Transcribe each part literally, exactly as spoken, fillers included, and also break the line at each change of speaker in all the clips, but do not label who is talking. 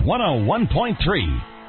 one oh one point three.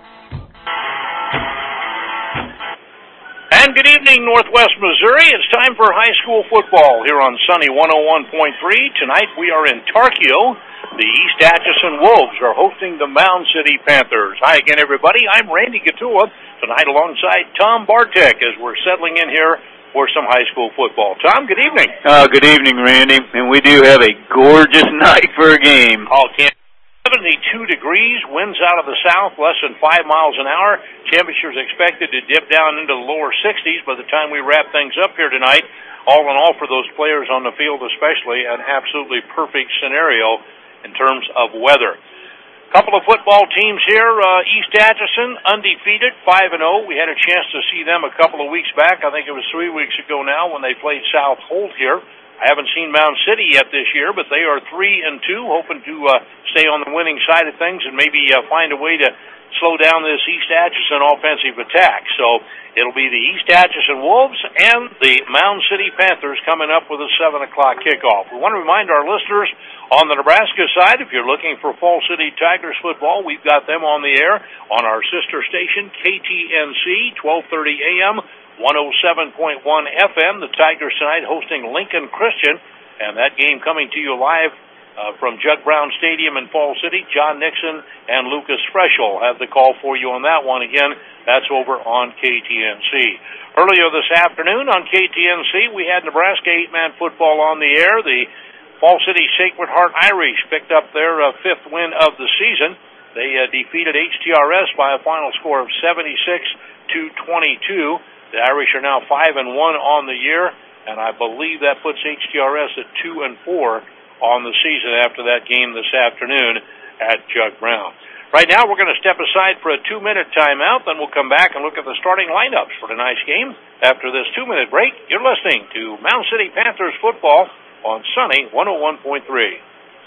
And good evening, Northwest Missouri. It's time for high school football here on Sunny one oh one point three. Tonight we are in Tarkio. The East Atchison Wolves are hosting the Mound City Panthers. Hi again, everybody. I'm Randy Gatua, tonight alongside Tom Bartek as we're settling in here for some high school football. Tom, good evening.
Uh, good evening, Randy. And we do have a gorgeous night for a game.
Oh, can't. seventy-two degrees, winds out of the south, less than five miles an hour. Temperatures expected to dip down into the lower sixties by the time we wrap things up here tonight. All in all, for those players on the field especially, an absolutely perfect scenario in terms of weather. A couple of football teams here. Uh, East Atchison, undefeated, five and oh. We had a chance to see them a couple of weeks back. I think it was three weeks ago now when they played South Holt here. I haven't seen Mound City yet this year, but they are three and two, hoping to uh, stay on the winning side of things and maybe uh, find a way to slow down this East Atchison offensive attack. So it'll be the East Atchison Wolves and the Mound City Panthers coming up with a seven o'clock kickoff. We want to remind our listeners on the Nebraska side, if you're looking for Fall City Tigers football, we've got them on the air on our sister station, K T N C, twelve thirty a.m., one oh seven point one F M. The Tigers tonight hosting Lincoln Christian, and that game coming to you live uh, from Jug Brown Stadium in Fall City. John Nixon and Lucas Freschel have the call for you on that one. Again, that's over on K T N C. Earlier this afternoon on K T N C, we had Nebraska eight-man football on the air. The Fall City Sacred Heart Irish picked up their uh, fifth win of the season. They uh, defeated H T R S by a final score of seventy-six to twenty-two. The Irish are now five and one on the year, and I believe that puts H T R S at two and four on the season after that game this afternoon at Jug Brown. Right now, we're going to step aside for a two-minute timeout, then we'll come back and look at the starting lineups for tonight's game. After this two-minute break, you're listening to Mound City Panthers football on Sunny one oh one point three.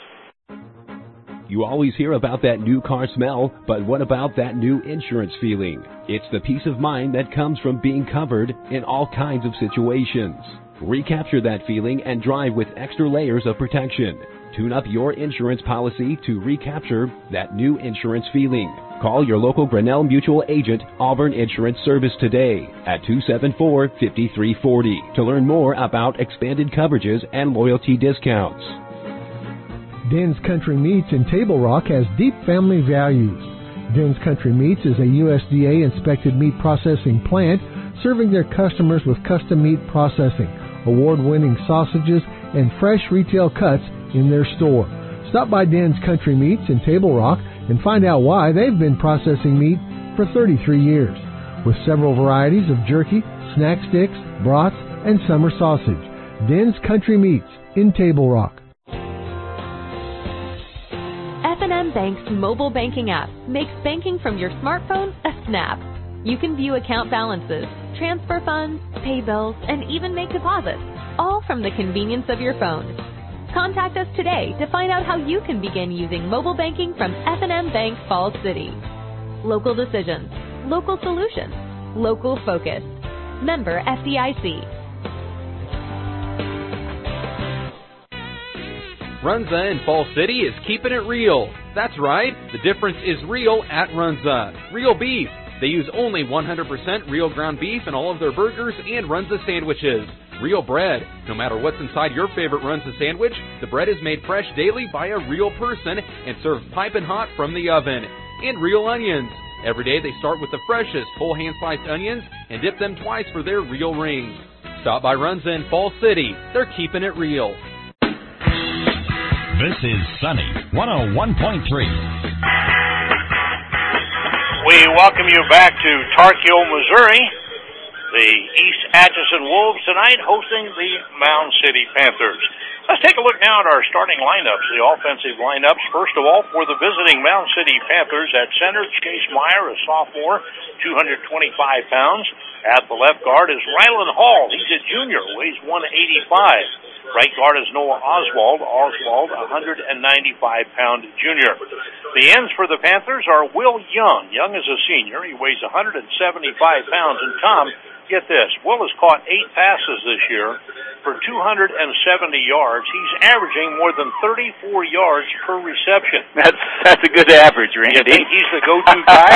You always hear about that new car smell, but what about that new insurance feeling? It's the peace of mind that comes from being covered in all kinds of situations. Recapture that feeling and drive with extra layers of protection. Tune up your insurance policy to recapture that new insurance feeling. Call your local Grinnell Mutual agent, Auburn Insurance Service, today at two seven four, five three four zero to learn more about expanded coverages and loyalty discounts.
Den's Country Meats in Table Rock has deep family values. Den's Country Meats is a U S D A-inspected meat processing plant serving their customers with custom meat processing, award-winning sausages, and fresh retail cuts in their store. Stop by Den's Country Meats in Table Rock and find out why they've been processing meat for thirty-three years. With several varieties of jerky, snack sticks, brats, and summer sausage. Den's Country Meats in Table Rock.
F and M Bank's mobile banking app makes banking from your smartphone a snap. You can view account balances, transfer funds, pay bills, and even make deposits, all from the convenience of your phone. Contact us today to find out how you can begin using mobile banking from F and M Bank Falls City. Local decisions, local solutions, local focus. Member F D I C.
Runza in Fall City is keeping it real. That's right, the difference is real at Runza. Real beef. They use only one hundred percent real ground beef in all of their burgers and Runza sandwiches. Real bread. No matter what's inside your favorite Runza sandwich, the bread is made fresh daily by a real person and served piping hot from the oven. And real onions. Every day they start with the freshest whole hand-sliced onions and dip them twice for their real rings. Stop by Runza in Fall City. They're keeping it real.
This is Sunny one oh one point three.
We welcome you back to Tarkio, Missouri. The East Atchison Wolves tonight hosting the Mound City Panthers. Let's take a look now at our starting lineups, the offensive lineups. First of all, for the visiting Mound City Panthers, at center, Chase Meyer, a sophomore, two hundred twenty-five pounds. At the left guard is Rylan Hall. He's a junior, weighs one eighty-five. Right guard is Noah Oswald. Oswald, one hundred ninety-five pound junior. The ends for the Panthers are Will Young. Young is a senior. He weighs one hundred seventy-five pounds. And Tom, get this, Will has caught eight passes this year for two hundred seventy yards. He's averaging more than thirty-four yards per reception.
That's that's a good average, Randy.
You think he's the go-to guy?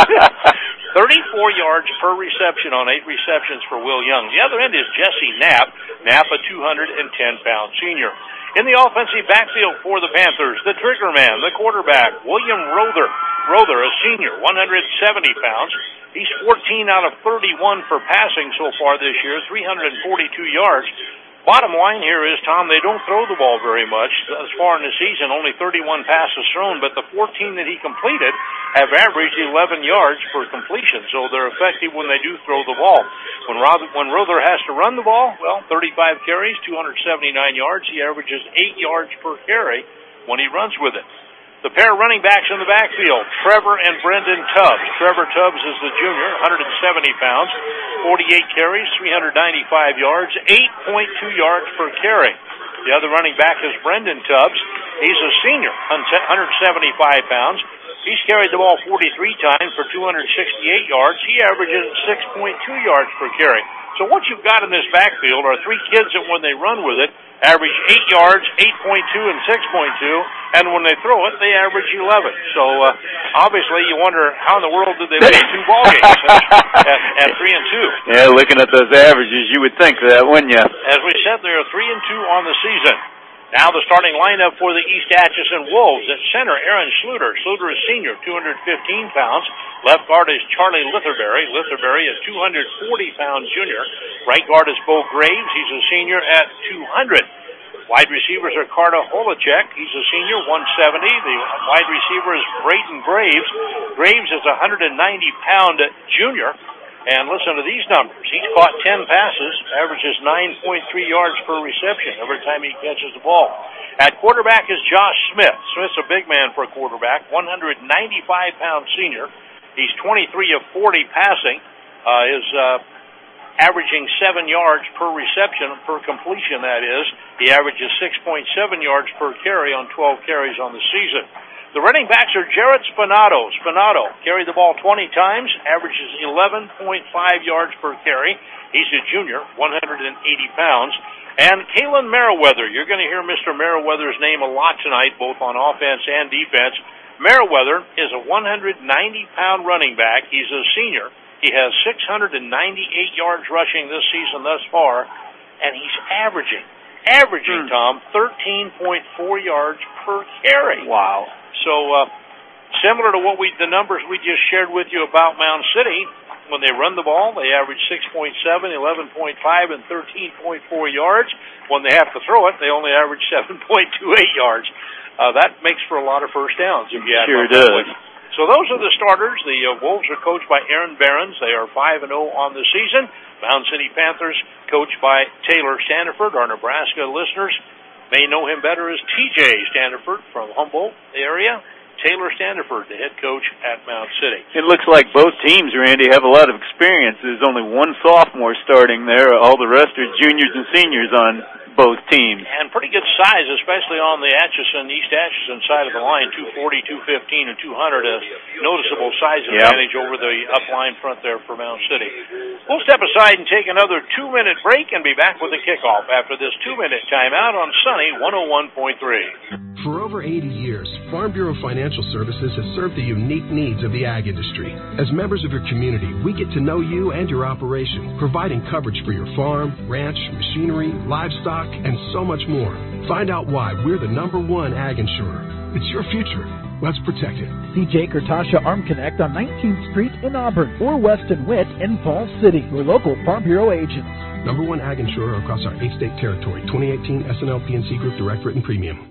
thirty-four yards per reception on eight receptions for Will Young. The other end is Jesse Knapp. Knapp, a two hundred ten pound senior. In the offensive backfield for the Panthers, the trigger man, the quarterback, William Rother. Rother, a senior, one hundred seventy pounds. He's fourteen out of thirty-one for passing so far this year, three hundred forty-two yards. Bottom line here is, Tom, they don't throw the ball very much. Thus far in the season, only thirty-one passes thrown, but the fourteen that he completed have averaged eleven yards per completion, so they're effective when they do throw the ball. When Rother, when Rother has to run the ball, well, thirty-five carries, two hundred seventy-nine yards. He averages eight yards per carry when he runs with it. The pair of running backs in the backfield, Trevor and Brendan Tubbs. Trevor Tubbs is the junior, one hundred seventy pounds, forty-eight carries, three hundred ninety-five yards, eight point two yards per carry. The other running back is Brendan Tubbs. He's a senior, one hundred seventy-five pounds. He's carried the ball forty-three times for two hundred sixty-eight yards. He averages six point two yards per carry. So what you've got in this backfield are three kids that when they run with it, average eight yards, eight point two, and six point two, and when they throw it, they average eleven. So, uh, obviously, you wonder how in the world did they win two ball games at, at three and two.
Yeah, looking at those averages, you would think that, wouldn't you?
As we said, they are three and two on the season. Now the starting lineup for the East Atchison Wolves. At center, Aaron Schluter. Schluter is senior, two hundred fifteen pounds. Left guard is Charlie Litherberry. Litherberry is two hundred forty pound junior. Right guard is Bo Graves. He's a senior at two hundred. Wide receivers are Carter Holacek. He's a senior, one seventy. The wide receiver is Brayden Graves. Graves is a one hundred ninety pound junior. And listen to these numbers. He's caught ten passes, averages nine point three yards per reception every time he catches the ball. At quarterback is Josh Smith. Smith's a big man for a quarterback, one hundred ninety-five pound senior. He's twenty-three of forty passing. Uh, is uh, averaging seven yards per reception, per completion, that is. He averages six point seven yards per carry on twelve carries on the season. The running backs are Jared Spinato. Spinato carried the ball twenty times, averages eleven point five yards per carry. He's a junior, one hundred eighty pounds. And Kalen Merriweather. You're going to hear Mister Merriweather's name a lot tonight, both on offense and defense. Merriweather is a one hundred ninety pound running back. He's a senior. He has six hundred ninety-eight yards rushing this season thus far, and he's averaging, averaging, hmm. Tom, thirteen point four yards per carry.
Wow.
So, uh, similar to what we, the numbers we just shared with you about Mound City, when they run the ball, they average six point seven, eleven point five, and thirteen point four yards. When they have to throw it, they only average seven point two eight yards. Uh, that makes for a lot of first downs. If you add
sure does.
So those are the starters. The uh, Wolves are coached by Aaron Behrens. They are five and oh on the season. Mound City Panthers coached by Taylor Standiford. Our Nebraska listeners may know him better as T J Standiford from Humboldt area. Taylor Standiford, the head coach at Mound City.
It looks like both teams, Randy, have a lot of experience. There's only one sophomore starting there. All the rest are juniors and seniors on both teams.
And pretty good size, especially on the Atchison, East Atchison side of the line, two forty, two fifteen, and two hundred, a noticeable size advantage yep. over the up line front there for Mound City. We'll step aside and take another two-minute break and be back with the kickoff after this two-minute timeout on Sunny one oh one point three.
For over eighty years, Farm Bureau Financial Services has served the unique needs of the ag industry. As members of your community, we get to know you and your operation, providing coverage for your farm, ranch, machinery, livestock, and so much more. Find out why we're the number one ag insurer. It's your future. Let's protect it.
See Jake or Tasha Arm Connect on nineteenth Street in Auburn or Weston Witt in Falls City, your local Farm Bureau agents.
Number one ag insurer across our eight-state territory. twenty eighteen S N L P N C Group Direct Written Premium.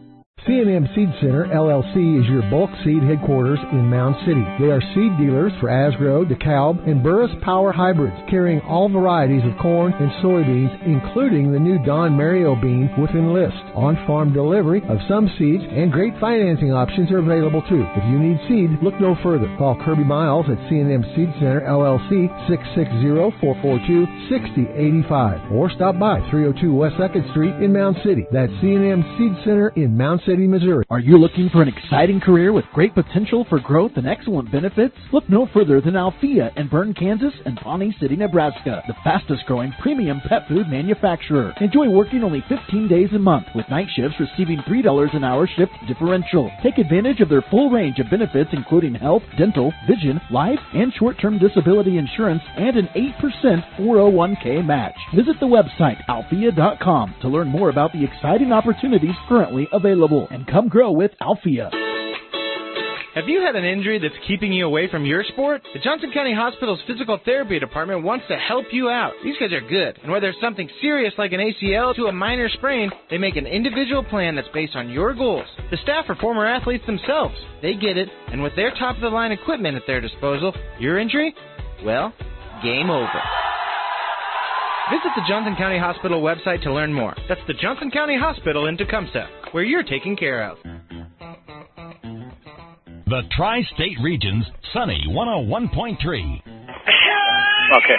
C and M Seed Center, L L C, is your bulk seed headquarters in Mound City. They are seed dealers for Asgrow, DeKalb, and Burris Power hybrids, carrying all varieties of corn and soybeans, including the new Don Mario bean with Enlist. On-farm delivery of some seeds and great financing options are available too. If you need seed, look no further. Call Kirby Miles at C and M Seed Center, L L C, six six zero, four four two, six zero eight five, or stop by three oh two West second Street in Mound City. That's C and M Seed Center in Mound City, Missouri.
Are you looking for an exciting career with great potential for growth and excellent benefits? Look no further than Althea in Bern, Kansas and Pawnee City, Nebraska, the fastest growing premium pet food manufacturer. Enjoy working only fifteen days a month with night shifts receiving three dollars an hour shift differential. Take advantage of their full range of benefits including health, dental, vision, life, and short-term disability insurance and an eight percent four oh one k match. Visit the website althea dot com to learn more about the exciting opportunities currently available and come grow with Althea.
Have you had an injury that's keeping you away from your sport? The Johnson County Hospital's physical therapy department wants to help you out. These guys are good, and whether it's something serious like an A C L to a minor sprain, they make an individual plan that's based on your goals. The staff are former athletes themselves. They get it, and with their top-of-the-line equipment at their disposal, your injury? Well, game over. Visit the Johnson County Hospital website to learn more. That's the Johnson County Hospital in Tecumseh, where you're taken care of.
The Tri-State Region's Sunny one oh one point three.
Okay.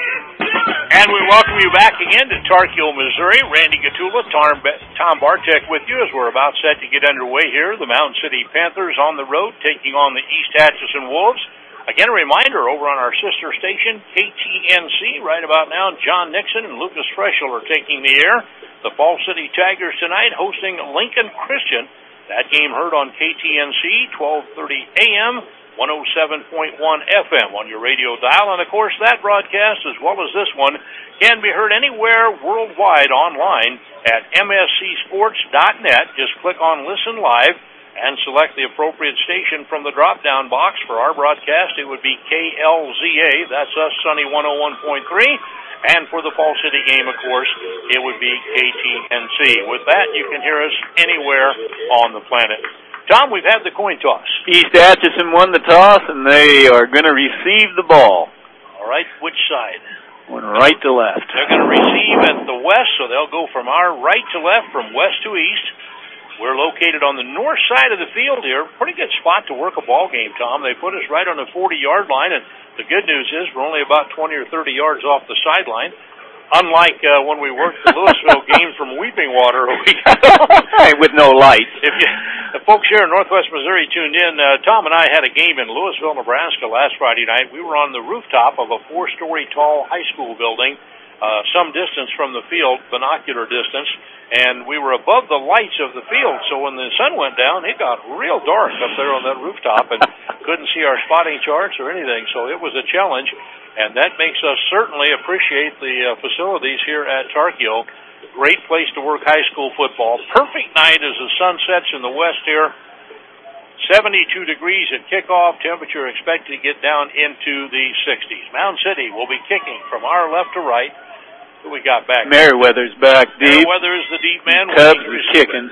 And we welcome you back again to Tarkio, Missouri. Randy Gatula, Tom, Tom Bartek with you as we're about set to get underway here. The Mound City Panthers on the road taking on the East Atchison Wolves. Again, a reminder, over on our sister station, K T N C, right about now, John Nixon and Lucas Freschel are taking the air. The Fall City Tigers tonight hosting Lincoln Christian. That game heard on K T N C, twelve thirty A M, one oh seven point one F M on your radio dial. And, of course, that broadcast, as well as this one, can be heard anywhere worldwide online at M S C sports dot net. Just click on Listen Live and select the appropriate station from the drop-down box. For our broadcast, it would be K L Z A. That's us, Sunny one oh one point three. And for the Fall City game, of course, it would be K T N C. With that, you can hear us anywhere on the planet. Tom, we've had the coin toss.
East Atchison won the toss, and they are going to receive the ball.
All right, which side?
Going right to left.
They're going to receive at the west, so they'll go from our right to left, from west to east. We're located on the north side of the field here. Pretty good spot to work a ball game, Tom. They put us right on the forty-yard line, and the good news is we're only about twenty or thirty yards off the sideline. Unlike uh, when we worked the Louisville game from Weeping Water a week ago.
With no lights.
If you, the folks here in Northwest Missouri tuned in, uh, Tom and I had a game in Louisville, Nebraska last Friday night. We were on the rooftop of a four-story tall high school building, uh, some distance from the field, binocular distance, and we were above the lights of the field. So when the sun went down, it got real dark up there on that rooftop and couldn't see our spotting charts or anything. So it was a challenge. And that makes us certainly appreciate the uh, facilities here at Tarkio. Great place to work high school football. Perfect night as the sun sets in the west here. seventy-two degrees at kickoff. Temperature expected to get down into the sixties. Mound City will be kicking from our left to right. Who we got back?
Merriweather's back deep.
Merriweather is the deep man.
Cubs are kicking.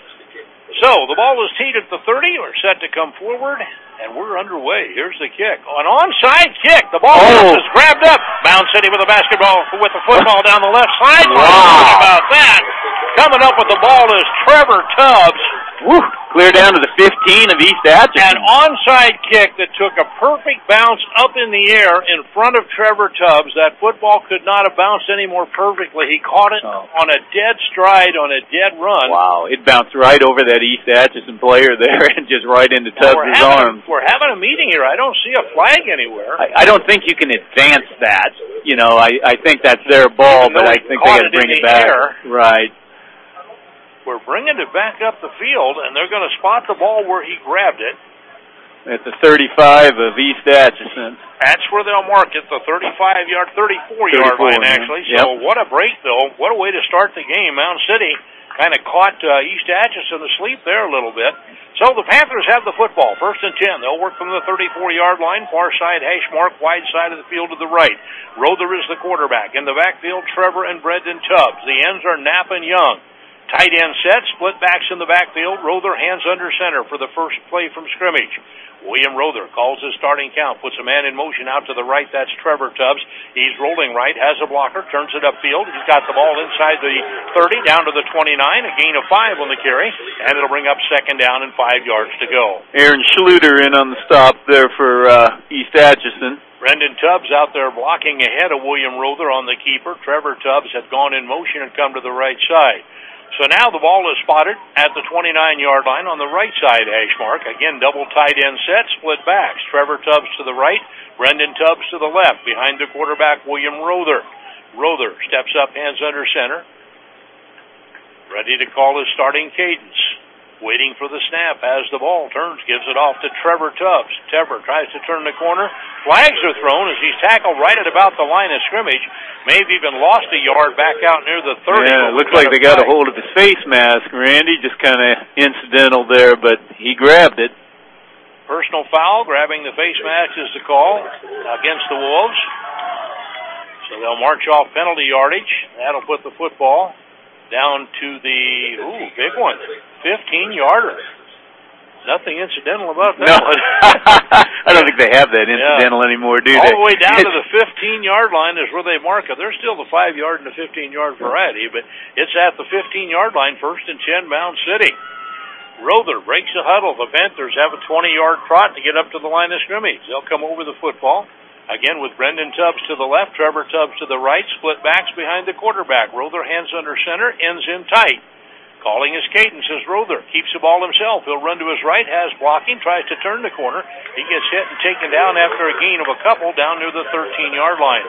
So, the ball is teed at the thirty. We're set to come forward, and we're underway. Here's the kick. An onside kick. The ball
oh.
is grabbed up. Mound City with the basketball, with the football down the left side.
Wow.
How about that? Coming up with the ball is Trevor Tubbs.
Woo. Clear down to the fifteen of East Atchison.
An onside kick that took a perfect bounce up in the air in front of Trevor Tubbs. That football could not have bounced any more perfectly. He caught it oh. on a dead stride, on a dead run.
Wow, it bounced right over that East Atchison player there and just right into
well,
Tubbs' arms.
We're having a meeting here. I don't see a flag anywhere.
I, I don't think you can advance that. You know, I, I think that's their ball, but I think they got to bring it, it back.
Air.
Right.
We're bringing it back up the field, and they're going to spot the ball where he grabbed it.
At the thirty-five of East Atchison.
That's where they'll mark it, the thirty-five-yard, thirty-four-yard line, actually.
Yep.
So what a break, though. What a way to start the game. Mound City kind of caught uh, East Atchison asleep there a little bit. So the Panthers have the football, first and ten. They'll work from the thirty-four-yard line, far side hash mark, wide side of the field to the right. Rother is the quarterback. In the backfield, Trevor and Brendan Tubbs. The ends are Knapp and Young. Tight end set, split backs in the backfield. Rother hands under center for the first play from scrimmage. William Rother calls his starting count, puts a man in motion out to the right. That's Trevor Tubbs. He's rolling right, has a blocker, turns it upfield. He's got the ball inside the thirty, down to the twenty-nine, a gain of five on the carry, and it'll bring up second down and five yards to go.
Aaron Schluter in on the stop there for uh, East Atchison.
Brendan Tubbs out there blocking ahead of William Rother on the keeper. Trevor Tubbs had gone in motion and come to the right side. So now the ball is spotted at the twenty-nine-yard line on the right side hash mark. Again, double tight end set, split backs. Trevor Tubbs to the right, Brendan Tubbs to the left. Behind the quarterback, William Rother. Rother steps up, hands under center. Ready to call his starting cadence. Waiting for the snap, has the ball, turns, gives it off to Trevor Tubbs. Trevor tries to turn the corner. Flags are thrown as he's tackled right at about the line of scrimmage. May have even lost a yard back out near the thirty.
Yeah, it looks like they got a hold of his face mask, Randy. Just kind of incidental there, but he grabbed it.
Personal foul, grabbing the face mask is the call against the Wolves. So they'll march off penalty yardage. That'll put the football down to the, ooh, big one, fifteen-yarder. Nothing incidental about that
no.
one.
I don't think they have that incidental yeah. anymore, do
All
they?
All the way down to the fifteen-yard line is where they mark it. There's still the five-yard and the fifteen-yard variety, but it's at the fifteen-yard line, first and ten, Mound City. Rother breaks the huddle. The Panthers have a twenty-yard trot to get up to the line of scrimmage. They'll come over the football. Again, with Brendan Tubbs to the left, Trevor Tubbs to the right, split backs behind the quarterback. Rother hands under center, ends in tight. Calling his cadence is Rother. Keeps the ball himself. He'll run to his right, has blocking, tries to turn the corner. He gets hit and taken down after a gain of a couple down near the thirteen-yard line.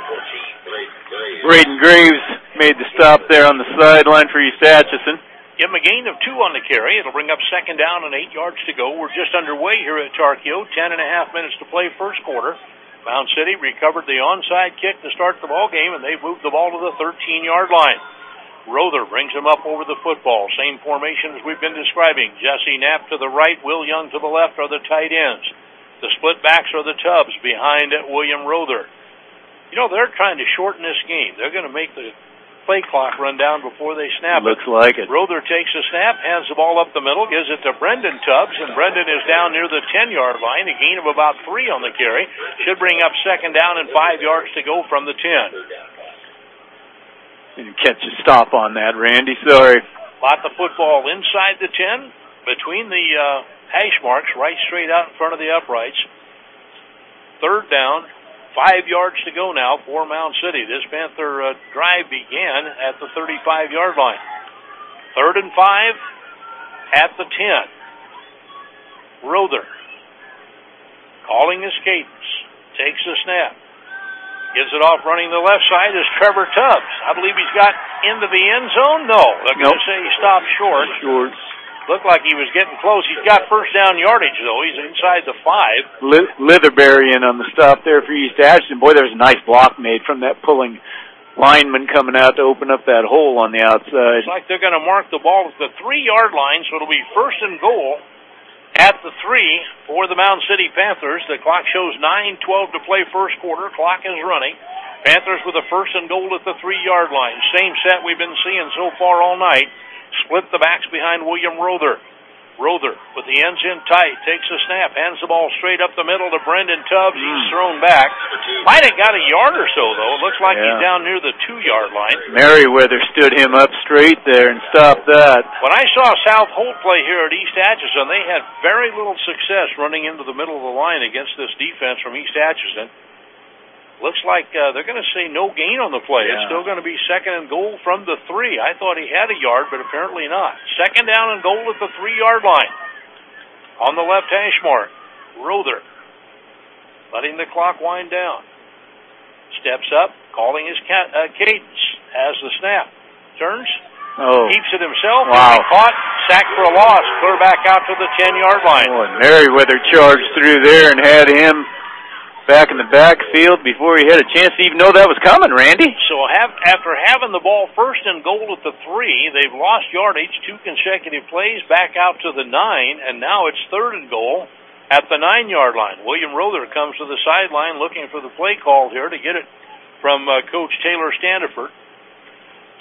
Braden Graves made the stop there on the sideline for East Atchison.
Give him a gain of two on the carry. It'll bring up second down and eight yards to go. We're just underway here at Tarkio. Ten and a half minutes to play first quarter. Mound City recovered the onside kick to start the ball game, and they've moved the ball to the thirteen-yard line. Rother brings him up over the football. Same formation as we've been describing. Jesse Knapp to the right, Will Young to the left are the tight ends. The split backs are the Tubbs behind William Rother. You know, they're trying to shorten this game. They're going to make the play clock run down before they snap
Looks
it.
Looks like it.
Rother takes a snap, hands the ball up the middle, gives it to Brendan Tubbs, and Brendan is down near the ten-yard line, a gain of about three on the carry. Should bring up second down and five yards to go from the ten.
You catch a stop on that, Randy. Sorry.
Bought the football inside the ten, between the uh, hash marks, right straight out in front of the uprights. Third down. Five yards to go now for Mound City. This Panther uh, drive began at the thirty-five-yard line. Third and five at the ten. Rother calling his cadence. Takes the snap. Gives it off running the left side is Trevor Tubbs. I believe he's got into the end zone. No, they're going to say he stopped short.
Short.
Looked like he was getting close. He's got first down yardage, though. He's inside the five.
Litherberry in on the stop there for East Atchison. Boy, there was a nice block made from that pulling lineman coming out to open up that hole on the outside.
Looks like they're going to mark the ball at the three-yard line, so it'll be first and goal at the three for the Mound City Panthers. The clock shows nine twelve to play first quarter. Clock is running. Panthers with a first and goal at the three-yard line. Same set we've been seeing so far all night. Split the backs behind William Rother. Rother with the ends in tight, takes a snap, hands the ball straight up the middle to Brendan Tubbs. Mm. He's thrown back. Might have got a yard or so, though. It looks like yeah. he's down near the two-yard line.
Merriweather stood him up straight there and stopped that.
When I saw South Holt play here at East Atchison, they had very little success running into the middle of the line against this defense from East Atchison. Looks like uh, they're going to say no gain on the play. Yeah. It's still going to be second and goal from the three. I thought he had a yard, but apparently not. Second down and goal at the three-yard line. On the left hash mark, Rother letting the clock wind down. Steps up, calling his ca- uh, cadence. Has the snap. Turns.
Oh.
Keeps it himself.
Wow.
Caught. Sacked for a loss. Clear back out to the ten-yard line.
Oh, and Merriweather charged through there and had him back in the backfield before he had a chance to even know that was coming, Randy.
So have, after having the ball first and goal at the three, they've lost yardage two consecutive plays back out to the nine, and now it's third and goal at the nine-yard line. William Rother comes to the sideline looking for the play call here to get it from uh, Coach Taylor Standiford.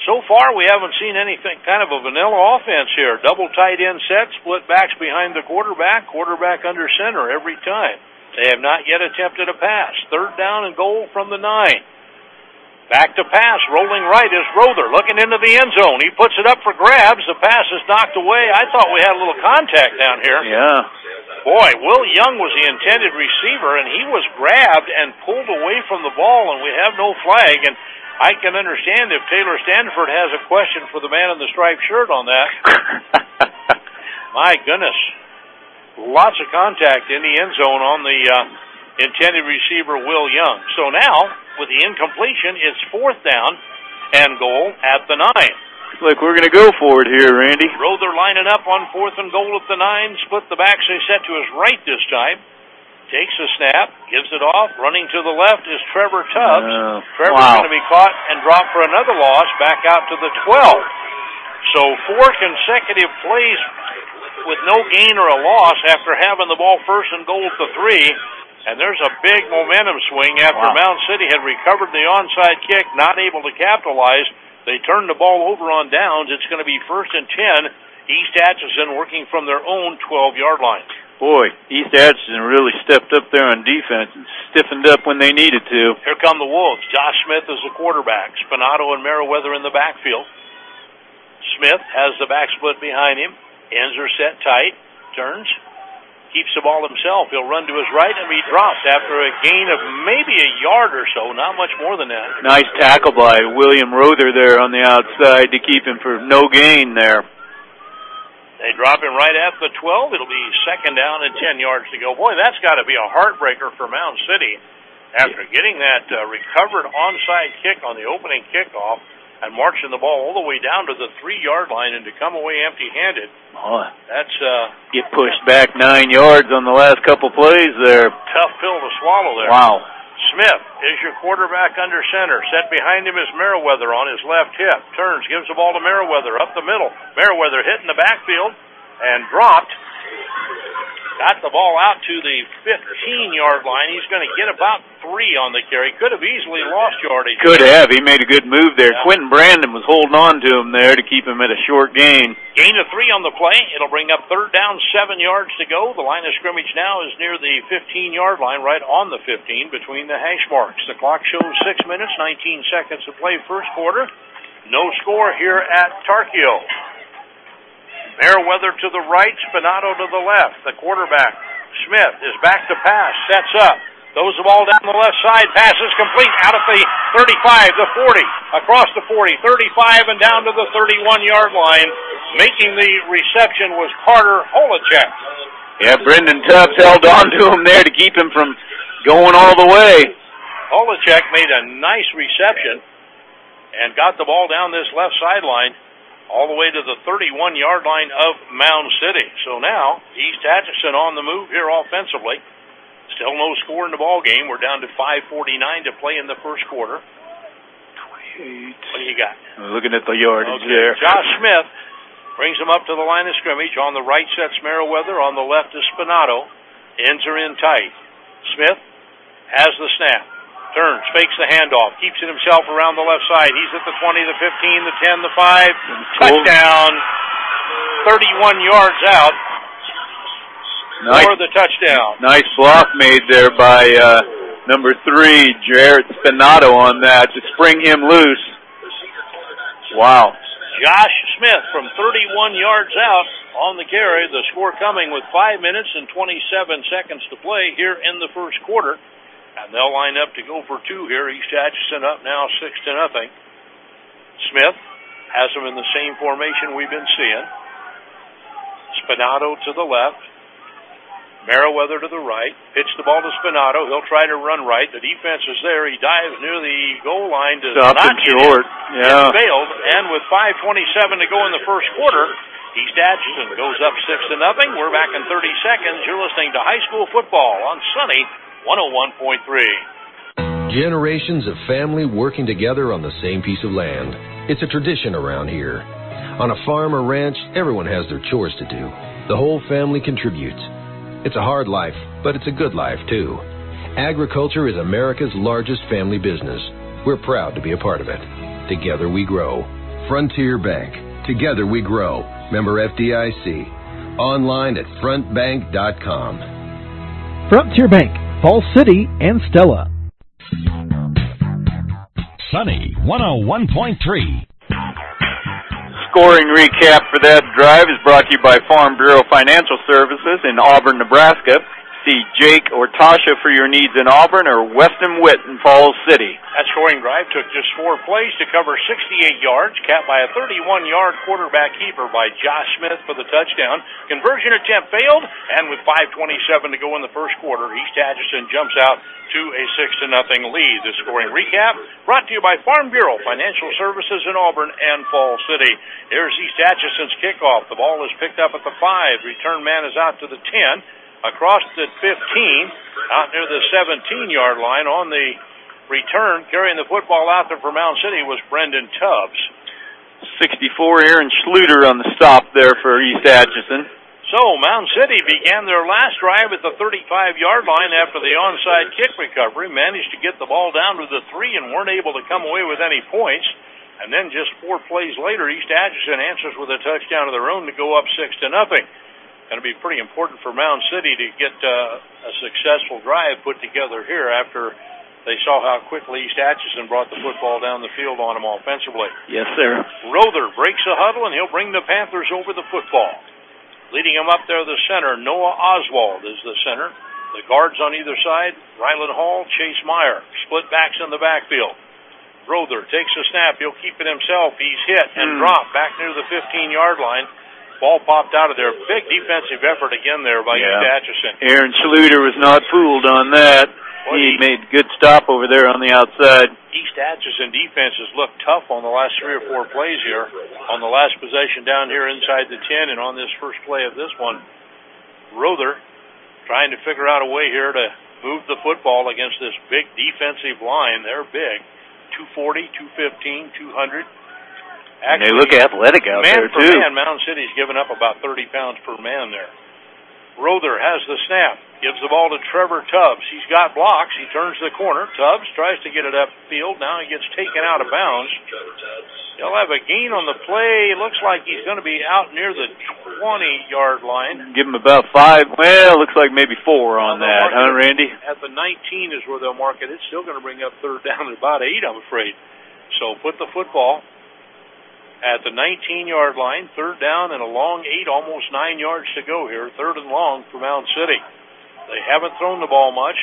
So far, we haven't seen anything kind of a vanilla offense here. Double tight end set, split backs behind the quarterback, quarterback under center every time. They have not yet attempted a pass. Third down and goal from the nine. Back to pass, rolling right is Rother, looking into the end zone. He puts it up for grabs. The pass is knocked away. I thought we had a little contact down here.
Yeah.
Boy, Will Young was the intended receiver, and he was grabbed and pulled away from the ball, and we have no flag. And I can understand if Taylor Stanford has a question for the man in the striped shirt on that. My goodness. Lots of contact in the end zone on the uh, intended receiver, Will Young. So now, with the incompletion, it's fourth down and goal at the nine.
Look, we're going to go for it here, Randy.
Rother lining up on fourth and goal at the nine. Split the backs they set to his right this time. Takes the snap, gives it off. Running to the left is Trevor Tubbs. Uh, Trevor's
wow.
going to be caught and dropped for another loss back out to the twelve. So four consecutive plays with no gain or a loss after having the ball first and goal at the three. And there's a big momentum swing after wow. Mound City had recovered the onside kick, not able to capitalize. They turned the ball over on downs. It's going to be first and ten. East Atchison working from their own twelve-yard line.
Boy, East Atchison really stepped up there on defense and stiffened up when they needed to.
Here come the Wolves. Josh Smith is the quarterback. Spinato and Merriweather in the backfield. Smith has the back split behind him. Ends are set tight. Turns. Keeps the ball himself. He'll run to his right and be dropped after a gain of maybe a yard or so, not much more than that.
Nice tackle by William Rother there on the outside to keep him for no gain there.
They drop him right at the twelve. It'll be second down and ten yards to go. Boy, that's got to be a heartbreaker for Mound City after getting that uh, recovered onside kick on the opening kickoff and marching the ball all the way down to the three-yard line and to come away empty-handed.
Oh,
that's uh,
get pushed back nine yards on the last couple plays there.
Tough pill to swallow there.
Wow.
Smith is your quarterback under center. Set behind him is Merriweather on his left hip. Turns, gives the ball to Merriweather up the middle. Merriweather hit in the backfield and dropped. Got the ball out to the fifteen-yard line. He's going to get about three on the carry. Could have easily lost yardage.
Could have. He made a good move there.
Yeah.
Quentin Brandon was holding on to him there to keep him at a short gain.
Gain of three on the play. It'll bring up third down, seven yards to go. The line of scrimmage now is near the fifteen-yard line, right on the fifteen between the hash marks. The clock shows six minutes, nineteen seconds to play first quarter. No score here at Tarkio. Merriweather to the right, Spinato to the left. The quarterback, Smith, is back to pass, sets up, throws the ball down the left side, passes complete out at the thirty-five, the forty, across the forty, thirty-five, and down to the thirty-one-yard line. Making the reception was Carter Holacek.
Yeah, Brendan Tubbs held on to him there to keep him from going all the way.
Holacek made a nice reception and got the ball down this left sideline all the way to the thirty-one-yard line of Mound City. So now, East Atchison on the move here offensively. Still no score in the ball game. We're down to five forty-nine to play in the first quarter.
twenty-eight.
What do you got?
I'm looking at the yardage
okay.
there.
Josh Smith brings him up to the line of scrimmage. On the right sets Merriweather. On the left is Spinato. Ends are in tight. Smith has the snap. Turns, fakes the handoff, keeps it himself around the left side. He's at the twenty, the fifteen, the ten, the five. Touchdown. thirty-one yards out
nice,
for the touchdown.
Nice block made there by uh, number three, Jarrett Spinato on that to spring him loose. Wow.
Josh Smith from thirty-one yards out on the carry. The score coming with five minutes and twenty-seven seconds to play here in the first quarter. And they'll line up to go for two here. East Atchison up now six to nothing. Smith has them in the same formation we've been seeing. Spinato to the left. Merriweather to the right. Pitch the ball to Spinato. He'll try to run right. The defense is there. He dives near the goal line. Does
Stop
not
him short. Yeah.
It failed. And with five twenty-seven to go in the first quarter, East Atchison goes up six to nothing. We're back in thirty seconds. You're listening to High School Football on Sunny one oh one point three.
Generations of family working together on the same piece of land. It's a tradition around here. On a farm or ranch, everyone has their chores to do. The whole family contributes. It's a hard life, but it's a good life, too. Agriculture is America's largest family business. We're proud to be a part of it. Together we grow. Frontier Bank. Together we grow. Member F D I C. Online at front bank dot com.
Frontier Bank, Falls City, and Stella.
Sunny one oh one point three.
Scoring recap for that drive is brought to you by Farm Bureau Financial Services in Auburn, Nebraska. See Jake or Tasha for your needs in Auburn or Weston Witt in Falls City.
That scoring drive took just four plays to cover sixty-eight yards, capped by a thirty-one-yard quarterback keeper by Josh Smith for the touchdown. Conversion attempt failed, and with five twenty-seven to go in the first quarter, East Atchison jumps out to a six to nothing lead. The scoring recap brought to you by Farm Bureau Financial Services in Auburn and Falls City. Here's East Atchison's kickoff. The ball is picked up at the five. Return man is out to the ten. Across the fifteen, out near the seventeen-yard line. On the return, carrying the football out there for Mound City was Brendan Tubbs.
sixty-four, Aaron Schluter on the stop there for East Atchison.
So, Mound City began their last drive at the thirty-five-yard line after the onside kick recovery, managed to get the ball down to the three and weren't able to come away with any points. And then just four plays later, East Atchison answers with a touchdown of their own to go up six to nothing. Going to be pretty important for Mound City to get uh, a successful drive put together here after they saw how quickly East Atchison brought the football down the field on them offensively.
Yes, sir.
Rother breaks a huddle, and he'll bring the Panthers over the football. Leading them up there, the center, Noah Oswald is the center. The guards on either side, Ryland Hall, Chase Meyer. Split backs in the backfield. Rother takes a snap. He'll keep it himself. He's hit and mm. dropped back near the fifteen-yard line. Ball popped out of there. Big defensive effort again there by
yeah.
East Atchison.
Aaron Schluter was not fooled on that. Well, he, he made good stop over there on the outside.
East Atchison defense has looked tough on the last three or four plays here. On the last possession down here inside the ten, and on this first play of this one, Rother trying to figure out a way here to move the football against this big defensive line. They're big. two forty, two fifteen, two hundred.
Actually, and they look athletic out
man
there,
for
too.
Man, Mound City's given up about thirty pounds per man there. Rother has the snap, gives the ball to Trevor Tubbs. He's got blocks. He turns the corner. Tubbs tries to get it upfield. Now he gets taken out of bounds. He'll have a gain on the play. It looks like he's going to be out near the twenty-yard line.
Give him about five. Well, looks like maybe four on that, huh, Randy?
At the nineteen is where they'll mark it. It's still going to bring up third down at about eight, I'm afraid. So put the football at the nineteen-yard line, third down and a long eight, almost nine yards to go here, third and long for Mound City. They haven't thrown the ball much,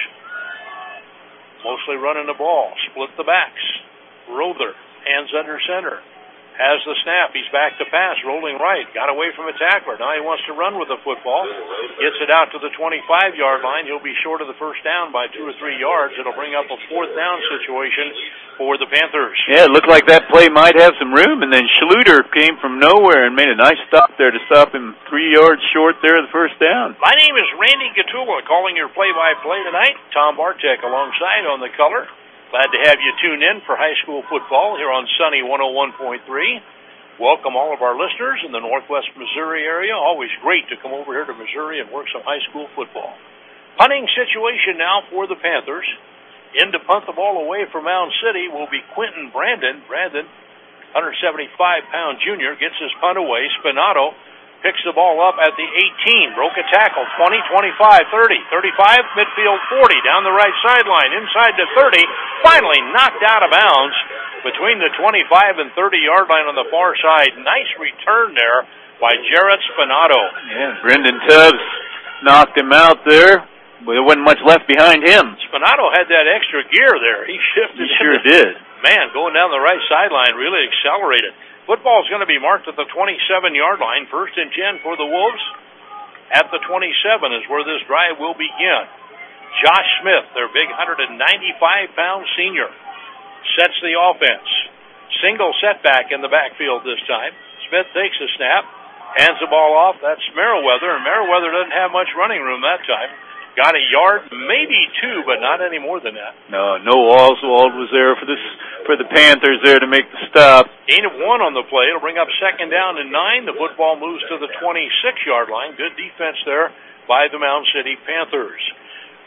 mostly running the ball. Split the backs. Rother, hands under center, has the snap. He's back to pass, rolling right, got away from a tackler. Now he wants to run with the football, gets it out to the twenty-five-yard line. He'll be short of the first down by two or three yards. It'll bring up a fourth down situation for the Panthers.
Yeah, it looked like that play might have some room, and then Schluter came from nowhere and made a nice stop there to stop him three yards short there of the first down.
My name is Randy Gatula, calling your play-by-play tonight. Tom Bartek alongside on the color. Glad to have you tune in for high school football here on Sunny one oh one point three. Welcome all of our listeners in the Northwest Missouri area. Always great to come over here to Missouri and work some high school football. Punting situation now for the Panthers. In to punt the ball away from Mound City will be Quentin Brandon. Brandon, one seventy-five pound junior, gets his punt away. Spinato picks the ball up at the eighteen. Broke a tackle. twenty, twenty-five, thirty. thirty-five, midfield forty. Down the right sideline. Inside to thirty. Finally knocked out of bounds between the twenty-five and thirty-yard line on the far side. Nice return there by Jarrett Spinato.
Yeah, Brendan Tubbs knocked him out there. Well, there wasn't much left behind him.
Spinato had that extra gear there. He shifted.
He sure did.
Man, going down the right sideline really accelerated. Football's going to be marked at the twenty-seven-yard line. First and ten for the Wolves. At the twenty-seven is where this drive will begin. Josh Smith, their big one ninety-five pound senior, sets the offense. Single setback in the backfield this time. Smith takes a snap, hands the ball off. That's Merriweather, and Merriweather doesn't have much running room that time. Got a yard, maybe two, but not any more than that.
No, no Oswald was there for this for the Panthers there to make the stop.
Gain of one on the play. It'll bring up second down and nine. The football moves to the twenty-six-yard line. Good defense there by the Mound City Panthers.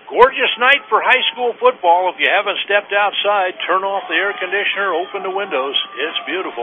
Gorgeous night for high school football. If you haven't stepped outside, turn off the air conditioner, open the windows. It's beautiful.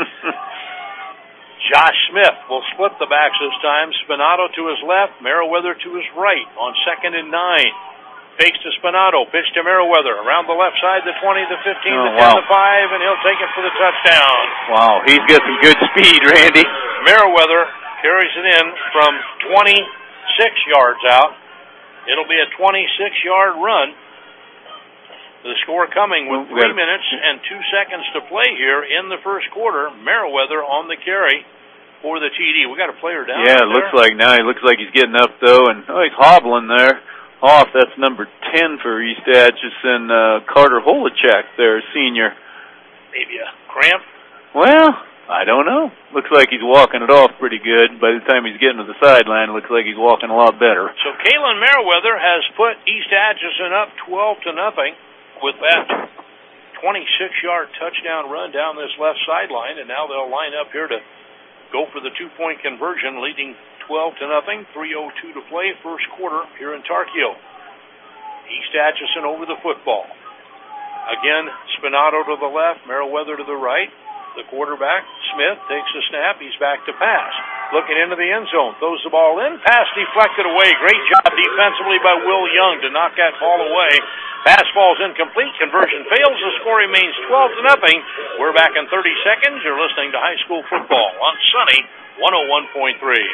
Josh Smith will split the backs this time. Spinato to his left, Merriweather to his right on second and nine. Fakes to Spinato, pitch to Merriweather. Around the left side, the twenty, the fifteen,
oh,
the ten,
wow.
the five, and he'll take it for the touchdown.
Wow, he's got some good speed, Randy.
Merriweather carries it in from twenty-six yards out. It'll be a twenty-six-yard run. The score coming with three minutes and two seconds to play here in the first quarter. Merriweather on the carry for the T D. We got a player down
Yeah,
there.
it looks like now. He looks like he's getting up, though, and oh, he's hobbling there. Off, that's number ten for East Atchison, uh, Carter Holacek there, senior.
Maybe a cramp?
Well, I don't know. Looks like he's walking it off pretty good. By the time he's getting to the sideline, it looks like he's walking a lot better.
So Kalen Merriweather has put East Atchison up twelve to nothing with that twenty-six-yard touchdown run down this left sideline, and now they'll line up here to go for the two-point conversion, leading twelve to nothing. three oh two to play, first quarter here in Tarkio. East Atchison over the football. Again, Spinato to the left, Merriweather to the right. The quarterback, Smith, takes the snap. He's back to pass. Looking into the end zone. Throws the ball in. Pass deflected away. Great job defensively by Will Young to knock that ball away. Pass falls incomplete. Conversion fails. The score remains twelve to nothing. We're back in thirty seconds. You're listening to high school football on Sunny one oh one point three.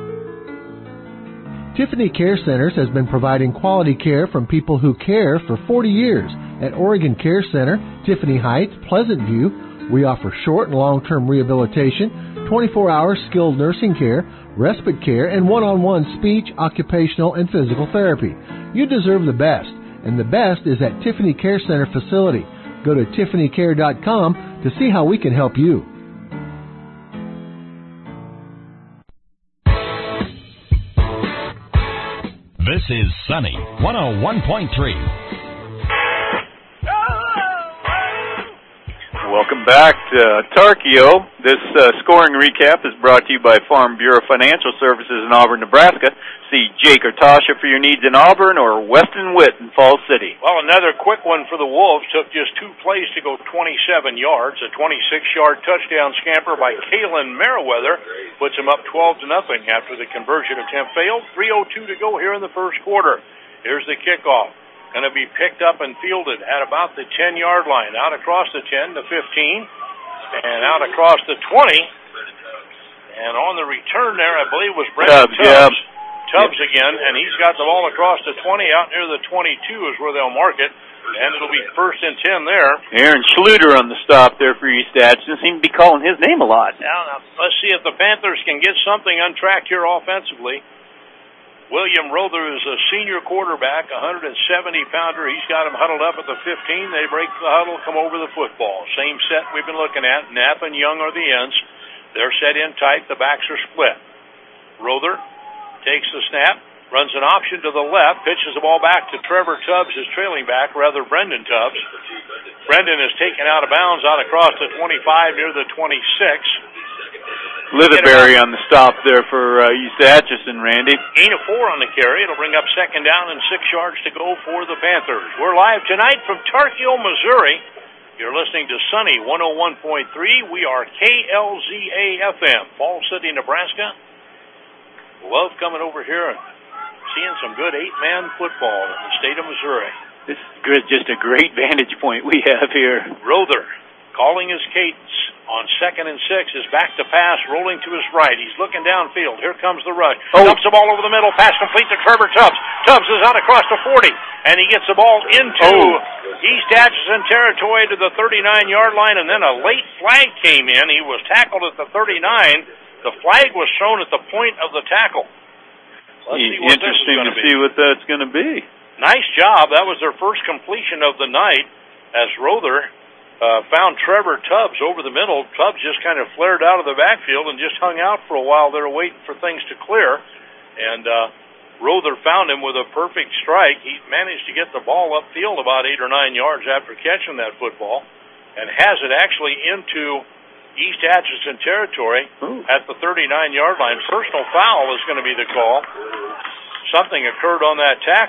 Tiffany Care Centers has been providing quality care from people who care for forty years. At Oregon Care Center, Tiffany Heights, Pleasant View, we offer short and long-term rehabilitation, twenty-four hour skilled nursing care, respite care, and one-on-one speech, occupational, and physical therapy. You deserve the best, and the best is at Tiffany Care Center facility. Go to tiffany care dot com to see how we can help you.
This is Sunny one oh one point three.
Welcome back to Tarkio. This uh, scoring recap is brought to you by Farm Bureau Financial Services in Auburn, Nebraska. See Jake or Tasha for your needs in Auburn or Weston Witt in Falls City.
Well, another quick one for the Wolves. Took just two plays to go twenty-seven yards. A twenty-six-yard touchdown scamper by Kalen Merriweather puts him up twelve to nothing after the conversion attempt failed. three oh two to go here in the first quarter. Here's the kickoff. Going to be picked up and fielded at about the ten-yard line. Out across the ten, the fifteen, and out across the twenty. And on the return there, I believe, was Brendan
Tubbs.
Tubbs.
Yeah.
Tubbs again, and he's got the ball across the twenty. Out near the twenty-two is where they'll mark it, and it'll be first and ten there.
Aaron Schluter on the stop there for East Atchison. Seem to be calling his name a lot.
Now, now, let's see if the Panthers can get something untracked here offensively. William Rother is a senior quarterback, one hundred seventy pounder. He's got him huddled up at the fifteen. They break the huddle, come over the football. Same set we've been looking at. Knapp and Young are the ends. They're set in tight. The backs are split. Rother takes the snap, runs an option to the left, pitches the ball back to Trevor Tubbs, his trailing back, rather Brendan Tubbs. Brendan is taken out of bounds out across the twenty-five near the twenty-six.
Litherberry on the stop there for uh, East Atchison, Randy.
Gain of four on the carry. It'll bring up second down and six yards to go for the Panthers. We're live tonight from Tarkio, Missouri. You're listening to Sunny one oh one point three. We are K L Z A F M, Falls City, Nebraska. Love coming over here and seeing some good eight-man football in the state of Missouri.
This is good, just a great vantage point we have here.
Rother calling his cadence on second and six is back to pass, rolling to his right. He's looking downfield. Here comes the rush.
Oh.
Dumps the ball over the middle. Pass complete to Trevor Tubbs. Tubbs is out across the forty, and he gets the ball into
Oh.
East Atchison territory to the thirty-nine-yard line, and then a late flag came in. He was tackled at the thirty-nine. The flag was thrown at the point of the tackle. Let's see what this is
Interesting
going
to
to be.
see what that's going to be.
Nice job. That was their first completion of the night as Rother uh, found Trevor Tubbs over the middle. Tubbs just kind of flared out of the backfield and just hung out for a while there waiting for things to clear. And uh, Rother found him with a perfect strike. He managed to get the ball upfield about eight or nine yards after catching that football and has it actually into East Atchison territory
Ooh.
at the thirty-nine-yard line. Personal foul is going to be the call. Something occurred on that tackle.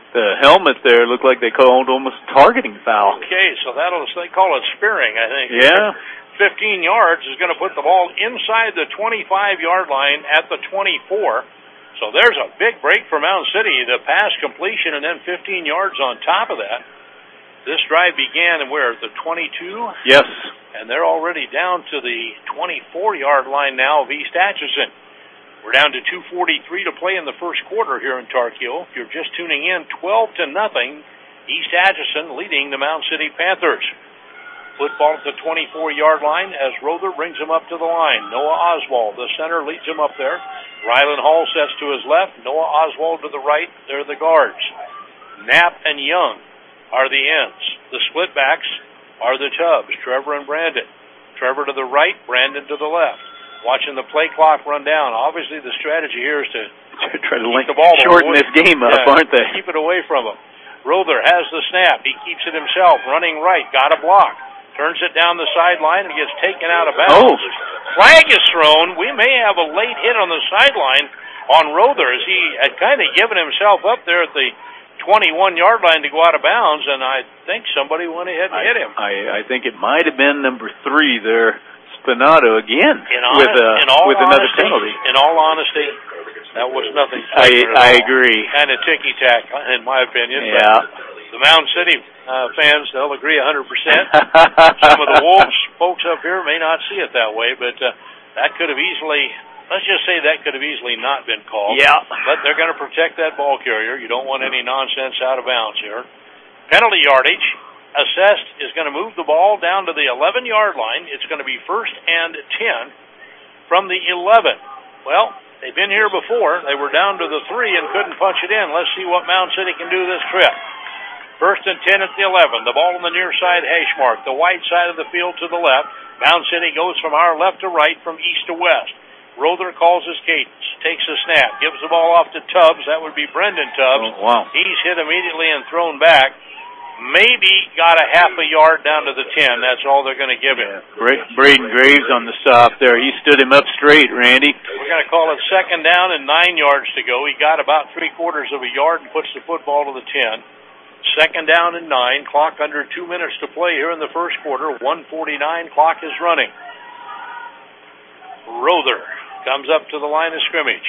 the helmet there looked like they called almost targeting foul.
Okay, so that'll, they call it spearing, I think.
Yeah.
fifteen yards is going to put the ball inside the twenty-five-yard line at the twenty-four. So there's a big break for Mound City, the pass completion, and then fifteen yards on top of that. This drive began where, the twenty-two?
Yes.
And they're already down to the twenty-four-yard line now of East Atchison. We're down to two forty-three to play in the first quarter here in Tark Hill. If you're just tuning in, twelve to nothing, East Atchison leading the Mound City Panthers. Football at the twenty-four-yard line as Rother brings him up to the line. Noah Oswald, the center, leads him up there. Rylan Hall sets to his left. Noah Oswald to the right. They're the guards. Knapp and Young are the ends. The split backs are the Tubbs, Trevor and Brandon. Trevor to the right, Brandon to the left. Watching the play clock run down. Obviously, the strategy here is to
try to link
the ball
shorten this game up,
yeah,
aren't they?
Keep it away from him. Rother has the snap. He keeps it himself, running right. Got a block. Turns it down the sideline and gets taken out of bounds.
Oh.
Flag is thrown. We may have a late hit on the sideline on Rother as he had kind of given himself up there at the twenty-one-yard line to go out of bounds, and I think somebody went ahead and
I,
hit him.
I, I think it might have been number three there, Spinato again,
in
with,
honest,
uh,
in all
with another
honesty,
penalty.
In all honesty, that was nothing.
I, I agree.
Kind of ticky-tack, in my opinion.
Yeah.
But the Mound City uh, fans, they'll agree one hundred percent. Some of the Wolves folks up here may not see it that way, but uh, that could have easily, let's just say that could have easily not been called.
Yeah.
But they're going to protect that ball carrier. You don't want any nonsense out of bounds here. Penalty yardage assessed is going to move the ball down to the eleven-yard line. It's going to be first and ten from the eleven. Well, they've been here before. They were down to the three and couldn't punch it in. Let's see what Mound City can do this trip. First and ten at the eleven. The ball on the near side hash mark. The wide side of the field to the left. Mound City goes from our left to right, from east to west. Rother calls his cadence. Takes a snap. Gives the ball off to Tubbs. That would be Brendan Tubbs.
Oh, wow.
He's hit immediately and thrown back. Maybe got a half a yard down to the ten. That's all they're going to give him.
Bra- Braden Graves on the stop there. He stood him up straight, Randy.
We're going to call it second down and nine yards to go. He got about three quarters of a yard and puts the football to the ten. Second down and nine. Clock under two minutes to play here in the first quarter. one forty-nine. Clock is running. Rother comes up to the line of scrimmage.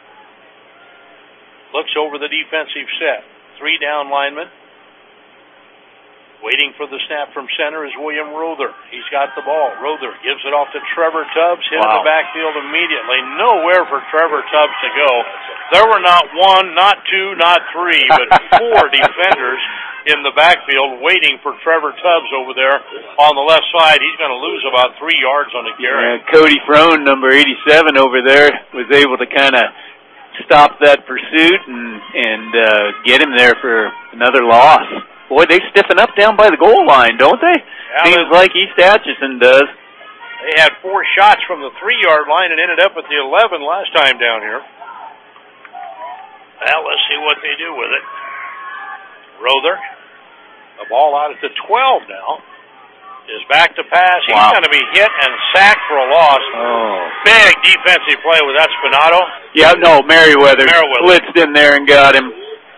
Looks over the defensive set. Three down linemen. Waiting for the snap from center is William Rother. He's got the ball. Rother gives it off to Trevor Tubbs. Hit
wow.
in the backfield immediately. Nowhere for Trevor Tubbs to go. There were not one, not two, not three, but four defenders in the backfield waiting for Trevor Tubbs over there on the left side. He's going to lose about three yards on the carry.
Yeah, Cody Frone, number eighty-seven over there, was able to kind of stop that pursuit and, and uh, get him there for another loss. Boy, they stiffen up down by the goal line, don't they?
Yeah,
Seems like East Atchison does.
They had four shots from the three-yard line and ended up at the eleven last time down here. Well, let's see what they do with it. Rother, the ball out at the twelve now, is back to pass. He's
wow.
going to be hit and sacked for a loss.
Oh.
Big defensive play with that Spinato.
Yeah, no, Merriweather,
Merriweather
blitzed in there and got him.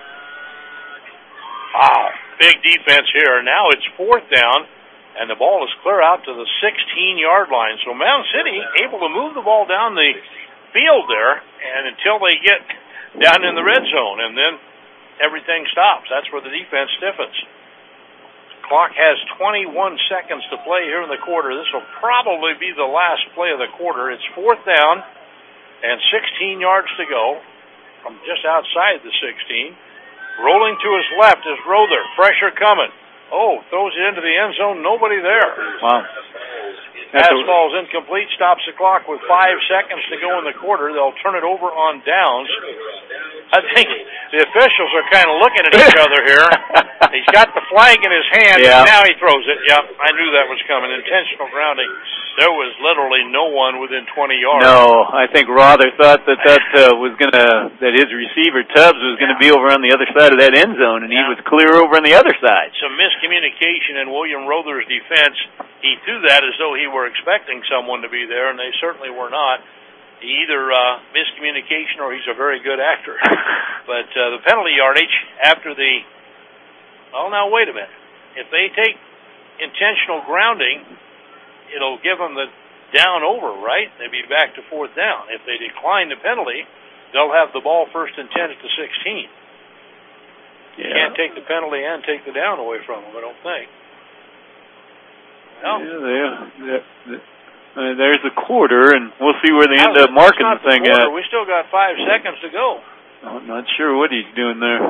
Wow. Big defense here. Now it's fourth down, and the ball is clear out to the sixteen-yard line. So Mound City able to move the ball down the field there, and until they get down in the red zone, and then everything stops. That's where the defense stiffens. Clock has twenty-one seconds to play here in the quarter. This will probably be the last play of the quarter. It's fourth down and sixteen yards to go from just outside the sixteen. Rolling to his left is Rother. Pressure coming. Oh, throws it into the end zone. Nobody there.
Wow.
Pass ball's incomplete. Stops the clock with five seconds to go in the quarter. They'll turn it over on downs. I think the officials are kind of looking at each other here. He's got the flag in his hand,
yeah.
and now he throws it. Yep, I knew that was coming. Intentional grounding. There was literally no one within twenty yards.
No, I think Rother thought that that uh, was going to, that his receiver, Tubbs, was going to be over on the other side of that end zone, and yeah. he was clear over on the other side.
Some miscommunication in William Rother's defense. He threw that as though he were expecting someone to be there, and they certainly were not. either uh, miscommunication or he's a very good actor. But uh, the penalty yardage after the, well, now wait a minute. If they take intentional grounding, it'll give them the down over, right? They'd be back to fourth down. If they decline the penalty, they'll have the ball first and ten at the sixteen. You
Yeah.
can't take the penalty and take the down away from them, I don't think. Well,
Yeah, they, they, they, uh, there's a quarter, and we'll see where they end up marking the thing
quarter.
at.
We still got five seconds to go.
I'm not sure what he's doing there.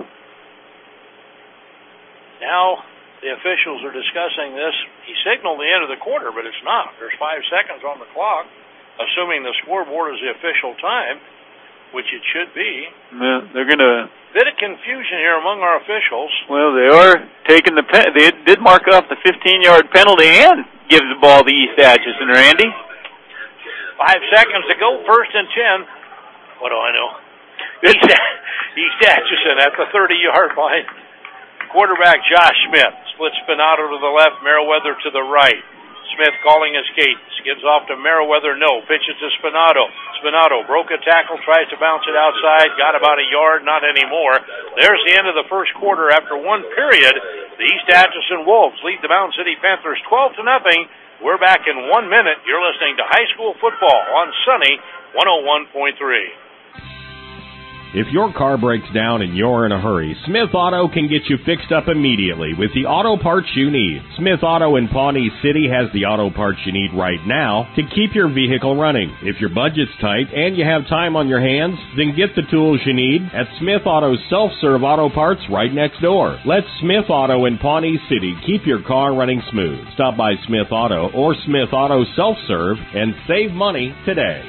Now the officials are discussing this. He signaled the end of the quarter, but it's not. There's five seconds on the clock, assuming the scoreboard is the official time, which it should be.
Yeah, they're going to...
Bit of confusion here among our officials.
Well, they are taking the pen. They did mark off the fifteen-yard penalty and give the ball to East Atchison, Randy.
Five seconds to go, first and ten. What do I know? East, East Atchison at the thirty-yard line. Quarterback Josh Smith splits Spinato to the left, Meriwether to the right. Smith calling his cadence. Gives off to Meriwether, no. Pitches to Spinato. Spinato broke a tackle, tries to bounce it outside. Got about a yard, not anymore. There's the end of the first quarter. After one period, the East Atchison Wolves lead the Mound City Panthers twelve to nothing. We're back in one minute. You're listening to High School Football on Sunny one oh one point three.
If your car breaks down and you're in a hurry, Smith Auto can get you fixed up immediately with the auto parts you need. Smith Auto in Pawnee City has the auto parts you need right now to keep your vehicle running. If your budget's tight and you have time on your hands, then get the tools you need at Smith Auto's self-serve auto parts right next door. Let Smith Auto in Pawnee City keep your car running smooth. Stop by Smith Auto or Smith Auto Self-Serve and save money today.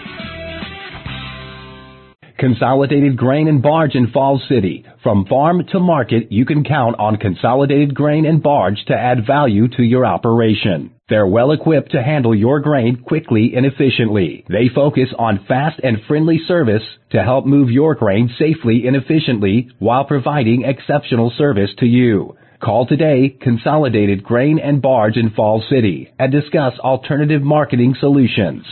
Consolidated Grain and Barge in Falls City. From farm to market, you can count on Consolidated Grain and Barge to add value to your operation. They're well equipped to handle your grain quickly and efficiently. They focus on fast and friendly service to help move your grain safely and efficiently while providing exceptional service to you. Call today, Consolidated Grain and Barge in Falls City, and discuss alternative marketing solutions.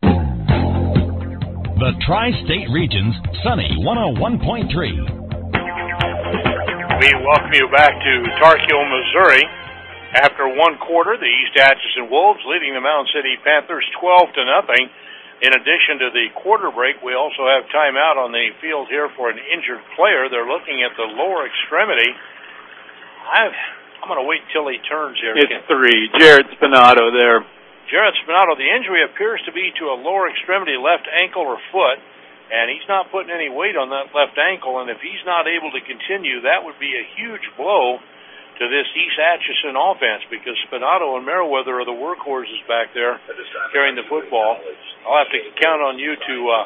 The Tri-State Region's Sunny one oh one point three.
We welcome you back to Tark Hill, Missouri. After one quarter, the East Atchison Wolves leading the Mound City Panthers twelve to nothing. In addition to the quarter break, we also have timeout on the field here for an injured player. They're looking at the lower extremity. I've, I'm going to wait till he turns here.
It's three. Jared Spinato there.
Jared Spinato, the injury appears to be to a lower extremity, left ankle or foot, and he's not putting any weight on that left ankle, and if he's not able to continue, that would be a huge blow to this East Atchison offense, because Spinato and Meriwether are the workhorses back there carrying the football. I'll have to count on you to uh,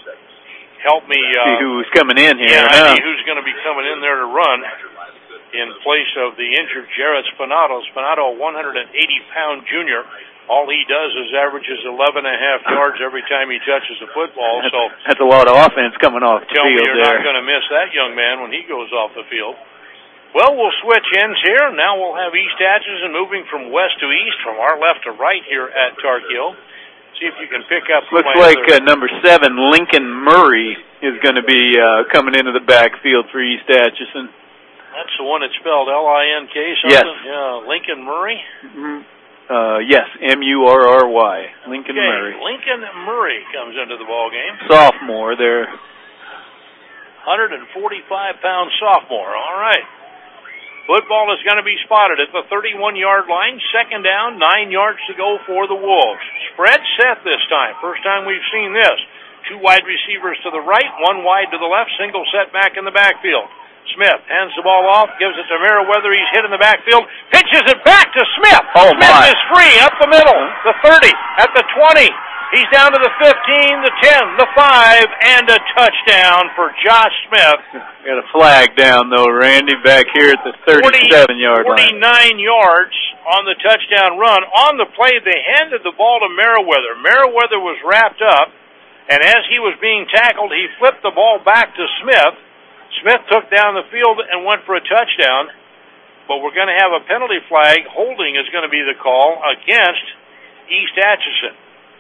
help me. Uh,
See who's coming in here.
Yeah,
huh?
I see who's going to be coming in there to run in place of the injured Jared Spinato. Spinato, a one hundred eighty pound junior. All he does is averages eleven and a half yards every time he touches the football.
That's,
so
that's a lot of offense coming off the
tell
field
me you're
there.
not going to miss that young man when he goes off the field. Well, we'll switch ends here. Now we'll have East Atchison moving from west to east, from our left to right here at Tark Hill. See if you can pick up.
Looks
my
like
other...
uh, number seven, Lincoln Murray, is going to be uh, coming into the backfield for East Atchison.
That's the one that's spelled L I N K something?
Yes.
Yeah, Lincoln Murray?
Mm-hmm. Uh, yes, M U R R Y, Lincoln
okay,
Murray.
Lincoln Murray comes into the ball game.
Sophomore there.
one hundred forty-five pound sophomore. All right. Football is going to be spotted at the thirty-one yard line. Second down, nine yards to go for the Wolves. Spread set this time. First time we've seen this. Two wide receivers to the right, one wide to the left, single set back in the backfield. Smith hands the ball off, gives it to Meriwether. He's hit in the backfield, pitches it back to Smith.
Oh,
Smith
my.
is free up the middle, the thirty, at the twenty. He's down to the fifteen, the ten, the five, and a touchdown for Josh Smith.
Got a flag down, though, Randy, back here at the thirty-seven yard line.
forty-nine yards on the touchdown run. On the play, they handed the ball to Meriwether. Meriwether was wrapped up, and as he was being tackled, he flipped the ball back to Smith. Smith took down the field and went for a touchdown, but we're going to have a penalty flag. Holding is going to be the call against East Atchison.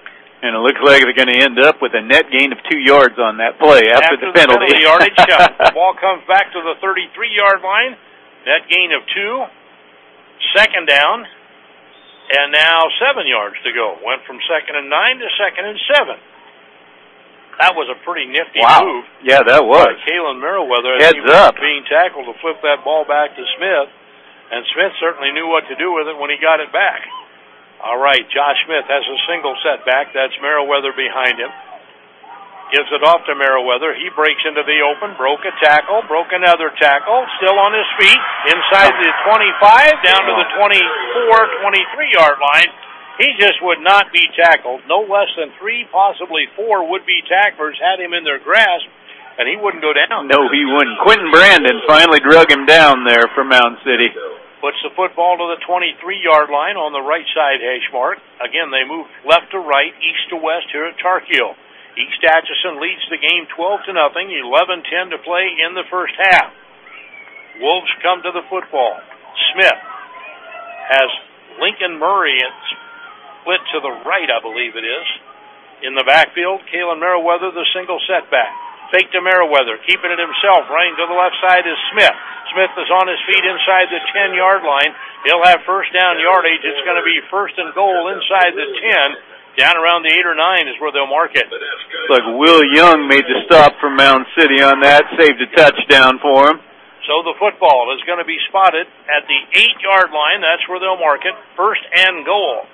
And it looks like they're going to end up with a net gain of two yards on that play after,
after
the penalty.
The penalty yardage, the ball comes back to the thirty-three-yard line. Net gain of two. Second down. And now seven yards to go. Went from second and nine to second and seven. That was a pretty nifty
wow.
move.
Yeah, that was.
By Kalen Merriweather as
Heads
he was
up.
being tackled to flip that ball back to Smith. And Smith certainly knew what to do with it when he got it back. All right, Josh Smith has a single setback. That's Merriweather behind him. Gives it off to Merriweather. He breaks into the open, broke a tackle, broke another tackle, still on his feet, inside the twenty-five, down to the twenty-four, twenty-three-yard line. He just would not be tackled. No less than three, possibly four would-be tacklers had him in their grasp, and he wouldn't go down.
No, he wouldn't. Quentin Brandon finally drug him down there for Mound City.
Puts the football to the twenty-three-yard line on the right side hash mark. Again, they move left to right, east to west here at Tarkio. East Atchison leads the game twelve to nothing, eleven ten to play in the first half. Wolves come to the football. Smith has Lincoln Murray split to the right, I believe it is. In the backfield, Kalen Merriweather, the single setback. Fake to Merriweather, keeping it himself. Running to the left side is Smith. Smith is on his feet inside the ten-yard line. He'll have first down yardage. It's going to be first and goal inside the ten. Down around the eight or nine is where they'll mark it.
Look, Will Young made the stop from Mound City on that, saved a touchdown for him.
So the football is going to be spotted at the eight-yard line. That's where they'll mark it. First and goal.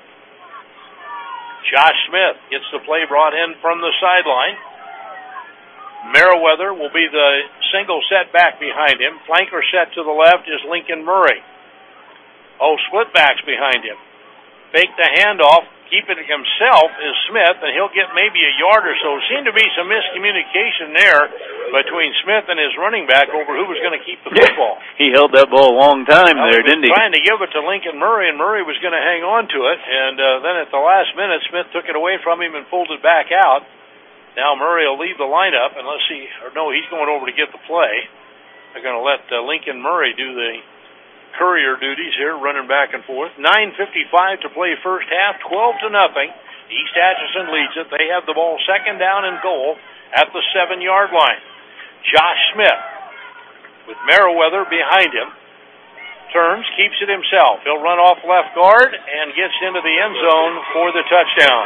Josh Smith gets the play brought in from the sideline. Merriweather will be the single set back behind him. Flanker set to the left is Lincoln Murray. Oh, split backs behind him. Fake the handoff. Keeping it himself is Smith, and he'll get maybe a yard or so. Seemed to be some miscommunication there between Smith and his running back over who was going to keep the football.
He held that ball a long time
well,
there,
he
didn't he?
Trying to give it to Lincoln Murray, and Murray was going to hang on to it. And uh, then at the last minute, Smith took it away from him and pulled it back out. Now Murray will leave the lineup unless he, or no, he's going over to get the play. They're going to let uh, Lincoln Murray do the courier duties here, running back and forth. nine fifty-five to play first half, twelve to nothing. East Atchison leads it. They have the ball second down and goal at the seven-yard line. Josh Smith with Merriweather behind him. Turns, keeps it himself. He'll run off left guard and gets into the end zone for the touchdown.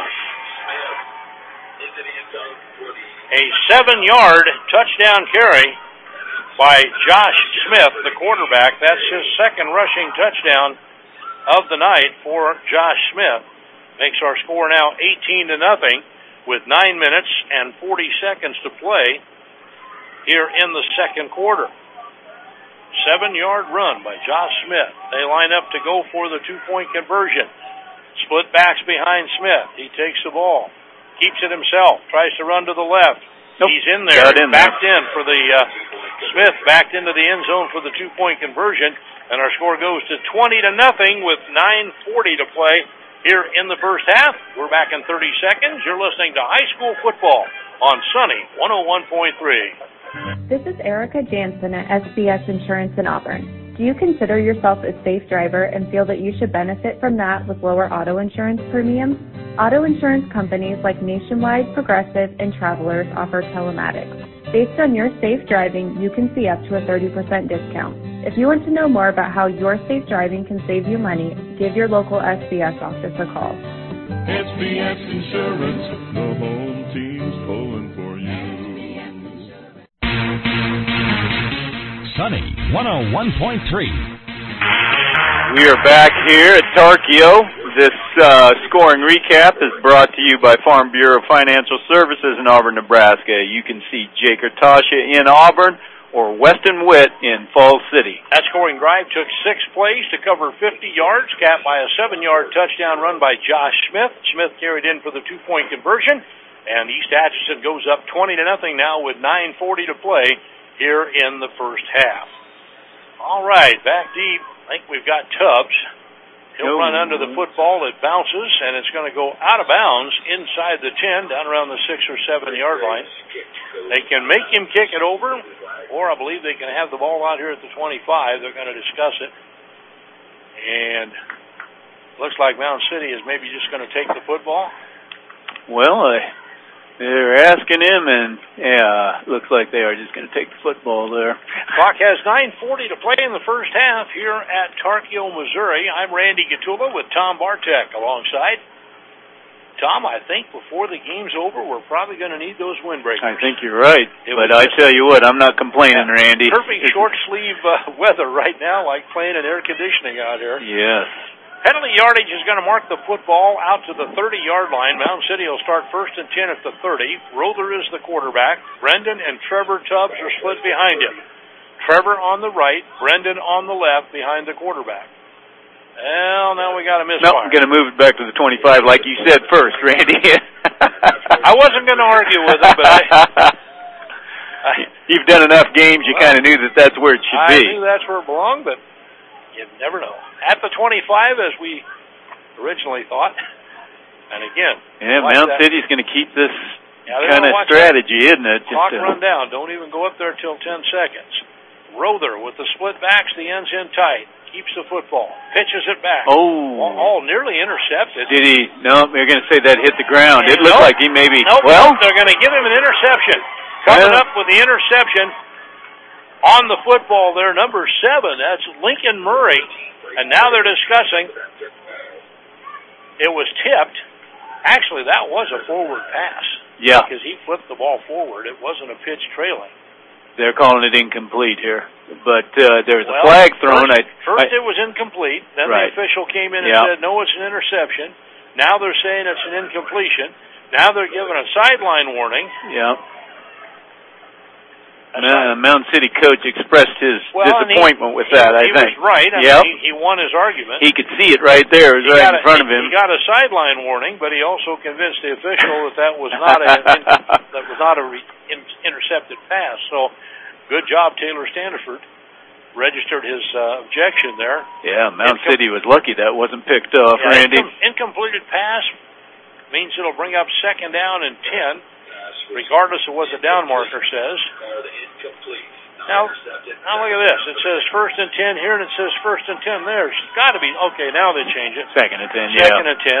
A seven-yard touchdown carry by Josh Smith, the quarterback. That's his second rushing touchdown of the night for Josh Smith. Makes our score now eighteen to nothing with nine minutes and forty seconds to play here in the second quarter. Seven-yard run by Josh Smith. They line up to go for the two-point conversion. Split backs behind Smith. He takes the ball. Keeps it himself. Tries to run to the left. Nope. He's in there.
In
backed
there.
in for the uh, Smith. Backed into the end zone for the two-point conversion. And our score goes to twenty to nothing with nine forty to play here in the first half. We're back in thirty seconds. You're listening to high school football on Sunny one oh one point three.
This is Erica Jansen at S B S Insurance in Auburn. Do you consider yourself a safe driver and feel that you should benefit from that with lower auto insurance premiums? Auto insurance companies like Nationwide, Progressive, and Travelers offer telematics. Based on your safe driving, you can see up to a thirty percent discount. If you want to know more about how your safe driving can save you money, give your local S B S office a call.
S B S Insurance, the home team's pulling for you.
Sunny one oh one point three.
We are back here at Tarkio. This uh, scoring recap is brought to you by Farm Bureau Financial Services in Auburn, Nebraska. You can see Jake or Tasha in Auburn or Weston Witt in Falls City.
That scoring drive took six plays to cover fifty yards, capped by a seven-yard touchdown run by Josh Smith. Smith carried in for the two-point conversion, and East Atchison goes up twenty to nothing now with nine forty to play here in the first half. All right, back deep. I think we've got Tubbs. He'll run under the football. It bounces, and it's going to go out of bounds inside the ten, down around the six or seven-yard line. They can make him kick it over, or I believe they can have the ball out here at the twenty-five. They're going to discuss it. And looks like Mound City is maybe just going to take the football.
Well, uh, they're asking him, and yeah, looks like they are just going to take the football there.
Clock has nine forty to play in the first half here at Tarkio, Missouri. I'm Randy Gatula with Tom Bartek alongside. Tom, I think before the game's over, we're probably going to need those windbreakers.
I think you're right,
it
but I tell you what, I'm not complaining, Randy.
Perfect short-sleeve uh, weather right now, like playing in air conditioning out here.
Yes.
Penalty yardage is going to mark the football out to the thirty-yard line. Mound City will start first and ten at the thirty. Rother is the quarterback. Brendan and Trevor Tubbs are split behind him. Trevor on the right, Brendan on the left behind the quarterback. Well, now we got a misfire.
No, I'm going to move it back to the twenty-five like you said first, Randy.
I wasn't going to argue with him, but I, I...
You've done enough games, you well, kind of knew that that's where it should
I
be.
I knew that's where it belonged, but you never know. At the twenty-five, as we originally thought, and again...
Yeah, Mount that. City's going to keep this
yeah,
kind of strategy,
that.
isn't it?
Clock
Just
run down. Don't even go up there till ten seconds. Rother with the split backs, the ends in tight. Keeps the football. Pitches it back.
Oh.
All, all nearly intercepted.
Did he? No, they're going to say that hit the ground. It looked
nope.
like he maybe...
Nope,
well,
nope, they're going to give him an interception. Coming
well,
up with the interception on the football there, number seven. That's Lincoln Murray. And now they're discussing. It was tipped. Actually, that was a forward pass.
Yeah.
Because he flipped the ball forward. It wasn't a pitch trailing.
They're calling it incomplete here. But uh, there's
well,
a flag thrown.
First,
I,
first
I,
it was incomplete. Then
right.
the official came in and
yeah.
said, no, it's an interception. Now they're saying it's an incompletion. Now they're giving a sideline warning.
Yeah. Uh, Mountain City coach expressed his
well,
disappointment
he,
with that,
he,
I
he
think.
He was right. I
yep.
mean, he, he won his argument.
He could see it right there. It was right in
a,
front
he,
of him.
He got a sideline warning, but he also convinced the official that that was not a that was not a re, in, intercepted pass. So, good job, Taylor Standiford. Registered his uh, objection there.
Yeah, Mount
Incom-
City was lucky that wasn't picked off,
yeah,
Randy.
Incom- incompleted pass means it'll bring up second down and ten, regardless of what the down marker says. Now, now look at this. It says first and ten here, and it says first and ten there. It's got to be okay. Now they change it.
Second and ten.
Second
yeah.
and ten.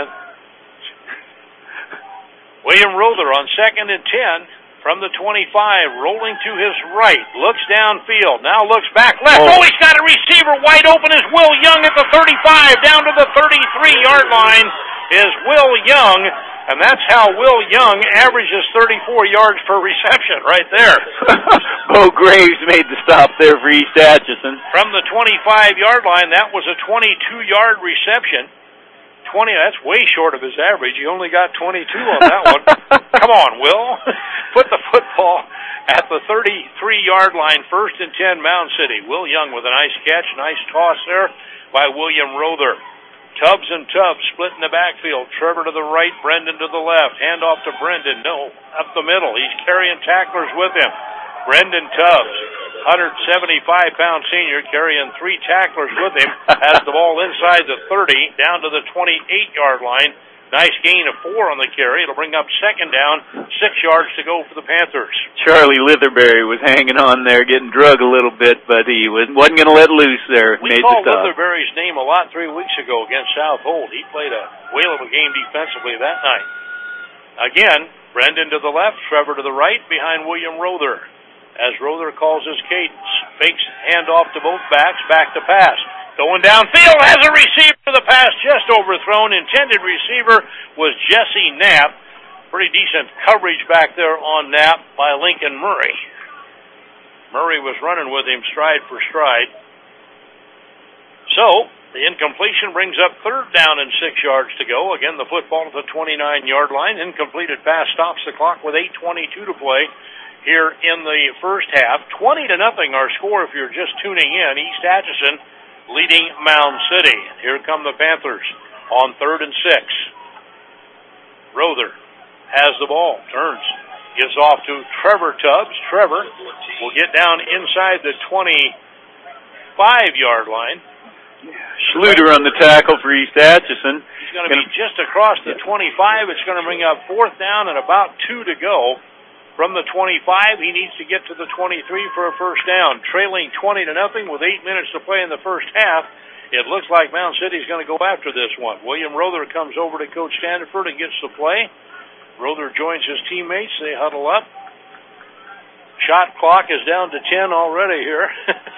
William Rother on second and ten from the twenty-five, rolling to his right, looks downfield. Now looks back left. Oh, oh he's got a receiver wide open. Is Will Young at the thirty-five, down to the thirty-three-yard line is Will Young. And that's how Will Young averages thirty-four yards per reception right there.
Bo Graves made the stop there for East Atchison.
From the twenty-five-yard line, that was a twenty-two-yard reception. twenty, that's way short of his average. He only got twenty-two on that one. Come on, Will. Put the football at the thirty-three-yard line, first and ten, Mound City. Will Young with a nice catch, nice toss there by William Rother. Tubbs and Tubbs split in the backfield. Trevor to the right, Brendan to the left. Hand off to Brendan. No, up the middle. He's carrying tacklers with him. Brendan Tubbs, one seventy-five pound senior, carrying three tacklers with him. Has the ball inside the thirty, down to the twenty-eight-yard line. Nice gain of four on the carry. It'll bring up second down, six yards to go for the Panthers.
Charlie Litherberry was hanging on there, getting drug a little bit, but he was, wasn't going to let loose there.
We
made
called
the stop.
Litherberry's name a lot three weeks ago against South Holt. He played a whale of a game defensively that night. Again, Brendan to the left, Trevor to the right, behind William Rother. As Rother calls his cadence, fakes handoff to both backs, back to pass. Going downfield, has a receiver for the pass, just overthrown. Intended receiver was Jesse Knapp. Pretty decent coverage back there on Knapp by Lincoln Murray. Murray was running with him stride for stride. So, the incompletion brings up third down and six yards to go. Again, the football at the twenty-nine-yard line. Incompleted pass stops the clock with eight twenty-two to play here in the first half. twenty to nothing our score if you're just tuning in. East Atchison leading Mound City. Here come the Panthers on third and six. Rother has the ball, turns, gives off to Trevor Tubbs. Trevor will get down inside the twenty-five-yard line.
Schluter on the tackle for East Atchison.
He's going to be just across the twenty-five. It's going to bring up fourth down and about two to go. From the twenty-five, he needs to get to the twenty-three for a first down. Trailing twenty to nothing with eight minutes to play in the first half. It looks like Mound City's going to go after this one. William Rother comes over to Coach Standiford and gets the play. Rother joins his teammates. They huddle up. Shot clock is down to ten already here.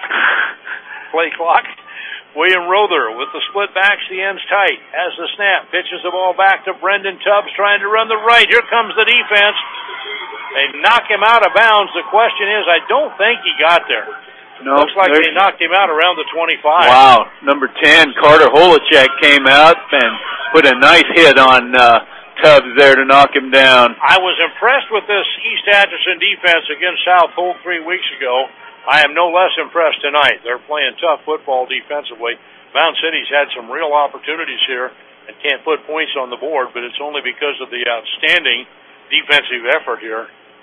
Play clock. William Rother with the split backs, the ends tight. Has the snap, pitches the ball back to Brendan Tubbs trying to run the right. Here comes the defense. They knock him out of bounds. The question is, I don't think he got there.
No,
Looks like they knocked him out around the twenty-five.
Wow, number ten, Carter Holacek came out and put a nice hit on uh, Tubbs there to knock him down.
I was impressed with this East Atchison defense against South Polk three weeks ago. I am no less impressed tonight. They're playing tough football defensively. Mound City's had some real opportunities here and can't put points on the board, but it's only because of the outstanding defensive effort here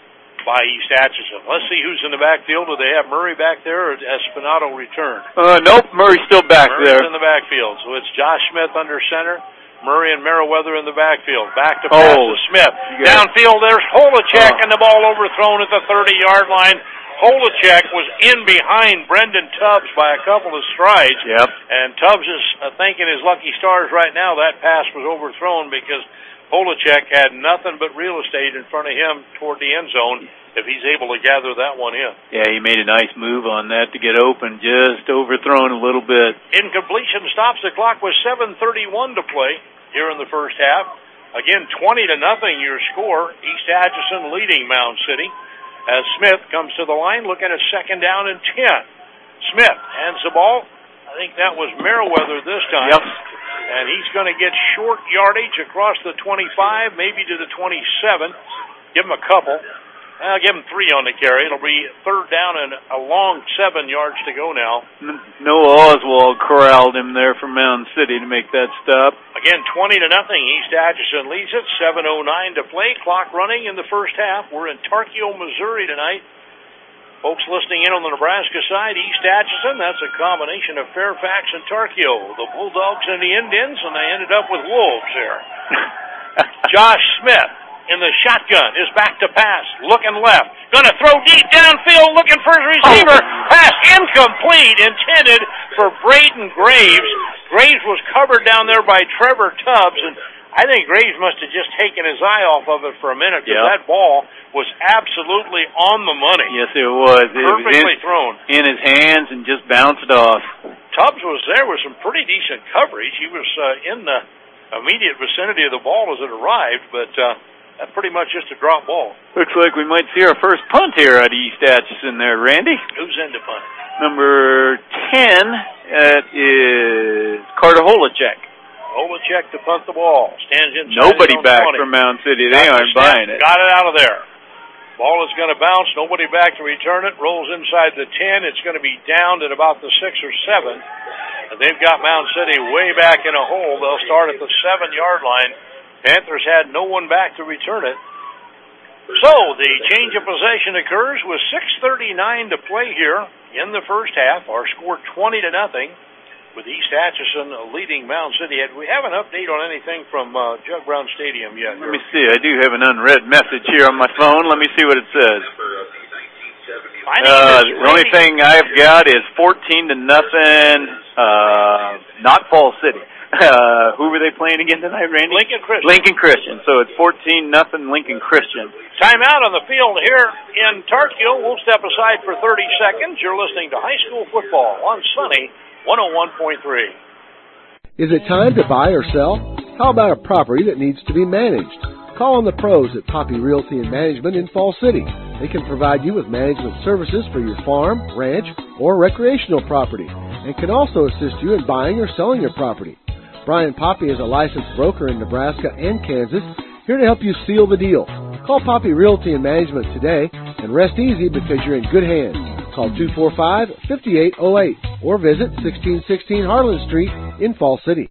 by East Atchison. Let's see who's in the backfield. Do they have Murray back there, or has Spinato returned?
Uh, nope, Murray's still back
Murray's
there.
in the backfield. So it's Josh Smith under center, Murray and Merriweather in the backfield. Back to pass
oh,
to Smith. Downfield, there's Holacek, oh. and the ball overthrown at the thirty-yard line. Holacek was in behind Brendan Tubbs by a couple of strides.
Yep.
And Tubbs is uh, thanking his lucky stars right now that pass was overthrown because Holacek had nothing but real estate in front of him toward the end zone if he's able to gather that one in.
Yeah, he made a nice move on that to get open, just overthrown a little bit.
Incompletion stops the clock with seven thirty-one to play here in the first half. Again, twenty to nothing your score. East Atchison leading Mound City. As Smith comes to the line, looking at second down and ten. Smith hands the ball. I think that was Merriweather this time.
Yep.
And he's going to get short yardage across the twenty-five, maybe to the twenty-seven. Give him a couple. I'll give him three on the carry. It'll be third down and a long seven yards to go now.
Noah Oswald corralled him there from Mound City to make that stop.
Again, twenty to nothing. East Atchison leads it. seven oh nine to play. Clock running in the first half. We're in Tarkio, Missouri tonight. Folks listening in on the Nebraska side, East Atchison, that's a combination of Fairfax and Tarkio. The Bulldogs and the Indians, and they ended up with Wolves here. Josh Smith in the shotgun is back to pass, looking left, gonna throw deep downfield, looking for his receiver. Oh. Pass incomplete, intended for Braden Graves. Graves was covered down there by Trevor Tubbs, and I think Graves must have just taken his eye off of it for a minute, because yep. that ball was absolutely on the money.
Yes, it was.
Perfectly
it was in,
thrown.
In his hands and just bounced off.
Tubbs was there with some pretty decent coverage. He was uh, in the immediate vicinity of the ball as it arrived, but uh, that's pretty much just a drop ball.
Looks like we might see our first punt here at East Atchison there, Randy.
Who's in to punt?
Number ten, that is Carter Holacek.
Holacek to punt the ball. Stands inside.
Nobody back
twenty.
from Mound City. They
Got
aren't
the
buying it.
Got it out of there. Ball is going to bounce. Nobody back to return it. Rolls inside the ten. It's going to be down at about the six or seven. And they've got Mound City way back in a hole. They'll start at the seven-yard line. Panthers had no one back to return it. So the change of possession occurs with six thirty-nine to play here in the first half. Our score twenty to nothing. With East Atchison leading Mound City. We have an update on anything from uh, Jug Brown Stadium yet.
Let me see. I do have an unread message here on my phone. Let me see what it says. Uh, the only thing I've got is fourteen to nothing. Uh, not Fall City. Uh, who were they playing again tonight, Randy?
Lincoln Christian.
Lincoln Christian. So it's fourteen nothing Lincoln Christian.
Timeout on the field here in Tarkio. We'll step aside for thirty seconds. You're listening to high school football on Sunny one oh one point three.
Is it time to buy or sell? How about a property that needs to be managed? Call on the pros at Poppy Realty and Management in Fall City. They can provide you with management services for your farm, ranch, or recreational property, and can also assist you in buying or selling your property. Brian Poppy is a licensed broker in Nebraska and Kansas, here to help you seal the deal. Call Poppy Realty and Management today and rest easy because you're in good hands. Call two four five, five eight zero eight or visit sixteen sixteen Harlan Street in Fall City.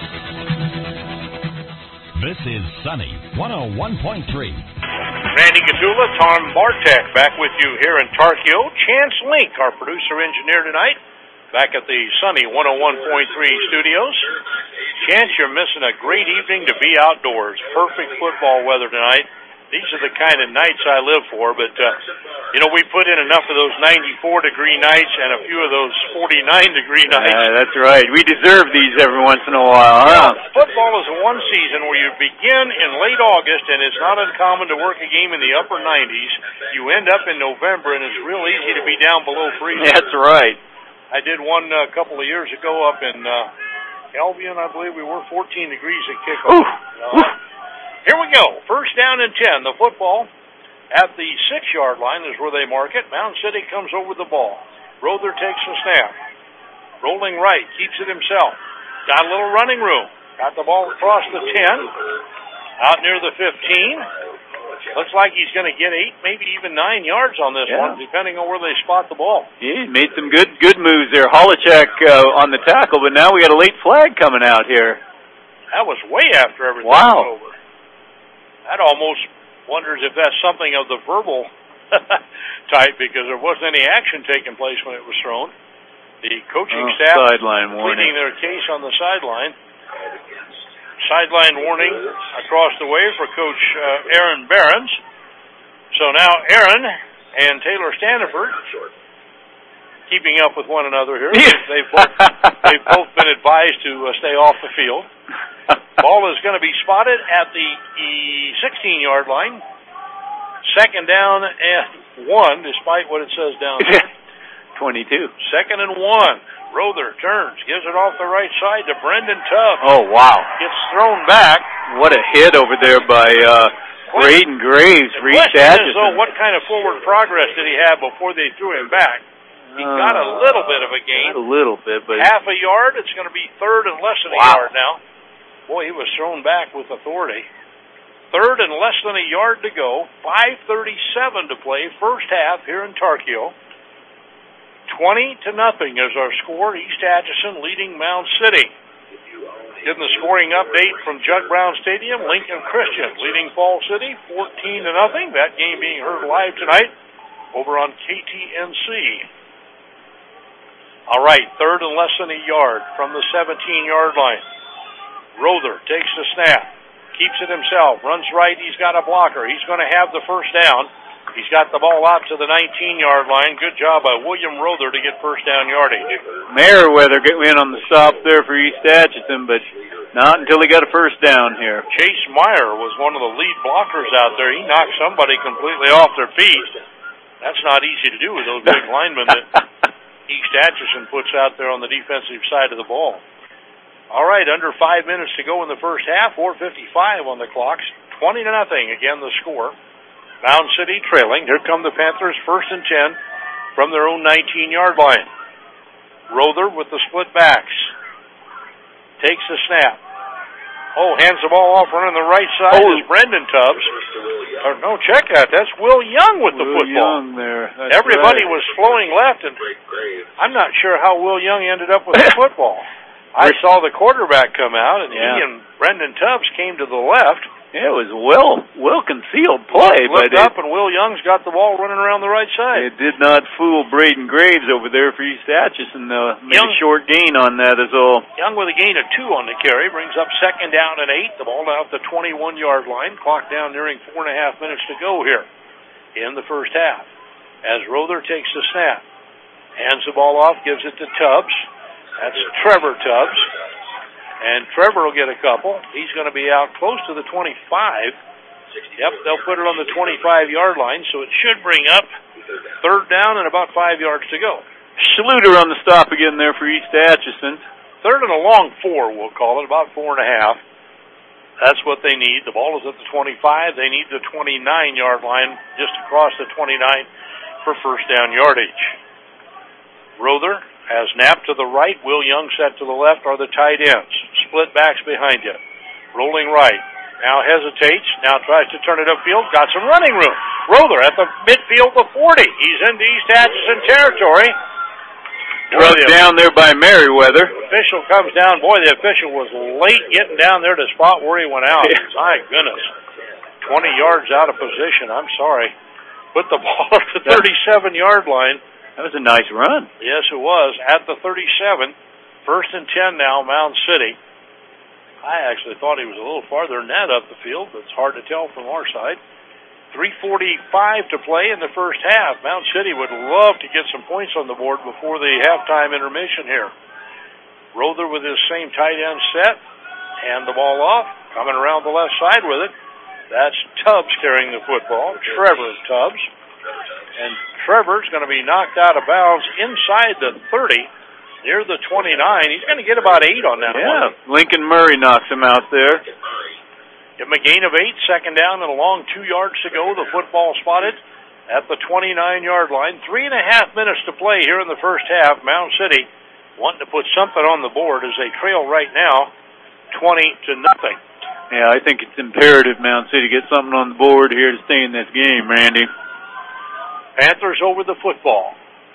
This is Sunny one oh one point three.
Randy Gatula, Tom Bartek back with you here in Tarkio. Chance Link, our producer-engineer tonight, back at the Sunny one oh one point three studios. Chance, you're missing a great evening to be outdoors. Perfect football weather tonight. These are the kind of nights I live for, but uh, You know, we put in enough of those ninety-four degree nights and a few of those forty-nine degree nights.
Yeah, that's right. We deserve these every once in a while, huh?
Yeah, football is one season where you begin in late August, and it's not uncommon to work a game in the upper nineties. You end up in November, and it's real easy to be down below freezing.
That's right.
I did one a uh, couple of years ago up in uh, Albion, I believe we were fourteen degrees at kickoff. Uh, here we go. First down and ten. The football at the six-yard line is where they mark it. Mound City comes over the ball. Rother takes the snap. Rolling right, keeps it himself. Got a little running room. Got the ball across the ten. Out near the fifteen. Looks like he's going to get eight, maybe even nine yards on this
yeah.
one, depending on where they spot the ball.
Yeah, he made some good good moves there. Holochek uh, on the tackle, but now we got a late flag coming out here.
That was way after everything
wow.
was over. That almost wonders if that's something of the verbal type, because there wasn't any action taking place when it was thrown. The coaching
oh,
staff
sideline
pleading their case on the sideline. Sideline warning across the way for Coach uh, Aaron Behrens. So now Aaron and Taylor Standiford keeping up with one another here. they've, both, they've both been advised to uh, stay off the field. Ball is going to be spotted at the sixteen-yard line. Second down and one, despite what it says down there.
twenty-two.
Second and one. Rother turns, gives it off the right side to Brendan Tubbs.
Oh, wow.
Gets thrown back.
What a hit over there by uh, Braden Graves for East Atchison.
So what kind of forward progress did he have before they threw him back? He uh, got a little bit of a gain.
A little bit, but...
Half a yard. It's going to be third and less than
wow.
a yard now. Boy, he was thrown back with authority. Third and less than a yard to go. five thirty-seven to play, first half here in Tarkio. twenty to nothing is our score. East Atchison leading Mound City. Getting the scoring update from Jug Brown Stadium. Lincoln Christian leading Fall City fourteen to nothing. That game being heard live tonight over on K T N C. All right, third and less than a yard from the seventeen-yard line. Rother takes the snap, keeps it himself, runs right. He's got a blocker. He's going to have the first down. He's got the ball out to the nineteen-yard line. Good job by William Rother to get first down yardage.
Merriweather went on the stop there for East Atchison, but not until he got a first down here.
Chase Meyer was one of the lead blockers out there. He knocked somebody completely off their feet. That's not easy to do with those big linemen that East Atchison puts out there on the defensive side of the ball. All right, under five minutes to go in the first half, four fifty-five on the clocks, twenty to nothing. Again, the score. Mound City trailing. Here come the Panthers, first and ten from their own nineteen-yard line. Rother with the split backs. Takes the snap. Oh, hands the ball off running the right side oh. is Brendan Tubbs. Oh, no, check that. That's Will Young with the
Will
football.
Young there. That's
Everybody
right.
was flowing left, and I'm not sure how Will Young ended up with the football. I saw the quarterback come out, and
yeah.
he and Brendan Tubbs came to the left.
It was well, well concealed play,
Looked
but
up,
it,
and Will Young's got the ball running around the right side.
It did not fool Braden Graves over there for East Atchison. Uh, made
Young,
a short gain on that is all.
Young with a gain of two on the carry brings up second down and eight. The ball down at the twenty-one-yard line. Clock down nearing four and a half minutes to go here in the first half. As Rother takes the snap, hands the ball off, gives it to Tubbs. That's Trevor Tubbs. And Trevor will get a couple. He's going to be out close to the twenty-five. Yep, they'll put it on the twenty-five-yard line, so it should bring up third down and about five yards to go.
Schluter on the stop again there for East Atchison.
Third and a long four, we'll call it, about four and a half. That's what they need. The ball is at the twenty-five. They need the twenty-nine-yard line just across the twenty-nine for first down yardage. Rother has Knapp to the right, Will Young set to the left are the tight ends. Split backs behind you. Rolling right. Now hesitates. Now tries to turn it upfield. Got some running room. Rother at the midfield of forty. He's into East Atchison territory.
Drugged down there by Merriweather.
Official comes down. Boy, the official was late getting down there to spot where he went out.
Yeah.
My goodness. twenty yards out of position. I'm sorry. Put the ball at the thirty-seven-yard line.
That was a nice run.
Yes, it was. At the thirty-seven. First and ten now, Mound City. I actually thought he was a little farther than that up the field, but it's hard to tell from our side. three forty-five to play in the first half. Mound City would love to get some points on the board before the halftime intermission here. Rother with his same tight end set. Hand the ball off. Coming around the left side with it. That's Tubbs carrying the football. Trevor Tubbs. And Trevor's going to be knocked out of bounds inside the thirty, near the twenty-nine. He's going to get about eight on that
yeah,
one.
Lincoln Murray knocks him out there.
Give him a gain of eight, second down and a long two yards to go. The football spotted at the twenty-nine-yard line. Three and a half minutes to play here in the first half. Mound City wanting to put something on the board as they trail right now, twenty to nothing.
Yeah, I think it's imperative Mound City get something on the board here to stay in this game, Randy.
Panthers over the football.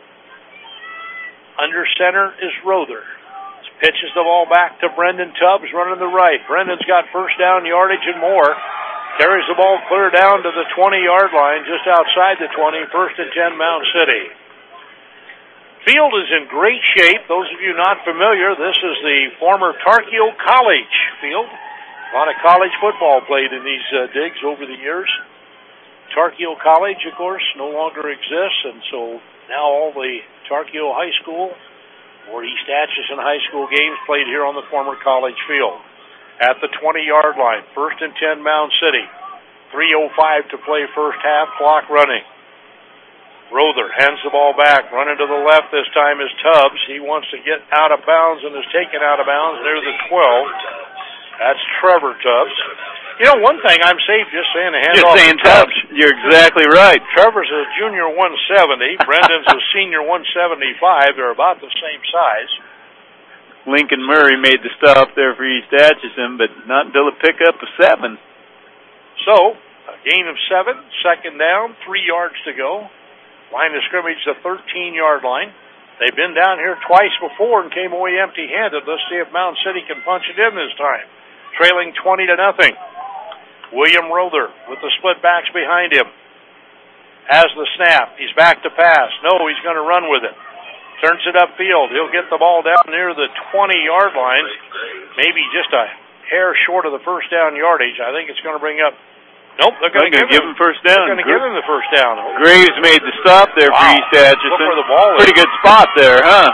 Under center is Rother. Pitches the ball back to Brendan Tubbs running the right. Brendan's got first down yardage and more. Carries the ball clear down to the twenty-yard line, just outside the twenty. First and ten, Mound City. Field is in great shape. Those of you not familiar, this is the former Tarkio College field. A lot of college football played in these uh, digs over the years. Tarkio College, of course, no longer exists, and so now all the Tarkio High School or East Atchison High School games played here on the former college field. At the twenty-yard line, first and ten, Mound City. three oh five to play first half, clock running. Rother hands the ball back, running to the left this time is Tubbs. He wants to get out of bounds and is taken out of bounds near the twelve. That's Trevor Tubbs. You know, one thing, I'm safe just saying a handoff.
Just saying Tubbs. You're exactly right.
Trevor's a junior one seventy. Brendan's a senior one seventy-five. They're about the same size.
Lincoln Murray made the stop there for East Atchison, but not until a pickup of seven.
So, a gain of seven, second down, three yards to go. Line of scrimmage, the thirteen-yard line. They've been down here twice before and came away empty-handed. Let's see if Mound City can punch it in this time. Trailing twenty to nothing. William Rother with the split backs behind him. Has the snap. He's back to pass. No, he's going to run with it. Turns it upfield. He'll get the ball down near the twenty-yard line. Maybe just a hair short of the first down yardage. I think it's going to bring up. Nope, they're going to give,
give him first down.
They're going to give him the first down.
Graves made the stop there
wow.
for East Atchison.
Look where the ball is.
Pretty good spot there, huh?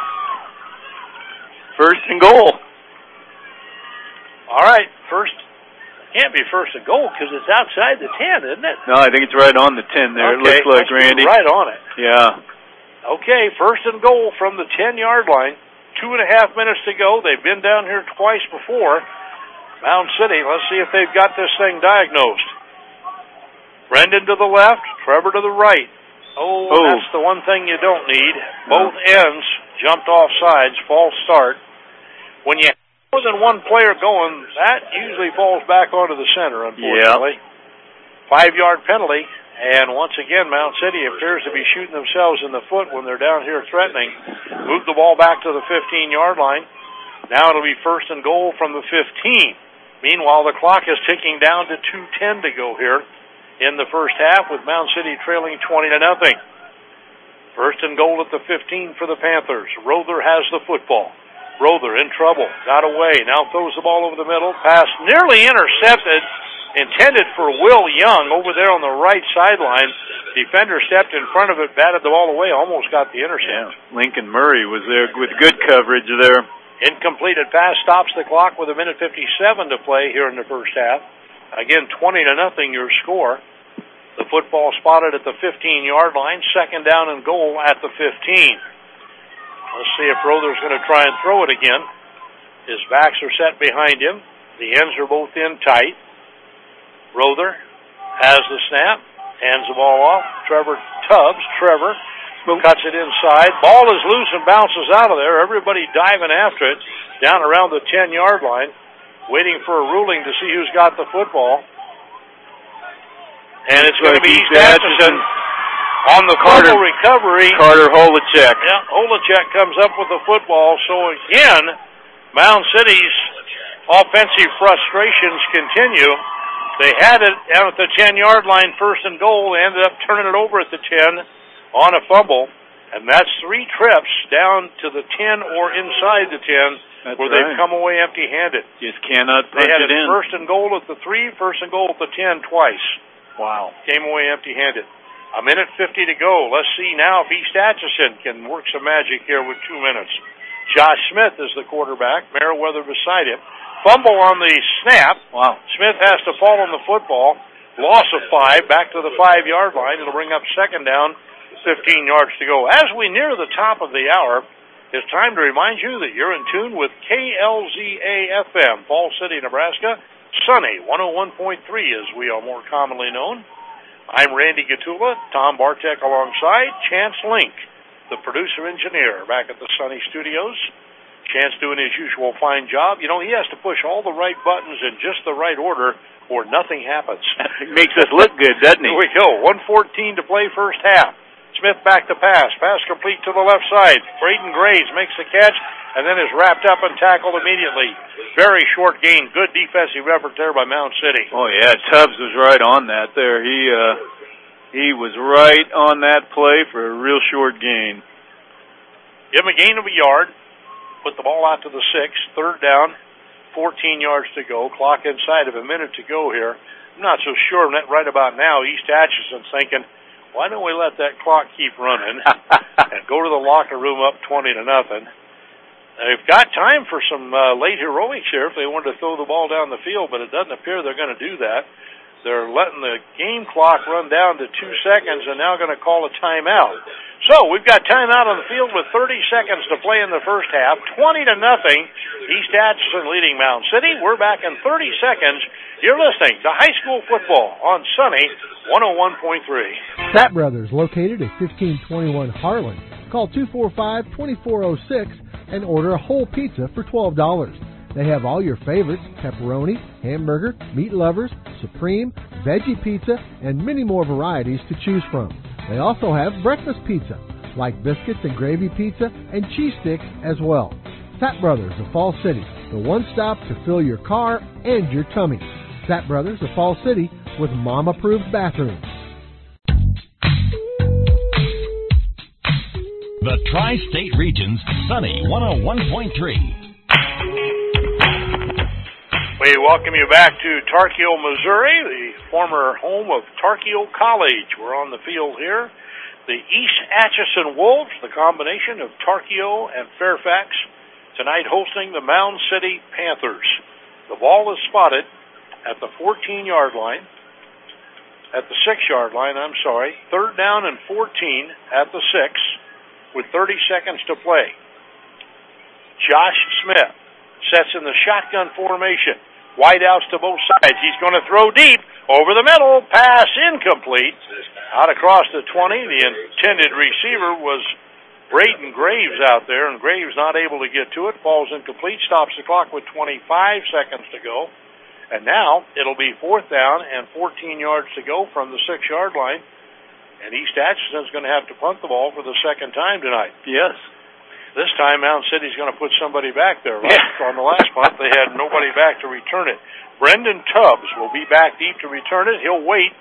First and goal.
All right, first. Can't be first and goal because it's outside the ten, isn't it?
No, I think it's right on the ten there.
Okay,
it looks like, Randy.
Right on it.
Yeah.
Okay, first and goal from the ten-yard line. Two and a half minutes to go. They've been down here twice before. Mound City, let's see if they've got this thing diagnosed. Brendan to the left, Trevor to the right. Oh, oh. That's the one thing you don't need. Both no. ends jumped off sides, false start. When you more than one player going, that usually falls back onto the center, unfortunately. Yep. Five-yard penalty, and once again, Mound City appears to be shooting themselves in the foot when they're down here threatening. Move the ball back to the fifteen-yard line. Now it'll be first and goal from the fifteen. Meanwhile, the clock is ticking down to two ten to go here in the first half, with Mound City trailing twenty to nothing. First and goal at the fifteen for the Panthers. Rother has the football. Rother in trouble, got away, now throws the ball over the middle, pass nearly intercepted, intended for Will Young over there on the right sideline. Defender stepped in front of it, batted the ball away, almost got the intercept.
Yeah. Lincoln Murray was there with good coverage there.
Incompleted pass stops the clock with a minute fifty-seven to play here in the first half. Again, twenty to nothing your score. The football spotted at the fifteen-yard line, second down and goal at the fifteen. Let's see if Rother's going to try and throw it again. His backs are set behind him. The ends are both in tight. Rother has the snap, hands the ball off. Trevor Tubbs, Trevor, cuts it inside. Ball is loose and bounces out of there. Everybody diving after it down around the ten-yard line, waiting for a ruling to see who's got the football. And it's going to be East Atchison. On the Carter recovery.
Carter Holacek.
Yeah, Holacek comes up with the football. So again, Mound City's offensive frustrations continue. They had it down at the ten-yard line, first and goal. They ended up turning it over at the ten on a fumble. And that's three trips down to the ten or inside the ten that's where right. they've come away empty-handed.
Just cannot punch
they had
it in.
First and goal at the three, first and goal at the ten twice. Wow. Came away empty-handed. A minute fifty to go. Let's see now if East Atchison can work some magic here with two minutes. Josh Smith is the quarterback. Meriwether beside him. Fumble on the snap. Wow. Smith has to fall on the football. Loss of five. Back to the five-yard line. It'll bring up second down. fifteen yards to go. As we near the top of the hour, it's time to remind you that you're in tune with K L Z A F M, Falls City, Nebraska. Sunny one oh one point three, as we are more commonly known. I'm Randy Gatula, Tom Bartek alongside Chance Link, the producer-engineer, back at the Sunny Studios. Chance doing his usual fine job. You know, he has to push all the right buttons in just the right order or nothing happens.
It makes us look good, doesn't he?
Here we go. one fourteen to play first half. Smith back to pass. Pass complete to the left side. Braden Graves makes the catch and then is wrapped up and tackled immediately. Very short gain. Good defensive effort there by Mound City.
Oh, yeah. Tubbs was right on that there. He, uh, he was right on that play for a real short gain.
Give him a gain of a yard. Put the ball out to the six. Third down. fourteen yards to go. Clock inside of a minute to go here. I'm not so sure right about now. East Atchison's thinking, why don't we let that clock keep running and go to the locker room up twenty to nothing? They've got time for some uh, late heroics here if they wanted to throw the ball down the field, but it doesn't appear they're going to do that. They're letting the game clock run down to two seconds and now going to call a timeout. So we've got timeout on the field with thirty seconds to play in the first half. twenty to nothing. East Atchison leading Mound City. We're back in thirty seconds. You're listening to high school football on Sunny one oh one point three.
Sapp Brothers, located at fifteen twenty-one Harlan. Call two four five, two four zero six and order a whole pizza for twelve dollars. They have all your favorites, pepperoni, hamburger, meat lovers, supreme, veggie pizza, and many more varieties to choose from. They also have breakfast pizza, like biscuits and gravy pizza and cheese sticks as well. Sapp Brothers of Falls City, the one stop to fill your car and your tummy. Sapp Brothers of Falls City with mom-approved bathrooms.
The Tri-State Region's Sunny one oh one point three.
We welcome you back to Tarkio, Missouri, the former home of Tarkio College. We're on the field here. The East Atchison Wolves, the combination of Tarkio and Fairfax, tonight hosting the Mound City Panthers. The ball is spotted at the fourteen-yard line, at the six-yard line, I'm sorry. Third down and fourteen at the six with thirty seconds to play. Josh Smith sets in the shotgun formation. Wideouts to both sides. He's going to throw deep over the middle. Pass incomplete. Out across the twenty. The intended receiver was Braden Graves out there, and Graves not able to get to it. Falls incomplete. Stops the clock with twenty-five seconds to go. And now it'll be fourth down and fourteen yards to go from the six-yard line. And East Atchison's going to have to punt the ball for the second time tonight.
Yes.
This time, Mound City's going to put somebody back there. Right? Yeah. On the last punt, they had nobody back to return it. Brendan Tubbs will be back deep to return it. He'll wait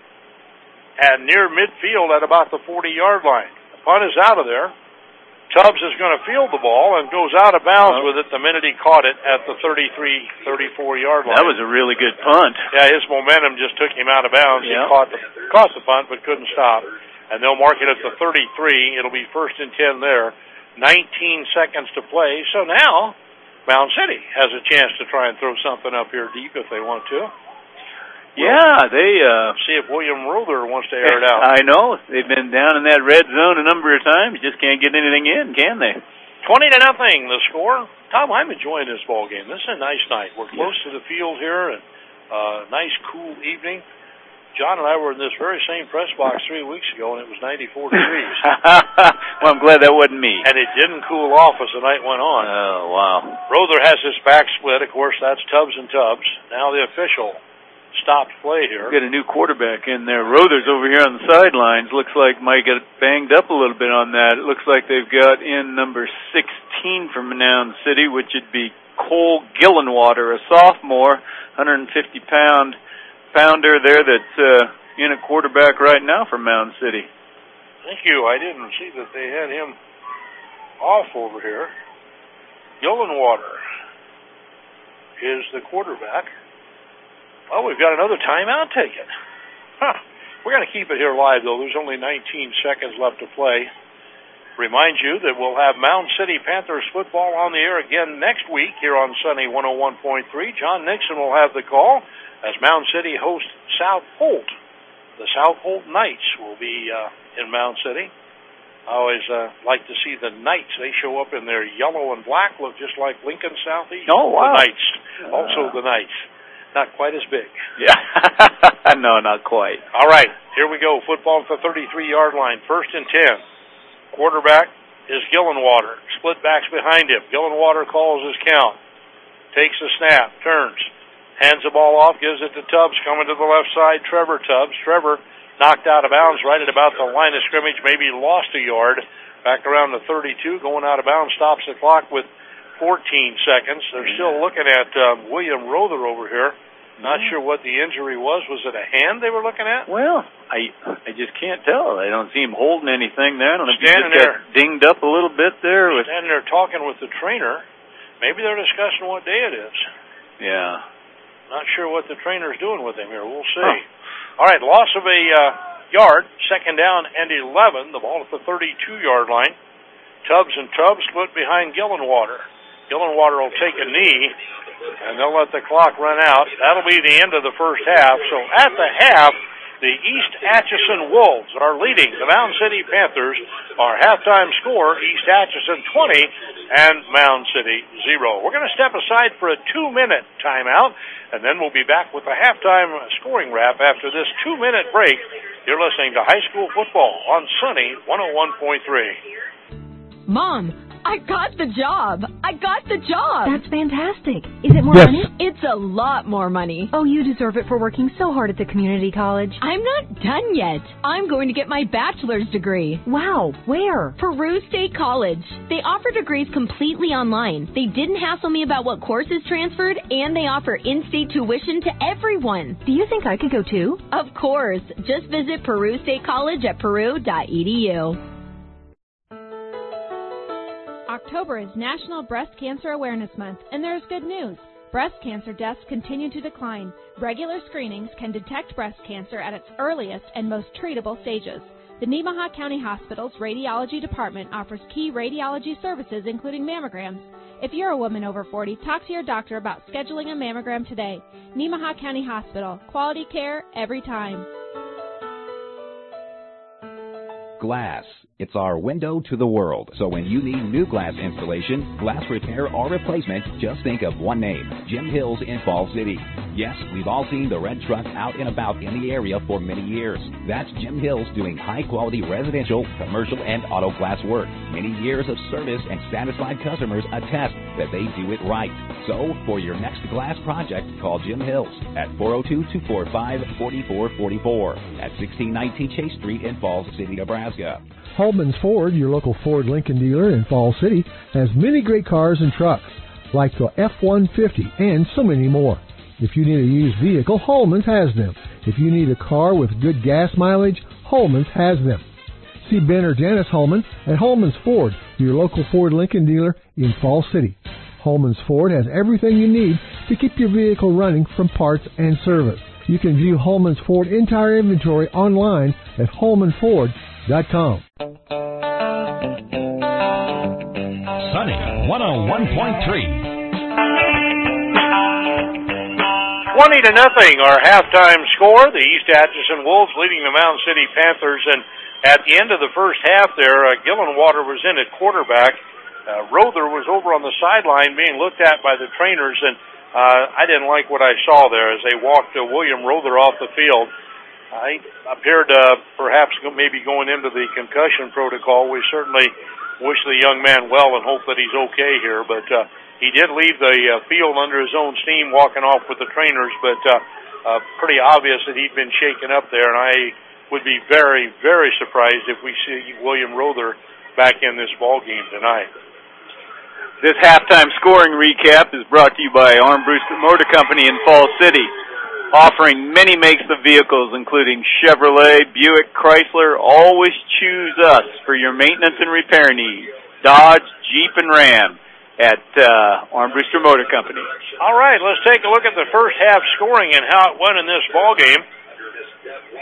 at near midfield at about the forty-yard line. The punt is out of there. Tubbs is going to field the ball and goes out of bounds with it the minute he caught it at the thirty-three, thirty-four-yard line.
That was a really good punt.
Yeah, his momentum just took him out of bounds.
Yeah.
He caught the, caught the punt but couldn't stop. And they'll mark it at the thirty-three. It'll be first and ten there. nineteen seconds to play. So now, Mound City has a chance to try and throw something up here deep if they want to.
Yeah, they, uh...
See if William Ruther wants to air it out.
I know. They've been down in that red zone a number of times. Just can't get anything in, can they?
twenty to nothing, the score. Tom, I'm enjoying this ball game. This is a nice night. We're close to the field here, and uh, nice, cool evening. John and I were in this very same press box three weeks ago, and it was ninety-four degrees.
Well, I'm glad that wasn't me.
And it didn't cool off as the night went on.
Oh, wow.
Rother has his back split. Of course, that's Tubbs and Tubbs. Now the official stopped play here.
We've got a new quarterback in there. Rother's over here on the sidelines. Looks like might get banged up a little bit on that. It looks like they've got in number sixteen from Mound City, which would be Cole Gillenwater, a sophomore, one hundred fifty pound pounder there that's uh, in a quarterback right now for Mound City.
Thank you. I didn't see that they had him off over here. Gillenwater is the quarterback. Well, we've got another timeout taken. Huh. We're going to keep it here live, though. There's only nineteen seconds left to play. Remind you that we'll have Mound City Panthers football on the air again next week here on Sunny one oh one point three. John Nixon will have the call as Mound City hosts South Holt. The South Holt Knights will be uh, in Mound City. I always uh, like to see the Knights. They show up in their yellow and black, look just like Lincoln Southeast.
Oh, wow.
The Knights. Also the Knights. Not quite as big.
Yeah. No, not quite.
All right, here we go. Football at the thirty-three-yard line. First and ten. Quarterback is Gillenwater. Split backs behind him. Gillenwater calls his count. Takes the snap. Turns. Hands the ball off. Gives it to Tubbs. Coming to the left side. Trevor Tubbs. Trevor knocked out of bounds right at about the line of scrimmage. Maybe lost a yard. Back around the thirty-two. Going out of bounds. Stops the clock with fourteen seconds. They're still looking at um, William Rother over here. Not sure what the injury was. Was it a hand they were looking at?
Well, I I just can't tell. I don't see him holding anything there. I don't know if he
Standing
just
there.
got dinged up a little bit there. With...
Standing there talking with the trainer. Maybe they're discussing what day it is.
Yeah.
Not sure what the trainer's doing with him here. We'll see. Huh. All right, loss of a uh, yard. Second down and eleven. The ball at the thirty-two-yard line. Tubbs and Tubbs split behind Gillenwater. Gillenwater will take a knee, and they'll let the clock run out. That'll be the end of the first half. So at the half, the East Atchison Wolves are leading the Mound City Panthers. Our halftime score, East Atchison twenty and Mound City zero. We're going to step aside for a two-minute timeout, and then we'll be back with a halftime scoring wrap after this two-minute break. You're listening to High School Football on Sunny one oh one point three.
Mom, I got the job. I got the job.
That's fantastic. Is it more
Yes.
money?
It's a lot more money.
Oh, you deserve it for working so hard at the community college.
I'm not done yet. I'm going to get my bachelor's degree.
Wow. Where?
Peru State College. They offer degrees completely online. They didn't hassle me about what courses transferred, and they offer in-state tuition to everyone.
Do you think I could go too?
Of course. Just visit Peru State College at peru dot e d u.
October is National Breast Cancer Awareness Month, and there's good news. Breast cancer deaths continue to decline. Regular screenings can detect breast cancer at its earliest and most treatable stages. The Nemaha County Hospital's Radiology Department offers key radiology services, including mammograms. If you're a woman over forty, talk to your doctor about scheduling a mammogram today. Nemaha County Hospital. Quality care every time.
Glass. It's our window to the world. So when you need new glass installation, glass repair, or replacement, just think of one name, Jim Hills in Falls City. Yes, we've all seen the red truck out and about in the area for many years. That's Jim Hills doing high-quality residential, commercial, and auto glass work. Many years of service and satisfied customers attest that they do it right. So for your next glass project, call Jim Hills at four oh two, two four five, four four four four at sixteen nineteen Chase Street in Falls City, Nebraska.
Holman's Ford, your local Ford Lincoln dealer in Falls City, has many great cars and trucks, like the F one fifty and so many more. If you need a used vehicle, Holman's has them. If you need a car with good gas mileage, Holman's has them. See Ben or Janice Holman at Holman's Ford, your local Ford Lincoln dealer in Falls City. Holman's Ford has everything you need to keep your vehicle running from parts and service. You can view Holman's Ford entire inventory online at holman ford dot com.
Sunny one oh one point three.
twenty to nothing, our halftime score. The East Atchison Wolves leading the Mound City Panthers, and at the end of the first half there, uh, Gillenwater was in at quarterback. Uh, Rother was over on the sideline being looked at by the trainers, and uh, I didn't like what I saw there as they walked uh, William Rother off the field. Uh, he appeared uh, perhaps maybe going into the concussion protocol. We certainly wish the young man well and hope that he's okay here, but uh, he did leave the uh, field under his own steam walking off with the trainers, but uh, uh, pretty obvious that he'd been shaken up there, and I would be very, very surprised if we see William Rother back in this ball game tonight.
This halftime scoring recap is brought to you by Armbruster Motor Company in Falls City, offering many makes of vehicles, including Chevrolet, Buick, Chrysler. Always choose us for your maintenance and repair needs. Dodge, Jeep, and Ram at uh, Armbruster Motor Company.
All right, let's take a look at the first half scoring and how it went in this ball game.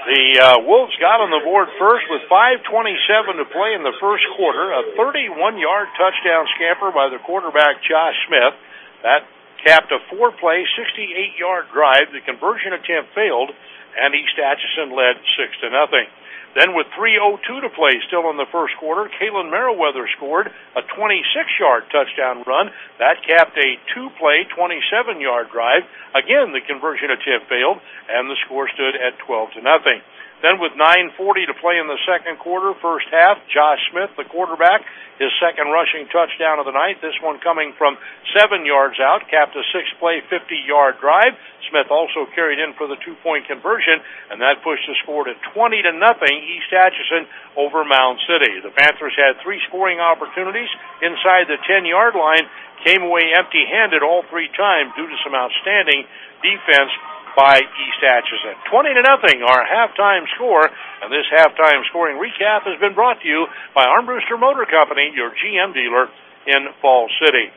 The uh, Wolves got on the board first with five twenty-seven to play in the first quarter. A thirty-one-yard touchdown scamper by the quarterback, Josh Smith. That capped a four-play, sixty-eight-yard drive. The conversion attempt failed, and East Atchison led six to nothing. Then with three oh two to play still in the first quarter, Kalen Merriweather scored a twenty-six-yard touchdown run. That capped a two-play, twenty-seven-yard drive. Again, the conversion attempt failed, and the score stood at twelve to nothing. Then with nine forty to play in the second quarter, first half, Josh Smith, the quarterback, his second rushing touchdown of the night, this one coming from seven yards out, capped a six-play, fifty-yard drive. Smith also carried in for the two-point conversion, and that pushed the score to twenty to nothing, East Atchison over Mound City. The Panthers had three scoring opportunities inside the ten-yard line, came away empty-handed all three times due to some outstanding defense by East Atchison. twenty to nothing, our halftime score, and this halftime scoring recap has been brought to you by Armbruster Motor Company, your G M dealer in Falls City.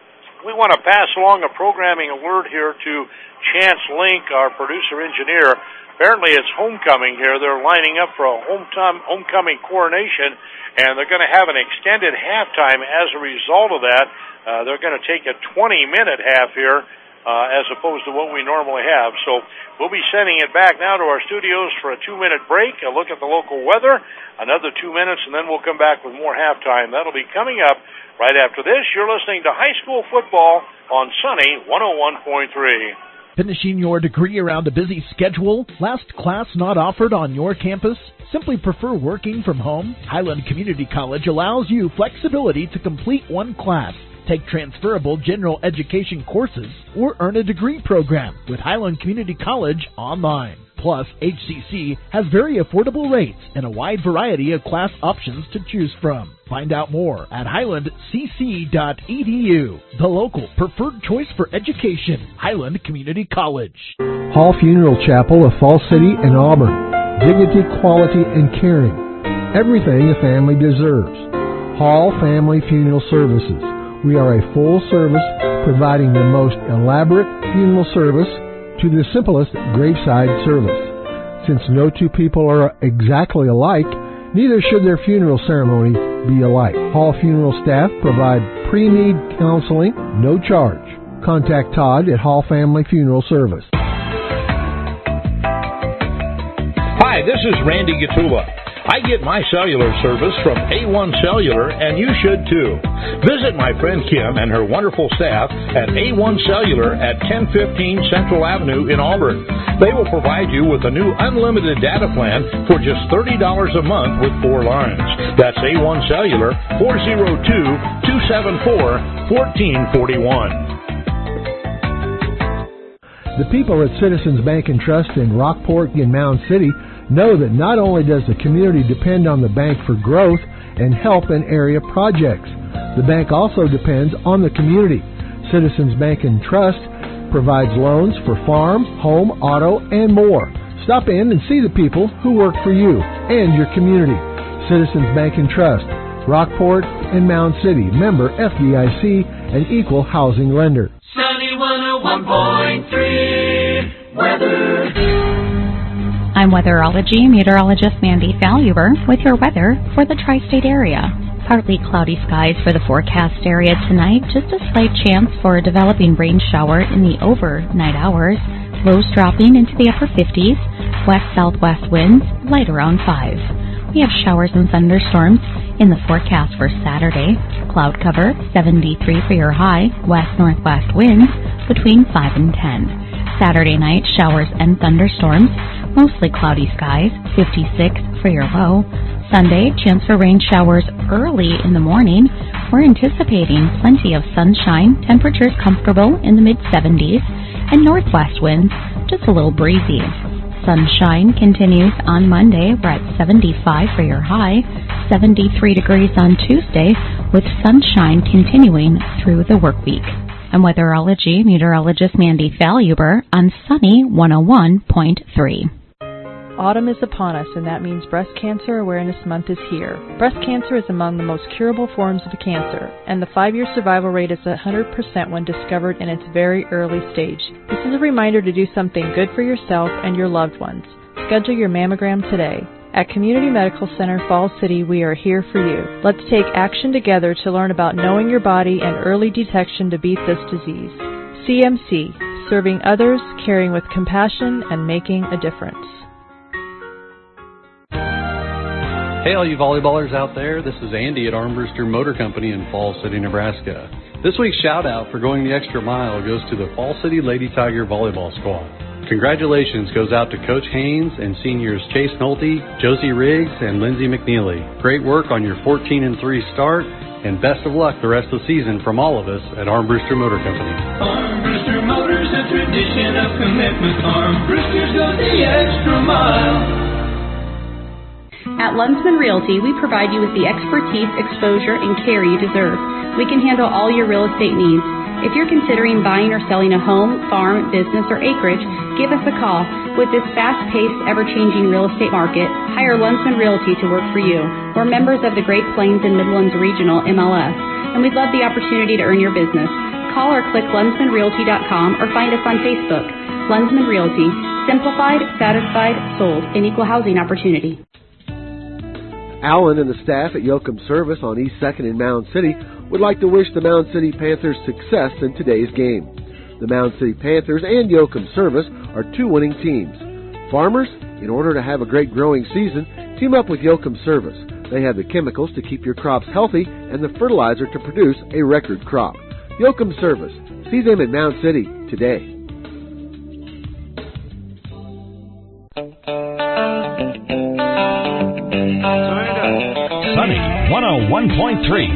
We want to pass along a programming alert here to Chance Link, our producer-engineer. Apparently it's homecoming here. They're lining up for a homecoming, homecoming coronation, and they're going to have an extended halftime as a result of that. Uh, they're going to take a twenty-minute half here, Uh, as opposed to what we normally have. So we'll be sending it back now to our studios for a two-minute break, a look at the local weather, another two minutes, and then we'll come back with more halftime. That'll be coming up right after this. You're listening to high school football on Sunny one oh one point three.
Finishing your degree around a busy schedule? Last class not offered on your campus? Simply prefer working from home? Highland Community College allows you flexibility to complete one class, take transferable general education courses, or earn a degree program with Highland Community College online. Plus, H C C has very affordable rates and a wide variety of class options to choose from. Find out more at highland c c dot e d u. The local preferred choice for education, Highland Community College.
Hall Funeral Chapel of Falls City and Auburn. Dignity, quality, and caring. Everything a family deserves. Hall Family Funeral Services. We are a full service providing the most elaborate funeral service to the simplest graveside service. Since no two people are exactly alike, neither should their funeral ceremony be alike. Hall Funeral staff provide pre-need counseling, no charge. Contact Todd at Hall Family Funeral Service.
Hi, this is Randy Gatula. I get my cellular service from A one Cellular, and you should too. Visit my friend Kim and her wonderful staff at A one Cellular at ten fifteen Central Avenue in Auburn. They will provide you with a new unlimited data plan for just thirty dollars a month with four lines. That's A one Cellular, four oh two, two seven four, one four four one.
The people at Citizens Bank and Trust in Rockport and Mound City know that not only does the community depend on the bank for growth and help in area projects, the bank also depends on the community. Citizens Bank and Trust provides loans for farm, home, auto, and more. Stop in and see the people who work for you and your community. Citizens Bank and Trust, Rockport and Mound City, member F D I C, an equal housing lender.
Sunny one oh one point three weather.
I'm weatherology meteorologist Mandy Valuer with your weather for the tri-state area. Partly cloudy skies for the forecast area tonight, just a slight chance for a developing rain shower in the overnight hours. Lows dropping into the upper fifties, west-southwest winds light around five. We have showers and thunderstorms in the forecast for Saturday. Cloud cover seventy-three for your high, west-northwest winds between five and ten. Saturday night, showers and thunderstorms, mostly cloudy skies, fifty-six for your low. Sunday, chance for rain showers early in the morning. We're anticipating plenty of sunshine, temperatures comfortable in the mid seventies, and northwest winds just a little breezy. Sunshine continues on Monday. We're at seventy-five for your high, seventy-three degrees on Tuesday, with sunshine continuing through the work week. I'm weatherology meteorologist Mandy Valuber on Sunny one oh one point three.
Autumn is upon us, and that means Breast Cancer Awareness Month is here. Breast cancer is among the most curable forms of cancer, and the five-year survival rate is one hundred percent when discovered in its very early stage. This is a reminder to do something good for yourself and your loved ones. schedule your mammogram today. At Community Medical Center Falls City, we are here for you. Let's take action together to learn about knowing your body and early detection to beat this disease. C M C, serving others, caring with compassion, and making a difference.
Hey, all you volleyballers out there, this is Andy at Armbruster Motor Company in Falls City, Nebraska. This week's shout out for going the extra mile goes to the Falls City Lady Tiger Volleyball Squad. Congratulations goes out to Coach Haynes and seniors Chase Nolte, Josie Riggs, and Lindsay McNeely. Great work on your fourteen and three start, and best of luck the rest of the season from all of us at Armbruster Motor Company.
Armbruster Motors, a tradition of commitment. Armbruster's go the extra mile.
At Lunsman Realty, we provide you with the expertise, exposure, and care you deserve. We can handle all your real estate needs. If you're considering buying or selling a home, farm, business, or acreage, give us a call. With this fast-paced, ever-changing real estate market, hire Lunsman Realty to work for you. We're members of the Great Plains and Midlands Regional M L S, and we'd love the opportunity to earn your business. Call or click lunsman realty dot com or find us on Facebook. Lunsman Realty. Simplified, satisfied, sold, an equal housing opportunity.
Alan and the staff at Yoakum Service on East second in Mound City would like to wish the Mound City Panthers success in today's game. The Mound City Panthers and Yoakum Service are two winning teams. Farmers, in order to have a great growing season, team up with Yoakum Service. They have the chemicals to keep your crops healthy and the fertilizer to produce a record crop. Yoakum Service. See them in Mound City today.
Sunny one oh one point three.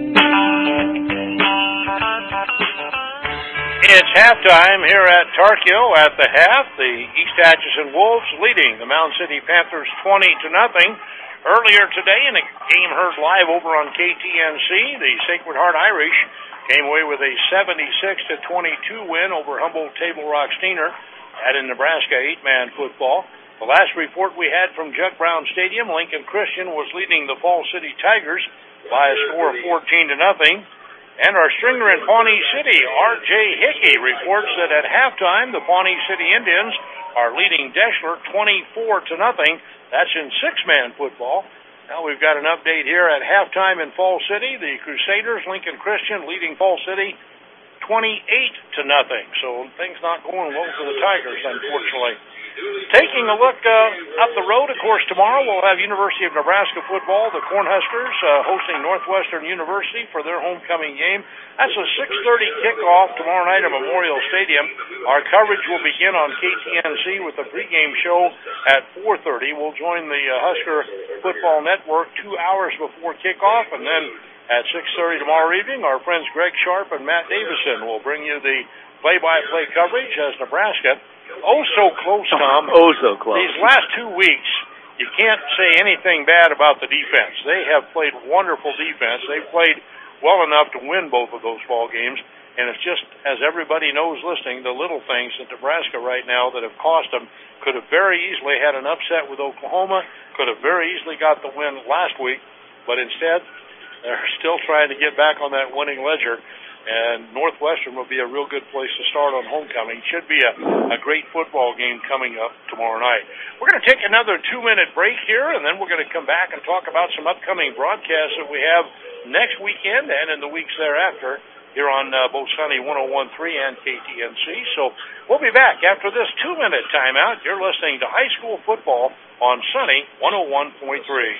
It's halftime here at Tarkio at the half. The East Atchison Wolves leading the Mound City Panthers twenty to nothing. Earlier today in a game heard live over on K T N C, the Sacred Heart Irish came away with a seventy-six to twenty-two win over Humboldt Table Rock Steiner at a Nebraska eight-man football. The last report we had from Jug Brown Stadium, Lincoln Christian was leading the Falls City Tigers by a score of fourteen to nothing. And our stringer in Pawnee City, R J Hickey, reports that at halftime, the Pawnee City Indians are leading Deschler twenty-four to nothing. That's in six-man football. Now we've got an update here at halftime in Falls City. The Crusaders, Lincoln Christian, leading Falls City twenty-eight to nothing. So things not going well for the Tigers, unfortunately. Taking a look uh, up the road, of course, tomorrow we'll have University of Nebraska football. The Cornhuskers uh, hosting Northwestern University for their homecoming game. That's a six thirty kickoff tomorrow night at Memorial Stadium. Our coverage will begin on K T N C with a pregame show at four thirty. We'll join the uh, Husker Football Network two hours before kickoff, and then at six thirty tomorrow evening, our friends Greg Sharp and Matt Davison will bring you the play-by-play coverage as Nebraska. Oh, so close, Tom.
Oh, so close.
These last two weeks, you can't say anything bad about the defense. They have played wonderful defense. They've played well enough to win both of those ball games. And it's just, as everybody knows listening, the little things in Nebraska right now that have cost them. Could have very easily had an upset with Oklahoma. Could have very easily got the win last week. But instead, they're still trying to get back on that winning ledger. And Northwestern will be a real good place to start on homecoming. Should be a, a great football game coming up tomorrow night. We're going to take another two-minute break here, and then we're going to come back and talk about some upcoming broadcasts that we have next weekend and in the weeks thereafter here on uh, both Sunny one oh one point three and K T N C. So we'll be back after this two-minute timeout. You're listening to high school football on Sunny one oh one point three.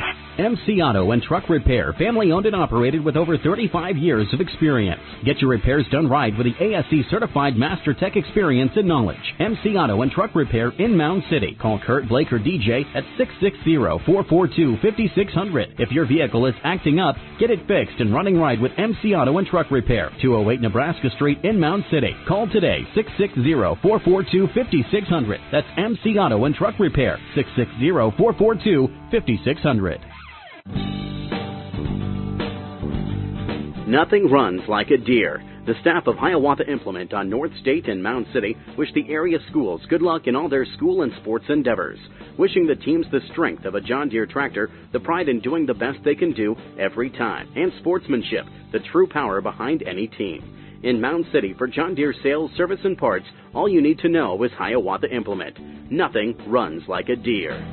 M C Auto and Truck Repair, family owned and operated with over thirty-five years of experience. Get your repairs done right with the A S C certified Master Tech experience and knowledge. M C Auto and Truck Repair in Mound City. Call Kurt, Blake, or D J at six six zero, four four two, five six zero zero. If your vehicle is acting up, get it fixed and running right with M C Auto and Truck Repair. two oh eight Nebraska Street in Mound City. Call today, six six zero, four four two, five six zero zero. That's M C Auto and Truck Repair, six six zero, four four two, five six zero zero.
Nothing runs like a deer. The staff of Hiawatha Implement on North State and Mound City wish the area schools good luck in all their school and sports endeavors. Wishing the teams the strength of a John Deere tractor, the pride in doing the best they can do every time, and sportsmanship, the true power behind any team. In Mound City, for John Deere sales, service, and parts, all you need to know is Hiawatha Implement. Nothing runs like a Deere.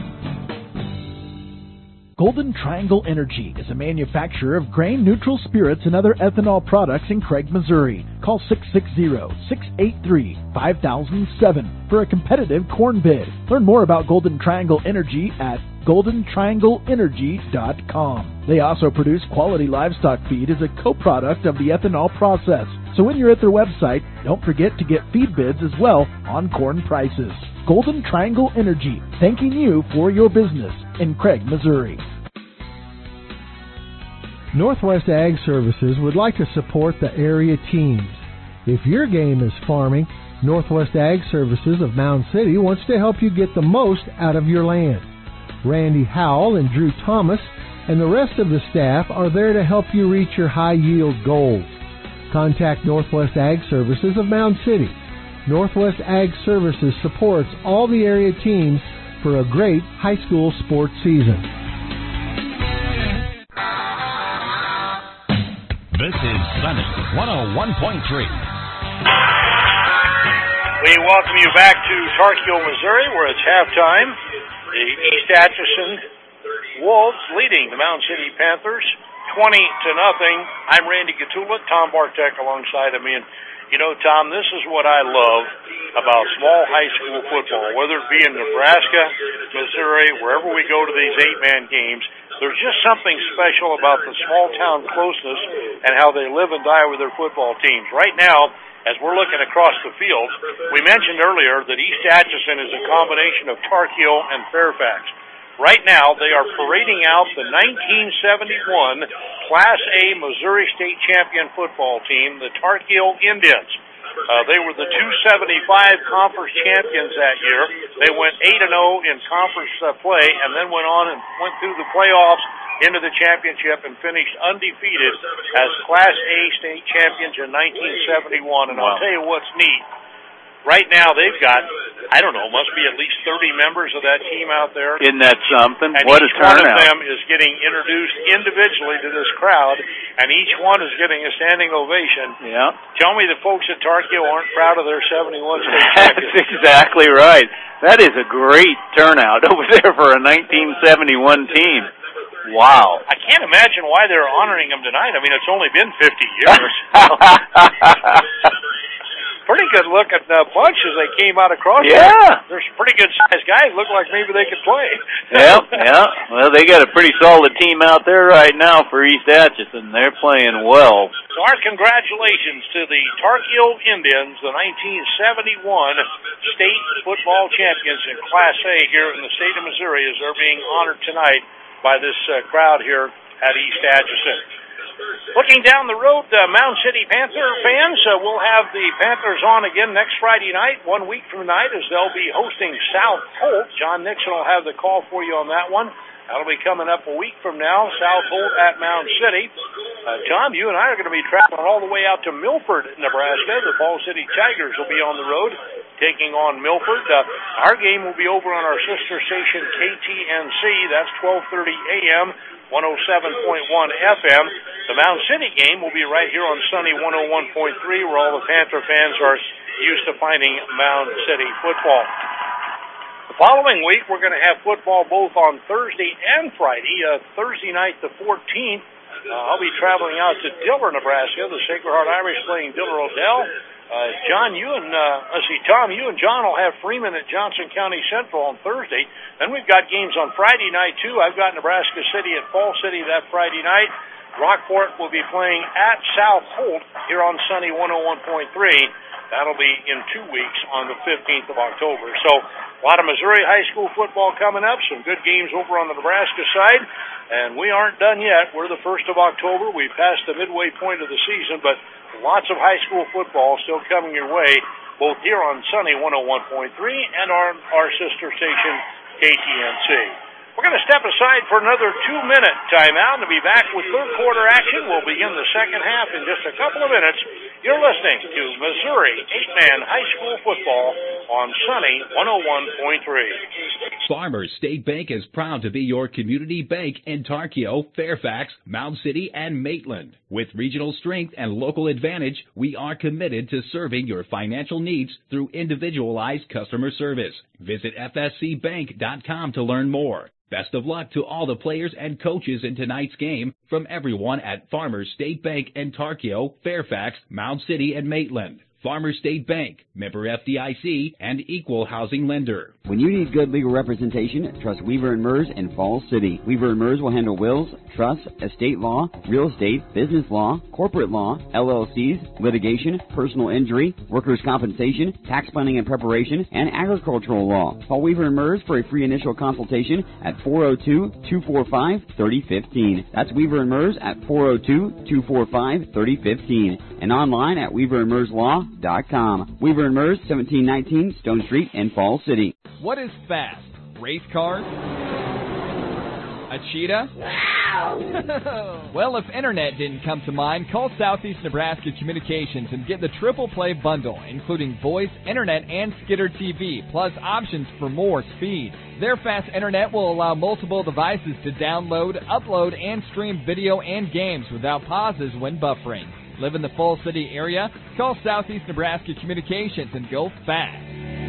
Golden Triangle Energy is a manufacturer of grain-neutral spirits and other ethanol products in Craig, Missouri. Call six six zero, six eight three, five thousand seven for a competitive corn bid. Learn more about Golden Triangle Energy at golden triangle energy dot com. They also produce quality livestock feed as a co-product of the ethanol process. So when you're at their website, don't forget to get feed bids as well on corn prices. Golden Triangle Energy, thanking you for your business in Craig, Missouri.
Northwest Ag Services would like to support the area teams. If your game is farming, Northwest Ag Services of Mound City wants to help you get the most out of your land. Randy Howell and Drew Thomas and the rest of the staff are there to help you reach your high-yield goals. Contact Northwest Ag Services of Mound City. Northwest Ag Services supports all the area teams for a great high school sports season.
This is Sunny one oh one point three.
We welcome you back to Tarkio, Missouri, where it's halftime. The East Atchison Wolves leading the Mound City Panthers twenty to nothing. I'm Randy Gatula, Tom Bartek alongside of me. And, you know, Tom, this is what I love about small high school football, whether it be in Nebraska, Missouri, wherever we go to these eight-man games. There's just something special about the small-town closeness and how they live and die with their football teams. Right now, as we're looking across the field, we mentioned earlier that East Atchison is a combination of Tarkio and Fairfax. Right now, they are parading out the nineteen seventy-one Class A Missouri State Champion football team, the Tarkio Indians. Uh, they were the two seventy-five conference champions that year. They went eight and oh in conference uh, play and then went on and went through the playoffs into the championship and finished undefeated as Class A state champions in nineteen seventy-one. And wow. I'll tell you what's neat. Right now they've got, I don't know, must be at least thirty members of that team out there.
Isn't that something?
And
what a
each
turnout.
one of them is getting introduced individually to this crowd, and each one is getting a standing ovation.
Yeah.
Tell me the folks at Tarkio aren't proud of their seventy-one state champions.
That's exactly right. That is a great turnout over there for a nineteen seventy-one team. Wow.
I can't imagine why they're honoring them tonight. I mean, it's only been fifty years. Pretty good looking uh, bunch as they came out across.
Yeah.
There. There's some pretty good sized guys. Look like maybe they could play.
Yeah, yeah. Well, they got a pretty solid team out there right now for East Atchison. They're playing well.
So our congratulations to the Tarkio Indians, the nineteen seventy-one state football champions in Class A here in the state of Missouri, as they're being honored tonight by this uh, crowd here at East Atchison. Looking down the road, uh, Mound City Panther fans, uh, we'll have the Panthers on again next Friday night, one week from tonight, as they'll be hosting South Holt. John Nixon will have the call for you on that one. That'll be coming up a week from now, South Holt at Mound City. Uh, Tom, you and I are going to be traveling all the way out to Milford, Nebraska. The Fall City Tigers will be on the road taking on Milford. Uh, our game will be over on our sister station, K T N C. That's twelve thirty a.m., one oh seven point one F M. The Mound City game will be right here on Sunny one oh one point three, where all the Panther fans are used to finding Mound City football. The following week, we're going to have football both on Thursday and Friday. Uh, Thursday night, the fourteenth, uh, I'll be traveling out to Diller, Nebraska. The Sacred Heart Irish playing Diller Odell. Uh, John, you and, uh, let's see, Tom, you and John will have Freeman at Johnson County Central on Thursday. Then we've got games on Friday night, too. I've got Nebraska City at Fall City that Friday night. Rockport will be playing at South Holt here on Sunny one oh one point three. That'll be in two weeks on the fifteenth of October. So a lot of Missouri high school football coming up, some good games over on the Nebraska side, and we aren't done yet. We're the first of October. We've passed the midway point of the season, but lots of high school football still coming your way, both here on Sunny one oh one point three and our, our sister station, K T N C. We're going to step aside for another two-minute timeout and be back with third quarter action. We'll begin the second half in just a couple of minutes You're listening to Missouri eight-man high school football on Sunny one oh one point three.
Farmers State Bank is proud to be your community bank in Tarkio, Fairfax, Mound City, and Maitland. With regional strength and local advantage, we are committed to serving your financial needs through individualized customer service. Visit f s c bank dot com to learn more. Best of luck to all the players and coaches in tonight's game from everyone at Farmers State Bank in Tarkio, Fairfax, Mound City, and Maitland. Farmers State Bank, member F D I C, and equal housing lender.
When you need good legal representation, trust Weaver and Mers in Falls City. Weaver and Mers will handle wills, trusts, estate law, real estate, business law, corporate law, L L Cs, litigation, personal injury, workers' compensation, tax planning and preparation, and agricultural law. Call Weaver and Mers for a free initial consultation at four oh two, two four five, three oh one five. That's Weaver and Mers at four oh two, two four five, three oh one five and online at weaver and mers law dot com. Weaver and Mers, seventeen nineteen Stone Street in Falls City.
What is fast? Race cars? A cheetah? Well, if internet didn't come to mind, call Southeast Nebraska Communications and get the Triple Play Bundle, including voice, internet, and Skitter T V, plus options for more speed. Their fast internet will allow multiple devices to download, upload, and stream video and games without pauses when buffering. Live in the Falls City area? Call Southeast Nebraska Communications and go fast.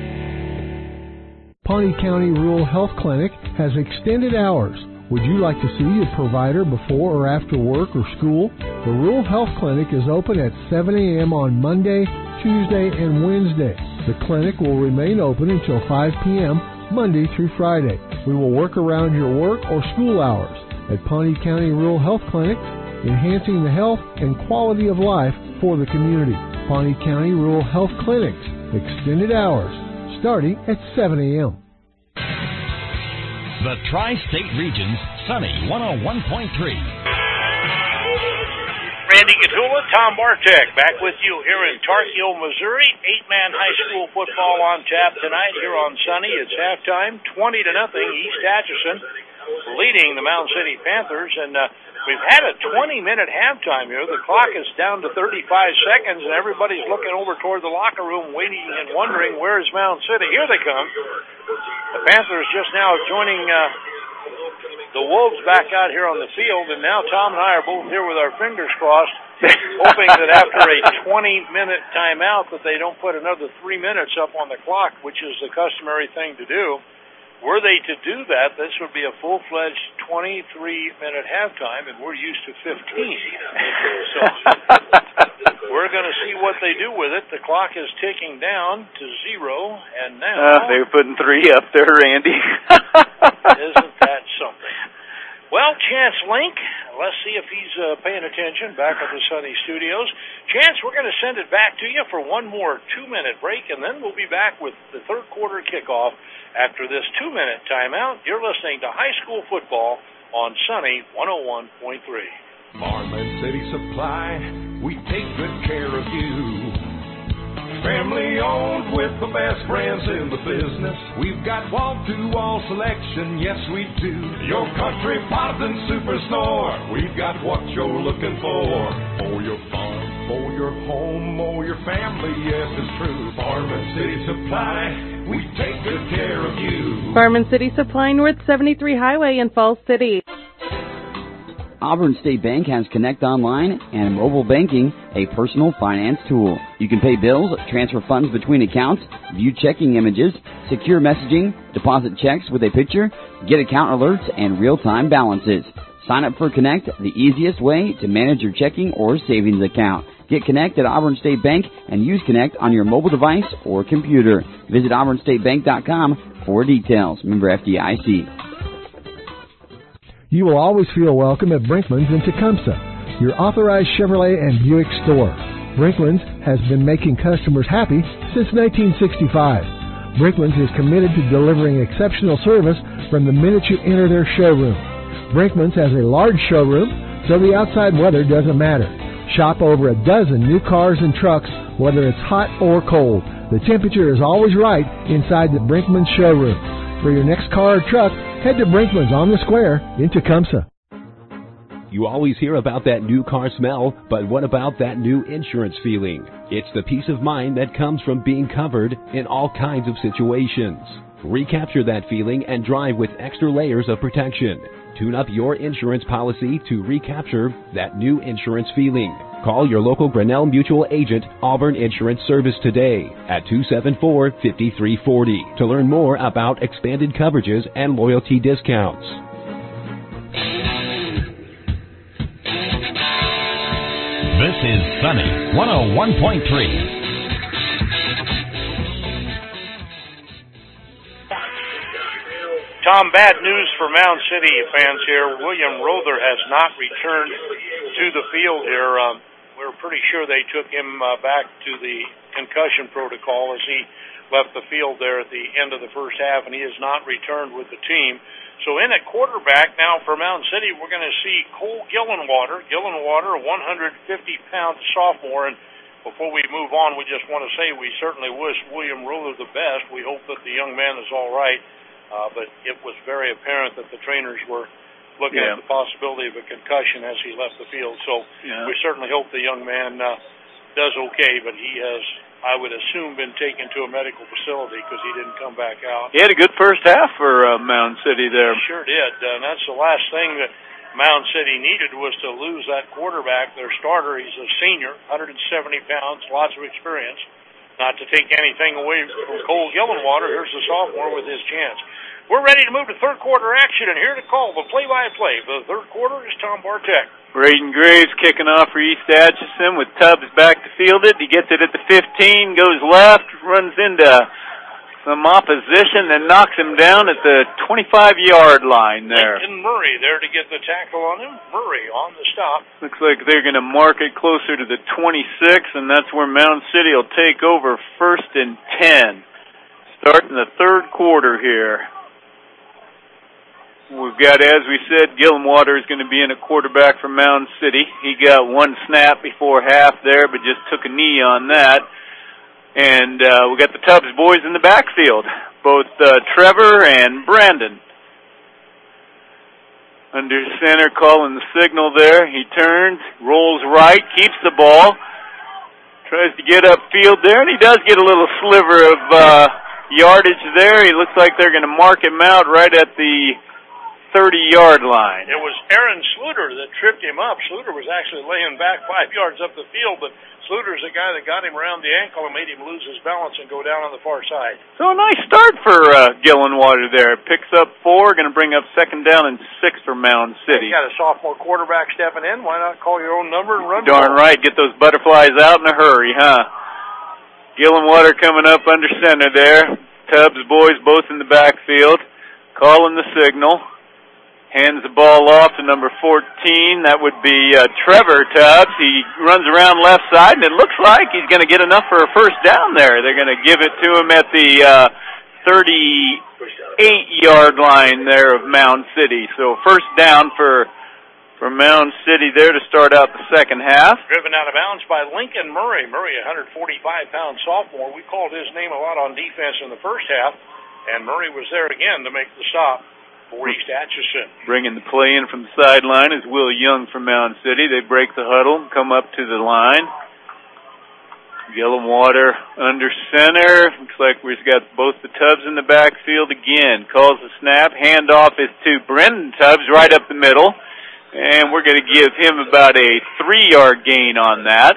Pawnee County Rural Health Clinic has extended hours. Would you like to see your provider before or after work or school? The Rural Health Clinic is open at seven a.m. on Monday, Tuesday, and Wednesday. The clinic will remain open until five p.m. Monday through Friday. We will work around your work or school hours. At Pawnee County Rural Health Clinic, enhancing the health and quality of life for the community. Pawnee County Rural Health Clinics, extended hours, starting at seven a.m.
The Tri-State Region's Sunny one oh one point three.
Randy Gatula, Tom Bartek, back with you here in Tarkio, Missouri. Eight-man high school football on tap tonight here on Sunny. It's halftime, twenty to nothing. East Atchison leading the Mound City Panthers, and uh, we've had a twenty-minute halftime here. The clock is down to thirty-five seconds, and everybody's looking over toward the locker room, waiting and wondering, where's Mound City? Here they come. The Panthers just now joining uh, the Wolves back out here on the field, and now Tom and I are both here with our fingers crossed, hoping that after a twenty-minute timeout that they don't put another three minutes up on the clock, which is the customary thing to do. Were they to do that, this would be a full-fledged twenty-three minute halftime, and we're used to fifteen. So we're going to see what they do with it. The clock is ticking down to zero, and now...
Uh, they were putting three up there, Randy.
Isn't that something? Well, Chance Link, let's see if he's uh, paying attention back at the Sunny Studios. Chance, we're going to send it back to you for one more two-minute break, and then we'll be back with the third quarter kickoff. After this two-minute timeout, you're listening to high school football on Sunny one oh one point three.
Farmland City Supply, we take good care of you. Family owned with the best brands in the business. We've got wall-to-wall selection, yes we do. Your country Potten Superstore, we've got what you're looking for. For your farm, for your home, or your family, yes it's true. Farmland City Supply, we take good care of you.
Farm and City Supply, North seventy-three Highway in Falls City.
Auburn State Bank has Connect Online and mobile banking, a personal finance tool. You can pay bills, transfer funds between accounts, view checking images, secure messaging, deposit checks with a picture, get account alerts, and real-time balances. Sign up for Connect, the easiest way to manage your checking or savings account. Get Connect at Auburn State Bank and use Connect on your mobile device or computer. Visit auburn state bank dot com for details. Member F D I C.
You will always feel welcome at Brinkman's in Tecumseh, your authorized Chevrolet and Buick store. Brinkman's has been making customers happy since nineteen sixty-five. Brinkman's is committed to delivering exceptional service from the minute you enter their showroom. Brinkman's has a large showroom, so the outside weather doesn't matter. Shop over a dozen new cars and trucks, whether it's hot or cold. The temperature is always right inside the Brinkman's showroom. For your next car or truck, head to Brinkman's on the Square in Tecumseh.
You always hear about that new car smell, but what about that new insurance feeling? It's the peace of mind that comes from being covered in all kinds of situations. Recapture that feeling and drive with extra layers of protection. Tune up your insurance policy to recapture that new insurance feeling. Call your local Grinnell Mutual agent, Auburn Insurance Service, today at two seven four, five three four zero to learn more about expanded coverages and loyalty discounts.
This is Sunny one oh one point three.
Tom, bad news for Mound City fans here. William Rother has not returned to the field here. Um, we're pretty sure they took him uh, back to the concussion protocol as he left the field there at the end of the first half, and he has not returned with the team. So in at quarterback now for Mound City, we're going to see Cole Gillenwater. Gillenwater, a one hundred fifty pound sophomore. And before we move on, we just want to say we certainly wish William Rother the best. We hope that the young man is all right. Uh, but it was very apparent that the trainers were looking yeah. at the possibility of a concussion as he left the field. So yeah. we certainly hope the young man uh, does okay, but he has, I would assume, been taken to a medical facility because he didn't come back out.
He had a good first half for uh, Mound City there.
He sure did, uh, and that's the last thing that Mound City needed was to lose that quarterback, their starter. He's a senior, one hundred seventy pounds, lots of experience. Not to take anything away from Cole Gillenwater, here's the sophomore with his chance. We're ready to move to third quarter action, and here to call the play-by-play for the third quarter is Tom Bartek.
Braden Graves kicking off for East Atchison with Tubbs back to field it. He gets it at the fifteen, goes left, runs into some opposition, and knocks him down at the twenty-five yard line there.
Lincoln Murray there to get the tackle on him. Murray on the stop.
Looks like they're going to mark it closer to the twenty-six, and that's where Mound City will take over first and ten. Starting the third quarter here. We've got, as we said, Gillenwater is going to be in a quarterback for Mound City. He got one snap before half there, but just took a knee on that. And uh, we got the Tubbs boys in the backfield, both uh, Trevor and Brandon. Under center, calling the signal there. He turns, rolls right, keeps the ball, tries to get upfield there, and he does get a little sliver of uh, yardage there. He looks like they're going to mark him out right at the thirty yard line.
It was Aaron Sluter that tripped him up. Sluter was actually laying back five yards up the field, but Sluter's the guy that got him around the ankle and made him lose his balance and go down on the far side.
So a nice start for uh, Gillenwater there. Picks up four, going to bring up second down and six for Mound City.
You got a sophomore quarterback stepping in. Why not call your own number and run?
Darn right. Get those butterflies out in a hurry, huh? Gillenwater coming up under center there. Tubbs boys both in the backfield. Calling the signal. Hands the ball off to number fourteen. That would be uh, Trevor Tubbs. He runs around left side, and it looks like he's going to get enough for a first down there. They're going to give it to him at the uh, thirty-eight yard line there of Mound City. So first down for for Mound City there to start out the second half.
Driven out of bounds by Lincoln Murray. Murray, one hundred forty-five pound sophomore. We called his name a lot on defense in the first half, and Murray was there again to make the stop for East Atchison.
Bringing the play in from the sideline is Will Young from Mound City. They break the huddle, come up to the line. Gillenwater under center. Looks like we've got both the Tubbs in the backfield again. Calls the snap. Handoff is to Brendan Tubbs right up the middle. And we're going to give him about a three-yard gain on that.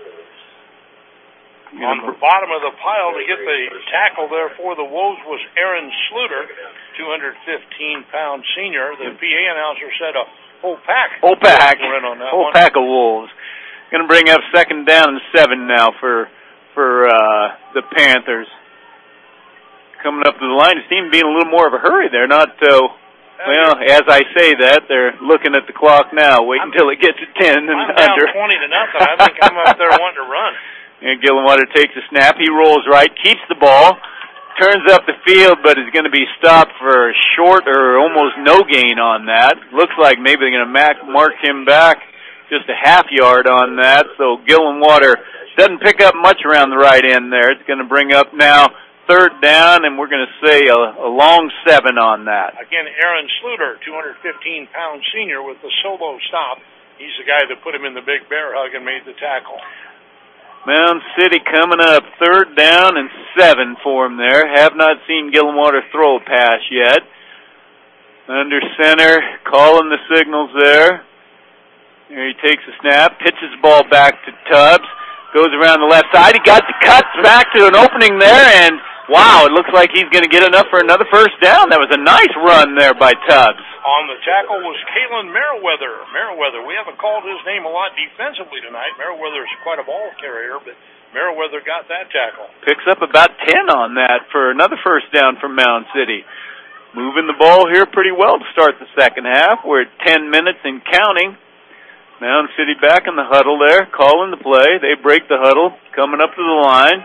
On the bottom of the pile to get the tackle there for the Wolves was Aaron Sluter, two hundred fifteen pound senior. The P A announcer said a whole pack.
Whole pack.
On that
whole
one.
pack of Wolves. Going to bring up second down and seven now for for uh, the Panthers. Coming up to the line, it seemed to be in a little more of a hurry there. Not, uh, well, as I say that, they're looking at the clock now. Wait
I'm,
until it gets to ten and
I'm
under.
down twenty to nothing. I think I'm up there wanting to run.
And Gillenwater takes a snap. He rolls right, keeps the ball, turns up the field, but is going to be stopped for a short or almost no gain on that. Looks like maybe they're going to mark him back just a half yard on that. So Gillenwater doesn't pick up much around the right end there. It's going to bring up now third down, and we're going to say a, a long seven on that.
Again, Aaron Sluter, two hundred fifteen pound senior with the solo stop. He's the guy that put him in the big bear hug and made the tackle.
Mound City coming up, third down and seven for him there. Have not seen Gillenwater throw a pass yet. Under center, calling the signals there. There he takes a snap, pitches the ball back to Tubbs, goes around the left side. He got the cuts back to an opening there, and wow, it looks like he's going to get enough for another first down. That was a nice run there by Tubbs.
On the tackle was Kalen Merriweather. Merriweather, we haven't called his name a lot defensively tonight. Merriweather is quite a ball carrier, but Merriweather got that tackle.
Picks up about ten on that for another first down from Mound City. Moving the ball here pretty well to start the second half. We're at ten minutes and counting. Mound City back in the huddle there, calling the play. They break the huddle, coming up to the line.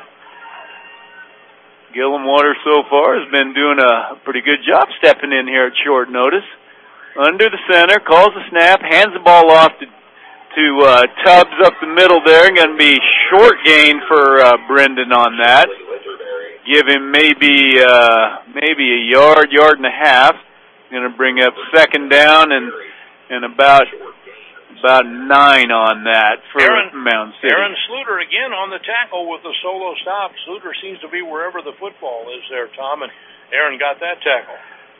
Gillenwater so far has been doing a pretty good job stepping in here at short notice. Under the center, calls the snap, hands the ball off to, to uh, Tubbs up the middle there. Going to be short gain for uh, Brendan on that. Give him maybe uh, maybe a yard, yard and a half. Going to bring up second down and and about about nine on that for
Aaron,
Mound City.
Aaron Sluter again on the tackle with the solo stop. Sluter seems to be wherever the football is there, Tom, and Aaron got that tackle.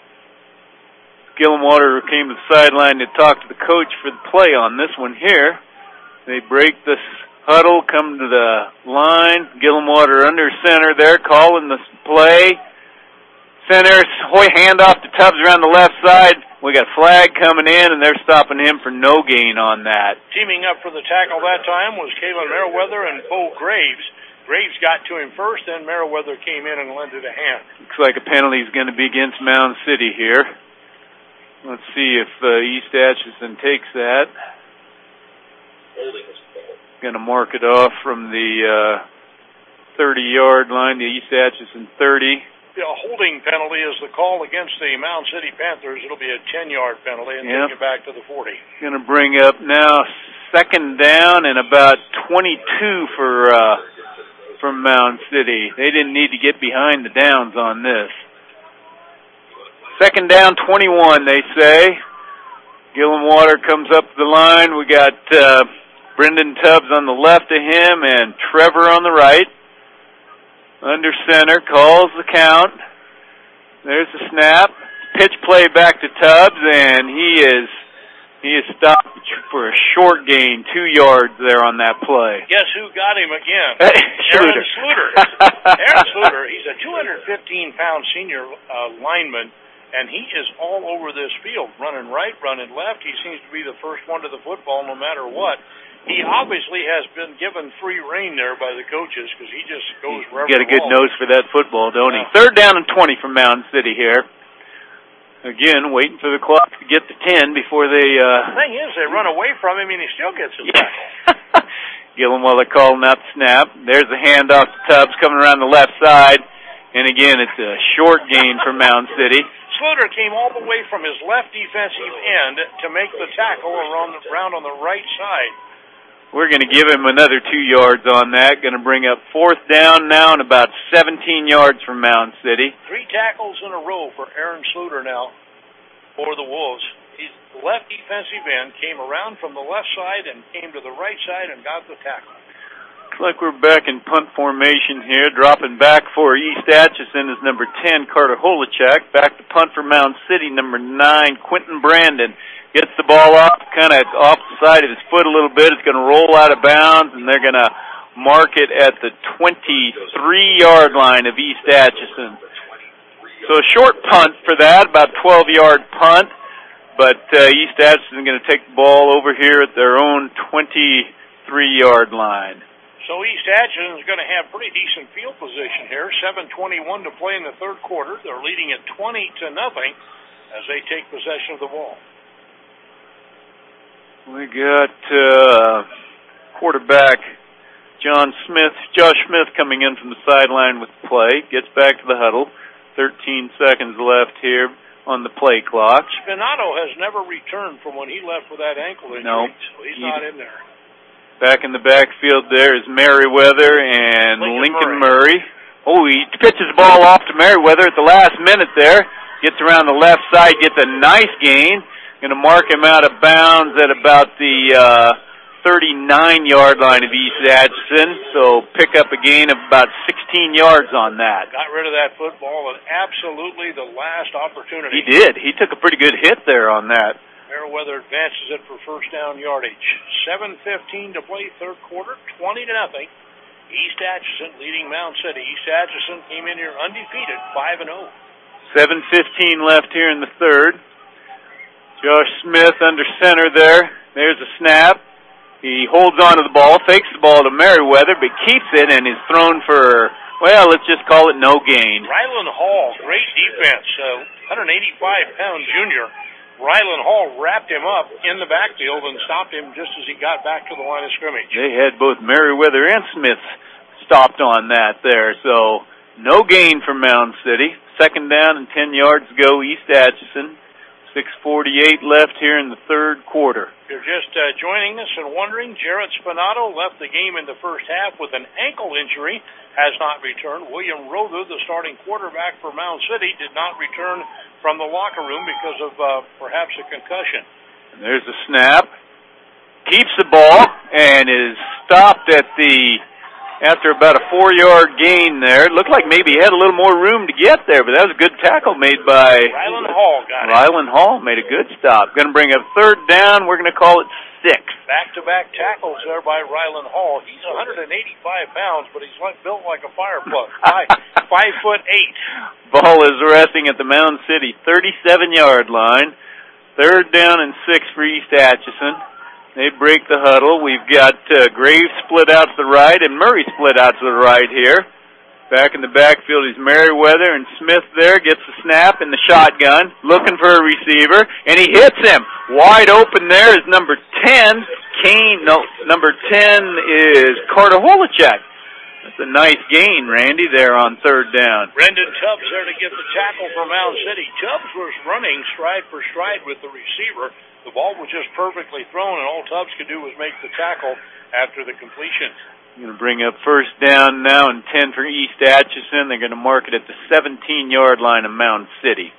Gillenwater came to the sideline to talk to the coach for the play on this one here. They break the huddle, come to the line. Gillenwater under center there, calling the play. Center, Hoy handoff to Tubbs around the left side. We got flag coming in, and they're stopping him for no gain on that.
Teaming up for the tackle that time was Kalen Merriweather and Bo Graves. Graves got to him first, then Merriweather came in and lended a hand.
Looks like a penalty is going to be against Mound City here. Let's see if uh, East Atchison takes that. Going to mark it off from the uh, thirty-yard line, the East Atchison thirty.
A holding penalty is the call against the Mound City Panthers. It'll be a ten-yard penalty and yep. Take it back to the forty.
Going to bring up now second down and about twenty-two for uh, from Mound City. They didn't need to get behind the downs on this. Second down, twenty-one, they say. Gillenwater comes up the line. We got uh, Brendan Tubbs on the left of him and Trevor on the right. Under center, calls the count. There's the snap. Pitch play back to Tubbs, and he is he is stopped for a short gain, two yards there on that play.
Guess who got him again?
Sluter.
Aaron Sluter. Aaron Sluter, he's a two hundred fifteen pound senior uh, lineman, and he is all over this field, running right, running left. He seems to be the first one to the football no matter what. He obviously has been given free rein there by the coaches because he just goes wherever he wants.
Got a good nose for that football, don't he? Third down and twenty from Mound City here. Again, waiting for the clock to get to ten before they... Uh...
The thing is, they run away from him and he still gets his tackle.
Gillenwater calling out the snap. There's the handoff to Tubbs coming around the left side. And again, it's a short gain for Mound City.
Sluter came all the way from his left defensive end to make the tackle around, around on the right side.
We're going to give him another two yards on that. Going to bring up fourth down now and about seventeen yards from Mound City.
Three tackles in a row for Aaron Sluter now for the Wolves. His left defensive end came around from the left side and came to the right side and got the tackle.
Looks like we're back in punt formation here. Dropping back for East Atchison is number ten, Carter Holachek. Back to punt for Mound City, number nine, Quentin Brandon. Gets the ball off, kind of off the side of his foot a little bit. It's going to roll out of bounds, and they're going to mark it at the twenty-three-yard line of East Atchison. So a short punt for that, about twelve-yard punt. But uh, East Atchison is going to take the ball over here at their own twenty-three-yard line.
So East Atchison is going to have pretty decent field position here. seven twenty-one to play in the third quarter. They're leading at twenty to nothing as they take possession of the ball.
We got uh, quarterback John Smith, Josh Smith coming in from the sideline with the play. Gets back to the huddle. thirteen seconds left here on the play clock.
Spinato has never returned from when he left with that ankle injury.
No,
so he's
he,
not in there.
Back in the backfield there is Merriweather and
Lincoln,
Lincoln
Murray.
Murray. Oh, he pitches the ball off to Merriweather at the last minute there. Gets around the left side, gets a nice gain. Going to mark him out of bounds at about the uh, thirty-nine-yard line of East Atchison. So pick up a gain of about sixteen yards on that.
Got rid of that football at absolutely the last opportunity.
He did. He took a pretty good hit there on that.
Merriweather advances it for first down yardage. seven fifteen to play, third quarter, twenty to nothing. East Atchison leading Mound City. East Atchison came in here undefeated, five and oh.
seven fifteen left here in the third. Josh Smith under center there. There's a snap. He holds on to the ball, fakes the ball to Merriweather, but keeps it and is thrown for, well, let's just call it no gain.
Ryland Hall, great defense. Uh, one eighty-five pound junior. Ryland Hall wrapped him up in the backfield and stopped him just as he got back to the line of scrimmage.
They had both Merriweather and Smith stopped on that there, so no gain for Mound City. Second down and ten yards to go, East Atchison. six forty-eight left here in the third quarter.
If you're just uh, joining us and wondering, Jarrett Spinato left the game in the first half with an ankle injury, has not returned. William Rother, the starting quarterback for Mound City, did not return from the locker room because of uh, perhaps a concussion.
And there's a snap. Keeps the ball and is stopped at the, after about a four-yard gain there. It looked like maybe he had a little more room to get there, but that was a good tackle made by
Ryland Hall. Got it.
Ryland Hall made a good stop. Going to bring up third down. We're going to call it six.
Back-to-back tackles there by Ryland Hall. He's one eighty-five pounds, but he's like, built like a fire plug. Five, five foot eight.
Ball is resting at the Mound City thirty-seven-yard line. Third down and six for East Atchison. They break the huddle. We've got uh, Graves split out to the right and Murray split out to the right here. Back in the backfield is Merriweather, and Smith there gets the snap in the shotgun, looking for a receiver, and he hits him. Wide open there is number ten, Kane. No, number ten is Carter Holacek. That's a nice gain, Randy, there on third down.
Brendan Tubbs there to get the tackle for Mound City. Tubbs was running stride for stride with the receiver. The ball was just perfectly thrown, and all Tubbs could do was make the tackle after the completion.
Going to bring up first down now and ten for East Atchison. They're going to mark it at the seventeen-yard line of Mound City.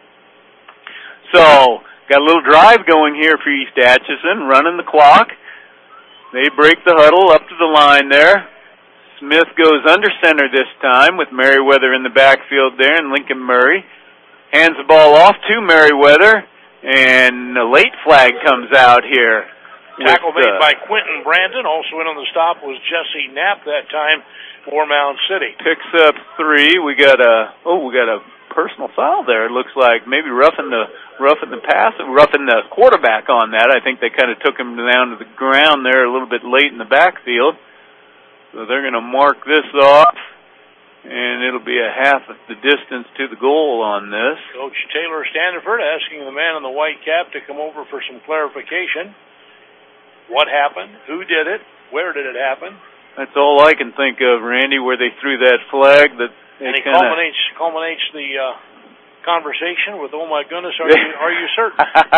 So, got a little drive going here for East Atchison, running the clock. They break the huddle up to the line there. Smith goes under center this time with Merriweather in the backfield there and Lincoln Murray. Hands the ball off to Merriweather, and a late flag comes out here.
Tackle
with,
made
uh,
by Quentin Brandon. Also in on the stop was Jesse Knapp that time for Mound City.
Picks up three. We got a oh, we got a personal foul there. It looks like maybe roughing the roughing the pass, roughing the quarterback on that. I think they kind of took him down to the ground there a little bit late in the backfield. So they're going to mark this off, and it'll be a half of the distance to the goal on this.
Coach Taylor Standiford asking the man in the white cap to come over for some clarification. What happened? Who did it? Where did it happen?
That's all I can think of, Randy, where they threw that flag. That
and it
kinda...
culminates culminates the uh, conversation with, "Oh my goodness, are you are you certain?"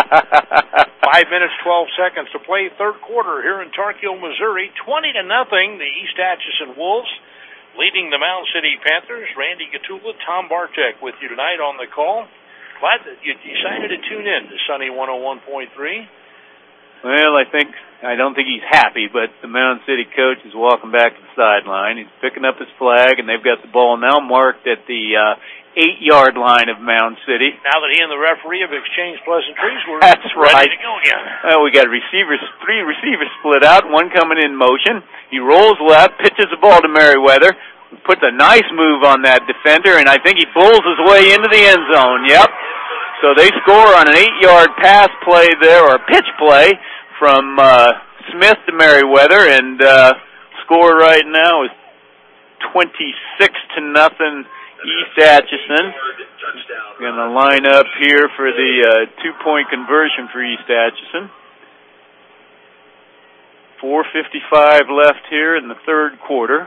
Five minutes, twelve seconds to play, third quarter here in Tarkio, Missouri. Twenty to nothing. The East Atchison Wolves leading the Mound City Panthers. Randy Gatula, Tom Bartek with you tonight on the call. Glad that you decided to tune in to Sunny one oh one point three.
Well, I think, I don't think he's happy, but the Mound City coach is walking back to the sideline. He's picking up his flag, and they've got the ball now marked at the uh, eight-yard line of Mound City.
Now that he and the referee have exchanged pleasantries, we're
That's
ready
right.
to go again.
Well, we got receivers, three receivers split out, one coming in motion. He rolls left, pitches the ball to Merriweather, puts a nice move on that defender, and I think he bulls his way into the end zone. Yep. So they score on an eight-yard pass play there, or pitch play, from uh, Smith to Merriweather, and uh, score right now is twenty-six to nothing East Atchison. Going to line up here for the uh, two-point conversion for East Atchison. four fifty-five left here in the third quarter.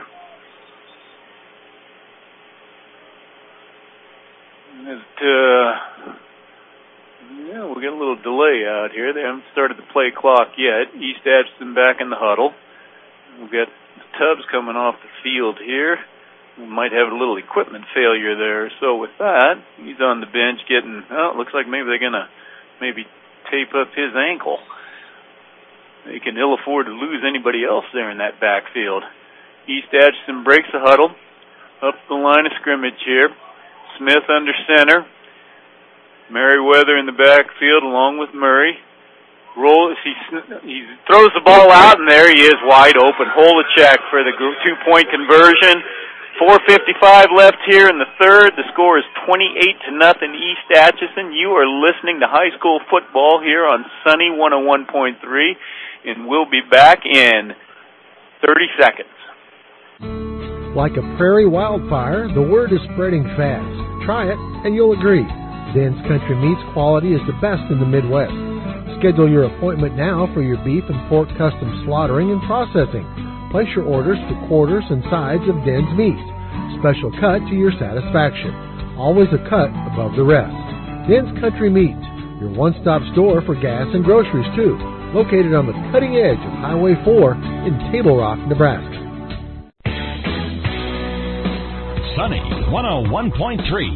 It, uh, yeah, we'll get a little delay out here. They haven't started the play clock yet. East Atchison back in the huddle. We've got Tubbs coming off the field here. We might have a little equipment failure there. So with that, he's on the bench getting, oh, it looks like maybe they're going to maybe tape up his ankle. They can ill afford to lose anybody else there in that backfield. East Atchison breaks the huddle. Up the line of scrimmage here. Smith under center. Merriweather in the backfield along with Murray. Rolls, he, he throws the ball out, and there he is wide open. Holacek for the two-point conversion. four fifty-five left here in the third. The score is twenty-eight to nothing East Atchison. You are listening to high school football here on Sunny one oh one point three, and we'll be back in thirty seconds.
Like a prairie wildfire, the word is spreading fast. Try it, and you'll agree. Den's Country Meats quality is the best in the Midwest. Schedule your appointment now for your beef and pork custom slaughtering and processing. Place your orders for quarters and sides of Den's meats. Special cut to your satisfaction. Always a cut above the rest. Den's Country Meats, your one-stop store for gas and groceries, too. Located on the cutting edge of Highway four in Table Rock, Nebraska.
Sunny one oh one point three.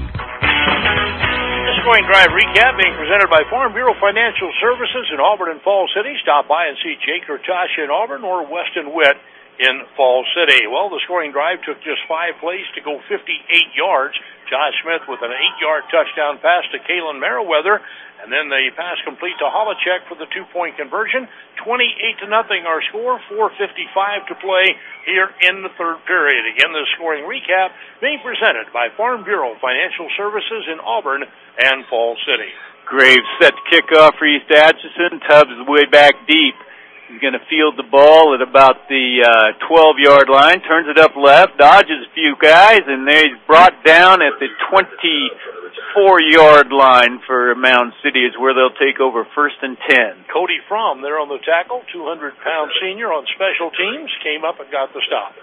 Scoring Drive recap being presented by Farm Bureau Financial Services in Auburn and Falls City. Stop by and see Jake or Tasha in Auburn or Weston Witt in Falls City. Well, the scoring drive took just five plays to go fifty-eight yards. Josh Smith with an eight-yard touchdown pass to Kalen Merriweather, and then the pass complete to Holacek for the two-point conversion. twenty-eight to nothing our score, four fifty-five to play here in the third period. Again, the scoring recap being presented by Farm Bureau Financial Services in Auburn and Falls City.
Graves set to kick off for East Atchison. Tubbs is way back deep. He's going to field the ball at about the uh, twelve-yard line, turns it up left, dodges a few guys, and then he's brought down at the twenty-four-yard line for Mound City is where they'll take over first and ten.
Cody Fromm there on the tackle, two hundred pound senior on special teams, came up and got the stop.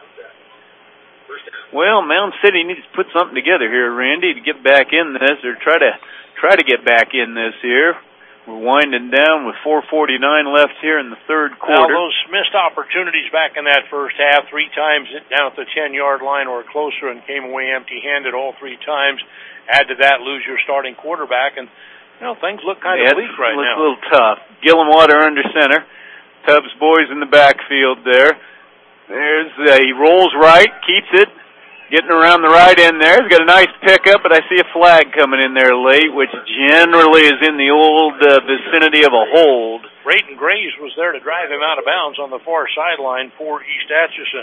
Well, Mound City needs to put something together here, Randy, to get back in this, or try to try to get back in this here. We're winding down with four forty-nine left here in the third quarter.
Now, those missed opportunities back in that first half, three times down at the ten-yard line or closer and came away empty-handed all three times. Add to that, lose your starting quarterback, and, you know, things look kind
yeah,
of bleak right
looks
now.
a little tough. Gillenwater under center. Tubbs boys in the backfield there. There's uh, he rolls right, keeps it, getting around the right end there. He's got a nice pickup, but I see a flag coming in there late, which generally is in the old uh, vicinity of a hold.
Brayton Graves was there to drive him out of bounds on the far sideline for East Atchison.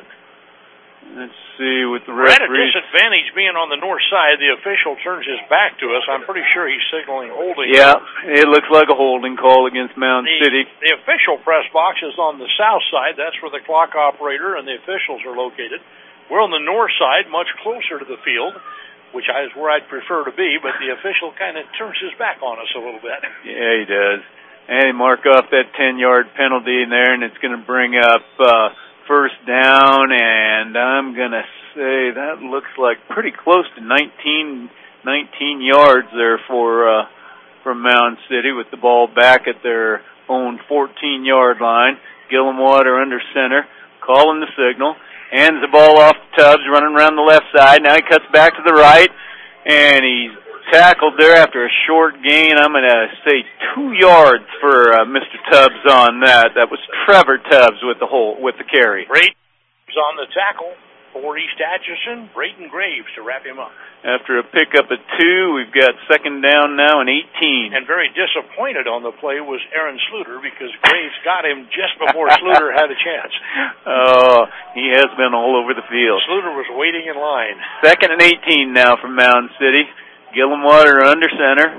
Let's see with the
We're at a
referee.
disadvantage being on the north side. The official turns his back to us. I'm pretty sure he's signaling holding.
Yeah, it looks like a holding call against Mound
the,
City.
The official press box is on the south side. That's where the clock operator and the officials are located. We're on the north side, much closer to the field, which is where I'd prefer to be, but the official kind of turns his back on us a little bit.
Yeah, he does. And he mark off that ten-yard penalty in there, and it's going to bring up uh, first down, and I'm going to say that looks like pretty close to nineteen, nineteen yards there for, uh, for Mound City with the ball back at their own fourteen-yard line. Gillenwater under center, calling the signal. Hands the ball off to Tubbs, running around the left side. Now he cuts back to the right, and he's tackled there after a short gain. I'm going to say two yards for uh, Mister Tubbs on that. That was Trevor Tubbs with the hole, with the carry.
Brayton on the tackle for East Atchison. Brayton Graves to wrap him up.
After a pickup of two, we've got second down now and eighteen.
And very disappointed on the play was Aaron Sluter because Graves got him just before Sluter had a chance.
Oh, he has been all over the field.
Sluter was waiting in line.
Second and eighteen now from Mound City. Gillenwater under center.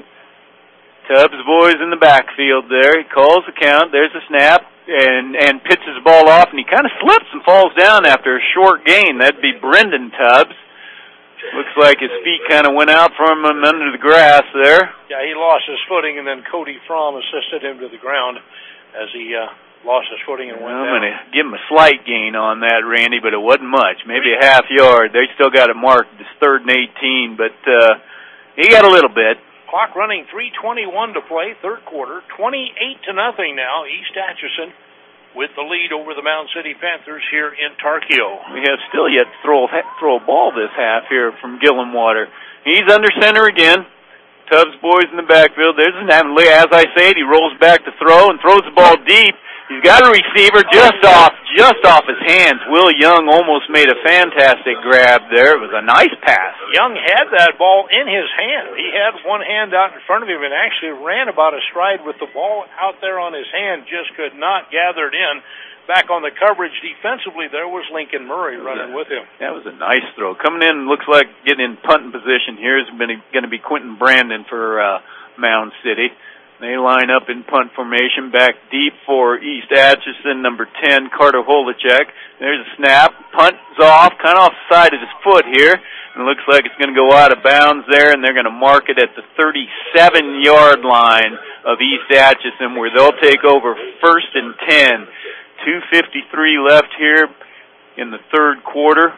Tubbs boys in the backfield there. He calls the count. There's a snap and and pitches the ball off, and he kind of slips and falls down after a short gain. That'd be Brendan Tubbs. Looks like his feet kind of went out from him under the grass there.
Yeah, he lost his footing, and then Cody Fromm assisted him to the ground as he uh, lost his footing and went
I'm
down.
going to give him a slight gain on that, Randy, but it wasn't much. Maybe a half yard. They still got it marked as third and eighteen, but uh, he got a little bit.
Clock running, three twenty-one to play, third quarter, twenty-eight to nothing now. East Atchison with the lead over the Mound City Panthers here in Tarkio.
We have still yet to throw, throw a ball this half here from Gillenwater. He's under center again. Tubbs boys in the backfield. There's an as I said, he rolls back to throw and throws the ball deep. He's got a receiver just off, just off his hands. Will Young almost made a fantastic grab there. It was a nice pass.
Young had that ball in his hand. He had one hand out in front of him and actually ran about a stride with the ball out there on his hand. Just could not gather it in. Back on the coverage defensively, there was Lincoln Murray running with him.
That was a nice throw. Coming in, looks like getting in punting position here is going to be Quentin Brandon for uh, Mound City. They line up in punt formation, back deep for East Atchison, number ten, Carter Holacek. There's a snap, punt's off, kind of off the side of his foot here, and it looks like it's going to go out of bounds there, and they're going to mark it at the thirty-seven-yard line of East Atchison, where they'll take over first and ten. two fifty-three left here in the third quarter,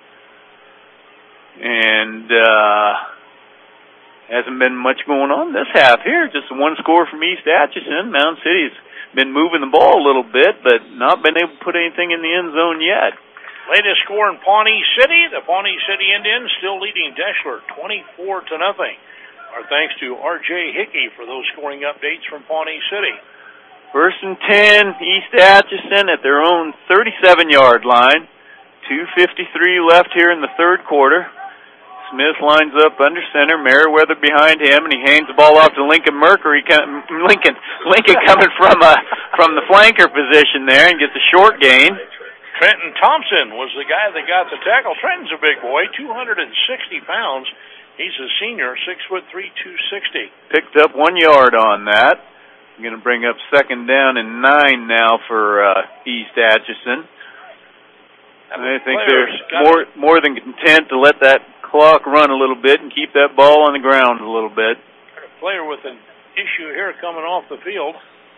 and uh hasn't been much going on this half here. Just one score from East Atchison. Mound City's been moving the ball a little bit, but not been able to put anything in the end zone yet.
Latest score in Pawnee City. The Pawnee City Indians still leading Deschler twenty-four to nothing. Our thanks to R J Hickey for those scoring updates from Pawnee City.
First and ten, East Atchison at their own thirty-seven-yard line. two fifty-three left here in the third quarter. Smith lines up under center, Merriweather behind him, and he hangs the ball off to Lincoln Mercury. Lincoln, Lincoln coming from uh, from the flanker position there and gets a short gain.
Trenton Thompson was the guy that got the tackle. Trenton's a big boy, two hundred sixty pounds. He's a senior, six foot three, two sixty.
Picked up one yard on that. I'm going to bring up second down and nine now for uh, East Atchison. I think they're more more than content to let that clock run a little bit and keep that ball on the ground a little bit.
A player with an issue here coming off the field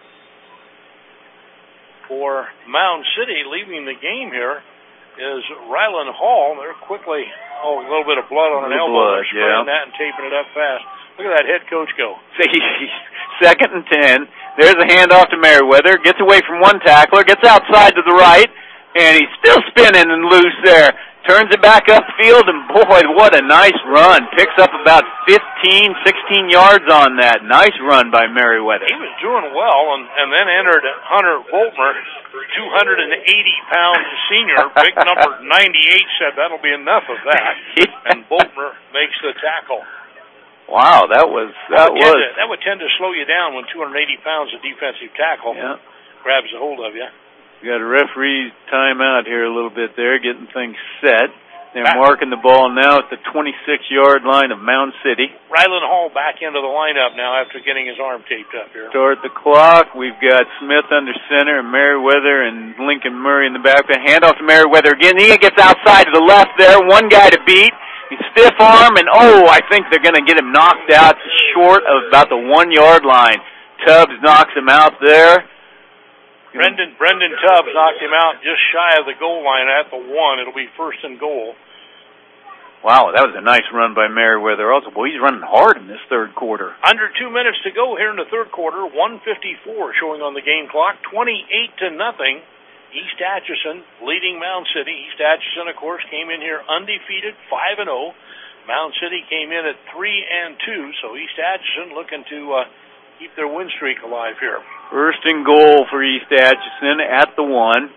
for Mound City leaving the game here is Ryland Hall. They're quickly, oh, a little bit of blood on an elbow.
Blood,
They're spraying
yeah.
that and taping it up fast. Look at that head coach go.
Second and ten. There's a handoff to Merriweather. Gets away from one tackler. Gets outside to the right. And he's still spinning and loose there. Turns it back upfield, and boy, what a nice run. Picks up about fifteen, sixteen yards on that. Nice run by Merriweather.
He was doing well, and, and then entered Hunter Voltmer, two hundred eighty pound senior. Big number ninety-eight said that'll be enough of that. And Voltmer makes the tackle.
Wow, that was, that,
that would
was.
To, that would tend to slow you down when two hundred eighty pounds of defensive tackle
yeah.
grabs a hold of you.
We got a referee timeout here a little bit there, getting things set. They're
back.
marking the ball now at the twenty-six-yard line of Mound City.
Ryland Hall back into the lineup now after getting his arm taped up here.
Start the clock. We've got Smith under center and Merriweather and Lincoln Murray in the backfield. Hand off to Merriweather again. He gets outside to the left there. One guy to beat. He's stiff arm, and oh, I think they're going to get him knocked out short of about the one-yard line. Tubbs knocks him out there.
Brendan Brendan Tubbs knocked him out just shy of the goal line at the one. It'll be first and goal.
Wow, that was a nice run by Merriweather. Also, boy, he's running hard in this third quarter.
Under two minutes to go here in the third quarter. one fifty-four showing on the game clock. twenty-eight to nothing. East Atchison leading Mound City. East Atchison, of course, came in here undefeated, five and oh. Mound City came in at three and two. So East Atchison looking to uh, keep their win streak alive here.
First and goal for East Atchison at the one.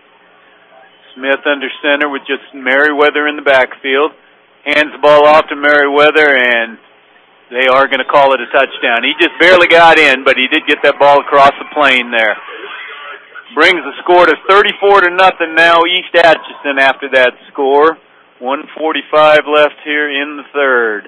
Smith under center with just Merriweather in the backfield. Hands the ball off to Merriweather, and they are going to call it a touchdown. He just barely got in, but he did get that ball across the plane there. Brings the score to thirty-four to nothing now, East Atchison after that score. one forty-five left here in the third.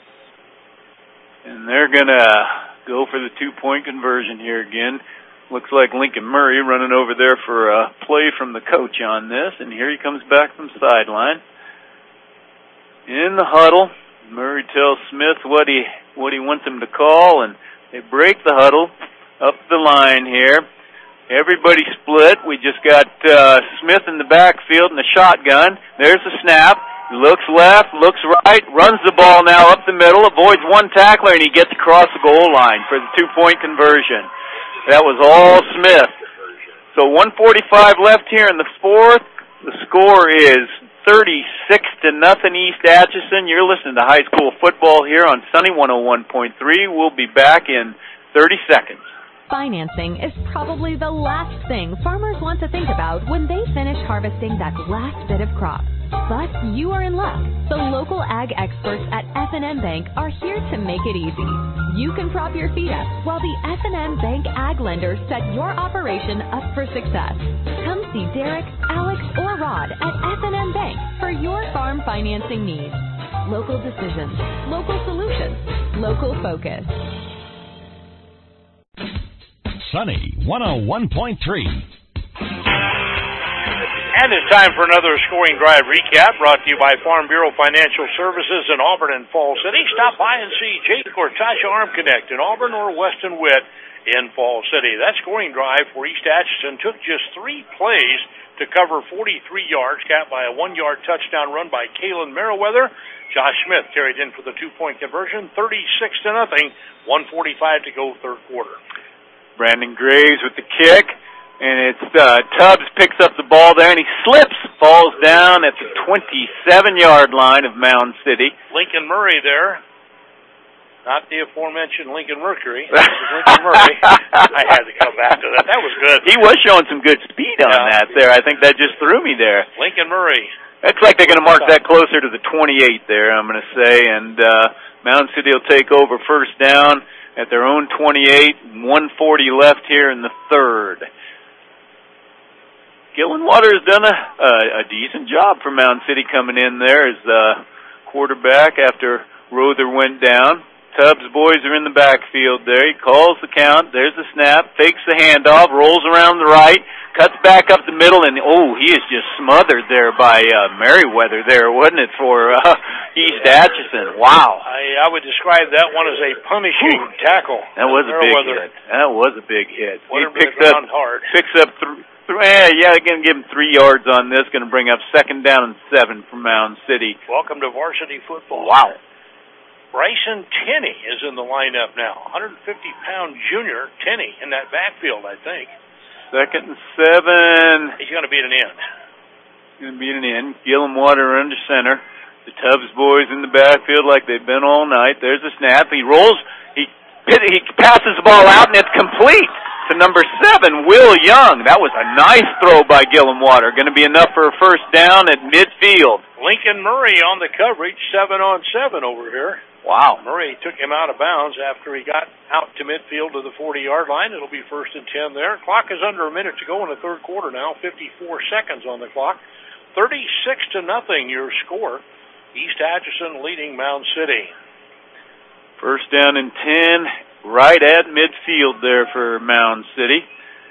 And they're going to go for the two-point conversion here again. Looks like Lincoln Murray running over there for a play from the coach on this, and here he comes back from the sideline. In the huddle, Murray tells Smith what he what he wants him to call, and they break the huddle up the line here. Everybody split. We just got uh, Smith in the backfield in the shotgun. There's the snap. He looks left, looks right, runs the ball now up the middle, avoids one tackler, and he gets across the goal line for the two-point conversion. That was all Smith. So one forty-five left here in the fourth. The score is thirty-six to nothing East Atchison. You're listening to high school football here on Sunny one oh one point three. We'll be back in thirty seconds.
Financing is probably the last thing farmers want to think about when they finish harvesting that last bit of crop. But you are in luck. The local ag experts at F and M Bank are here to make it easy. You can prop your feet up while the F and M Bank ag lenders set your operation up for success. Come see Derek, Alex, or Rod at F and M Bank for your farm financing needs. Local decisions, local solutions, local focus.
Sunny one oh one point three.
And it's time for another Scoring Drive recap brought to you by Farm Bureau Financial Services in Auburn and Fall City. Stop by and see Jake or Tasha Arm Connect in Auburn or Weston Witt in Fall City. That scoring drive for East Atchison took just three plays to cover forty-three yards, capped by a one-yard touchdown run by Kalen Merriweather. Josh Smith carried in for the two-point conversion, thirty-six to nothing, one forty-five to go third quarter.
Brandon Graves with the kick. And it's uh, Tubbs picks up the ball there, and he slips, falls down at the twenty-seven-yard line of Mound City.
Lincoln Murray there. Not the aforementioned Lincoln Mercury. It was Lincoln Murray. I had to come back to that. That was good.
He was showing some good speed on yeah. that there. I think that just threw me there.
Lincoln Murray.
Looks like they're going to mark that closer to the twenty-eight there, I'm going to say. And uh, Mound City will take over first down at their own twenty-eight, one forty left here in the third. Gillenwater has done a, a, a decent job for Mound City coming in there as the quarterback after Rother went down. Tubbs' boys are in the backfield there. He calls the count. There's the snap. Fakes the handoff. Rolls around the right. Cuts back up the middle. And, oh, he is just smothered there by uh, Merriweather there, wasn't it, for uh, East Atchison? Wow.
I, I would describe that one as a punishing Ooh. tackle.
That was a big hit. That was a big hit.
He picks up, hard.
picks up three. Eh, yeah, they're going to give him three yards on this. Going to bring up second down and seven for Mound City.
Welcome to varsity football.
Wow.
Bryson Tenney is in the lineup now. one fifty pound junior Tenney in that backfield, I think.
Second and seven.
He's going to beat an end.
Going to beat an end. Gillenwater under center. The Tubbs boys in the backfield like they've been all night. There's the snap. He rolls. He he passes the ball out, and it's complete to number seven, Will Young. That was a nice throw by Gillenwater. Going to be enough for a first down at midfield.
Lincoln Murray on the coverage, seven on seven over here.
Wow.
Murray took him out of bounds after he got out to midfield to the forty-yard line. It'll be first and ten there. Clock is under a minute to go in the third quarter now. fifty-four seconds on the clock. thirty-six to nothing your score. East Atchison leading Mound City.
First down and ten, right at midfield there for Mound City.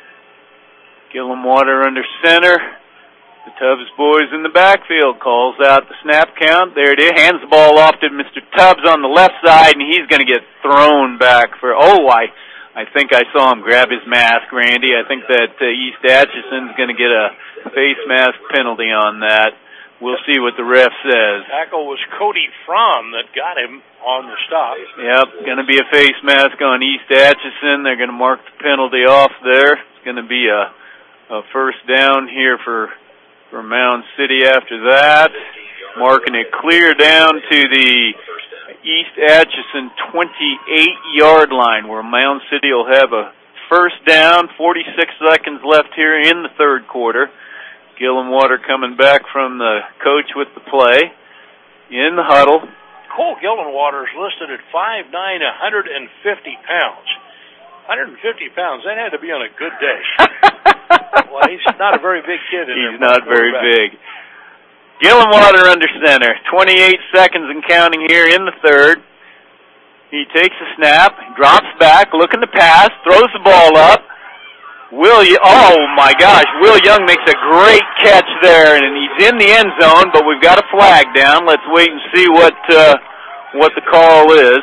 Gillenwater under center. The Tubbs boys in the backfield, calls out the snap count. There it is. Hands the ball off to Mister Tubbs on the left side, and he's going to get thrown back for, oh, I I think I saw him grab his mask, Randy. I think that uh, East Atchison's going to get a face mask penalty on that. We'll see what the ref says.
Tackle was Cody Fromm that got him on the stop.
Yep, going to be a face mask on East Atchison. They're going to mark the penalty off there. It's going to be a, a first down here for for Mound City after that. Marking it clear down to the East Atchison twenty-eight-yard line where Mound City will have a first down, forty-six seconds left here in the third quarter. Gillenwater coming back from the coach with the play. In the huddle.
Cole Gillenwater is listed at five nine, one fifty pounds. one fifty pounds, that had to be on a good day. Well, he's not a very big kid. In
he's not very big. Gillenwater under center. twenty-eight seconds and counting here in the third. He takes a snap, drops back, looking to pass, throws the ball up. Will, oh my gosh, Will Young makes a great catch there, and he's in the end zone, but we've got a flag down. Let's wait and see what uh, what the call is.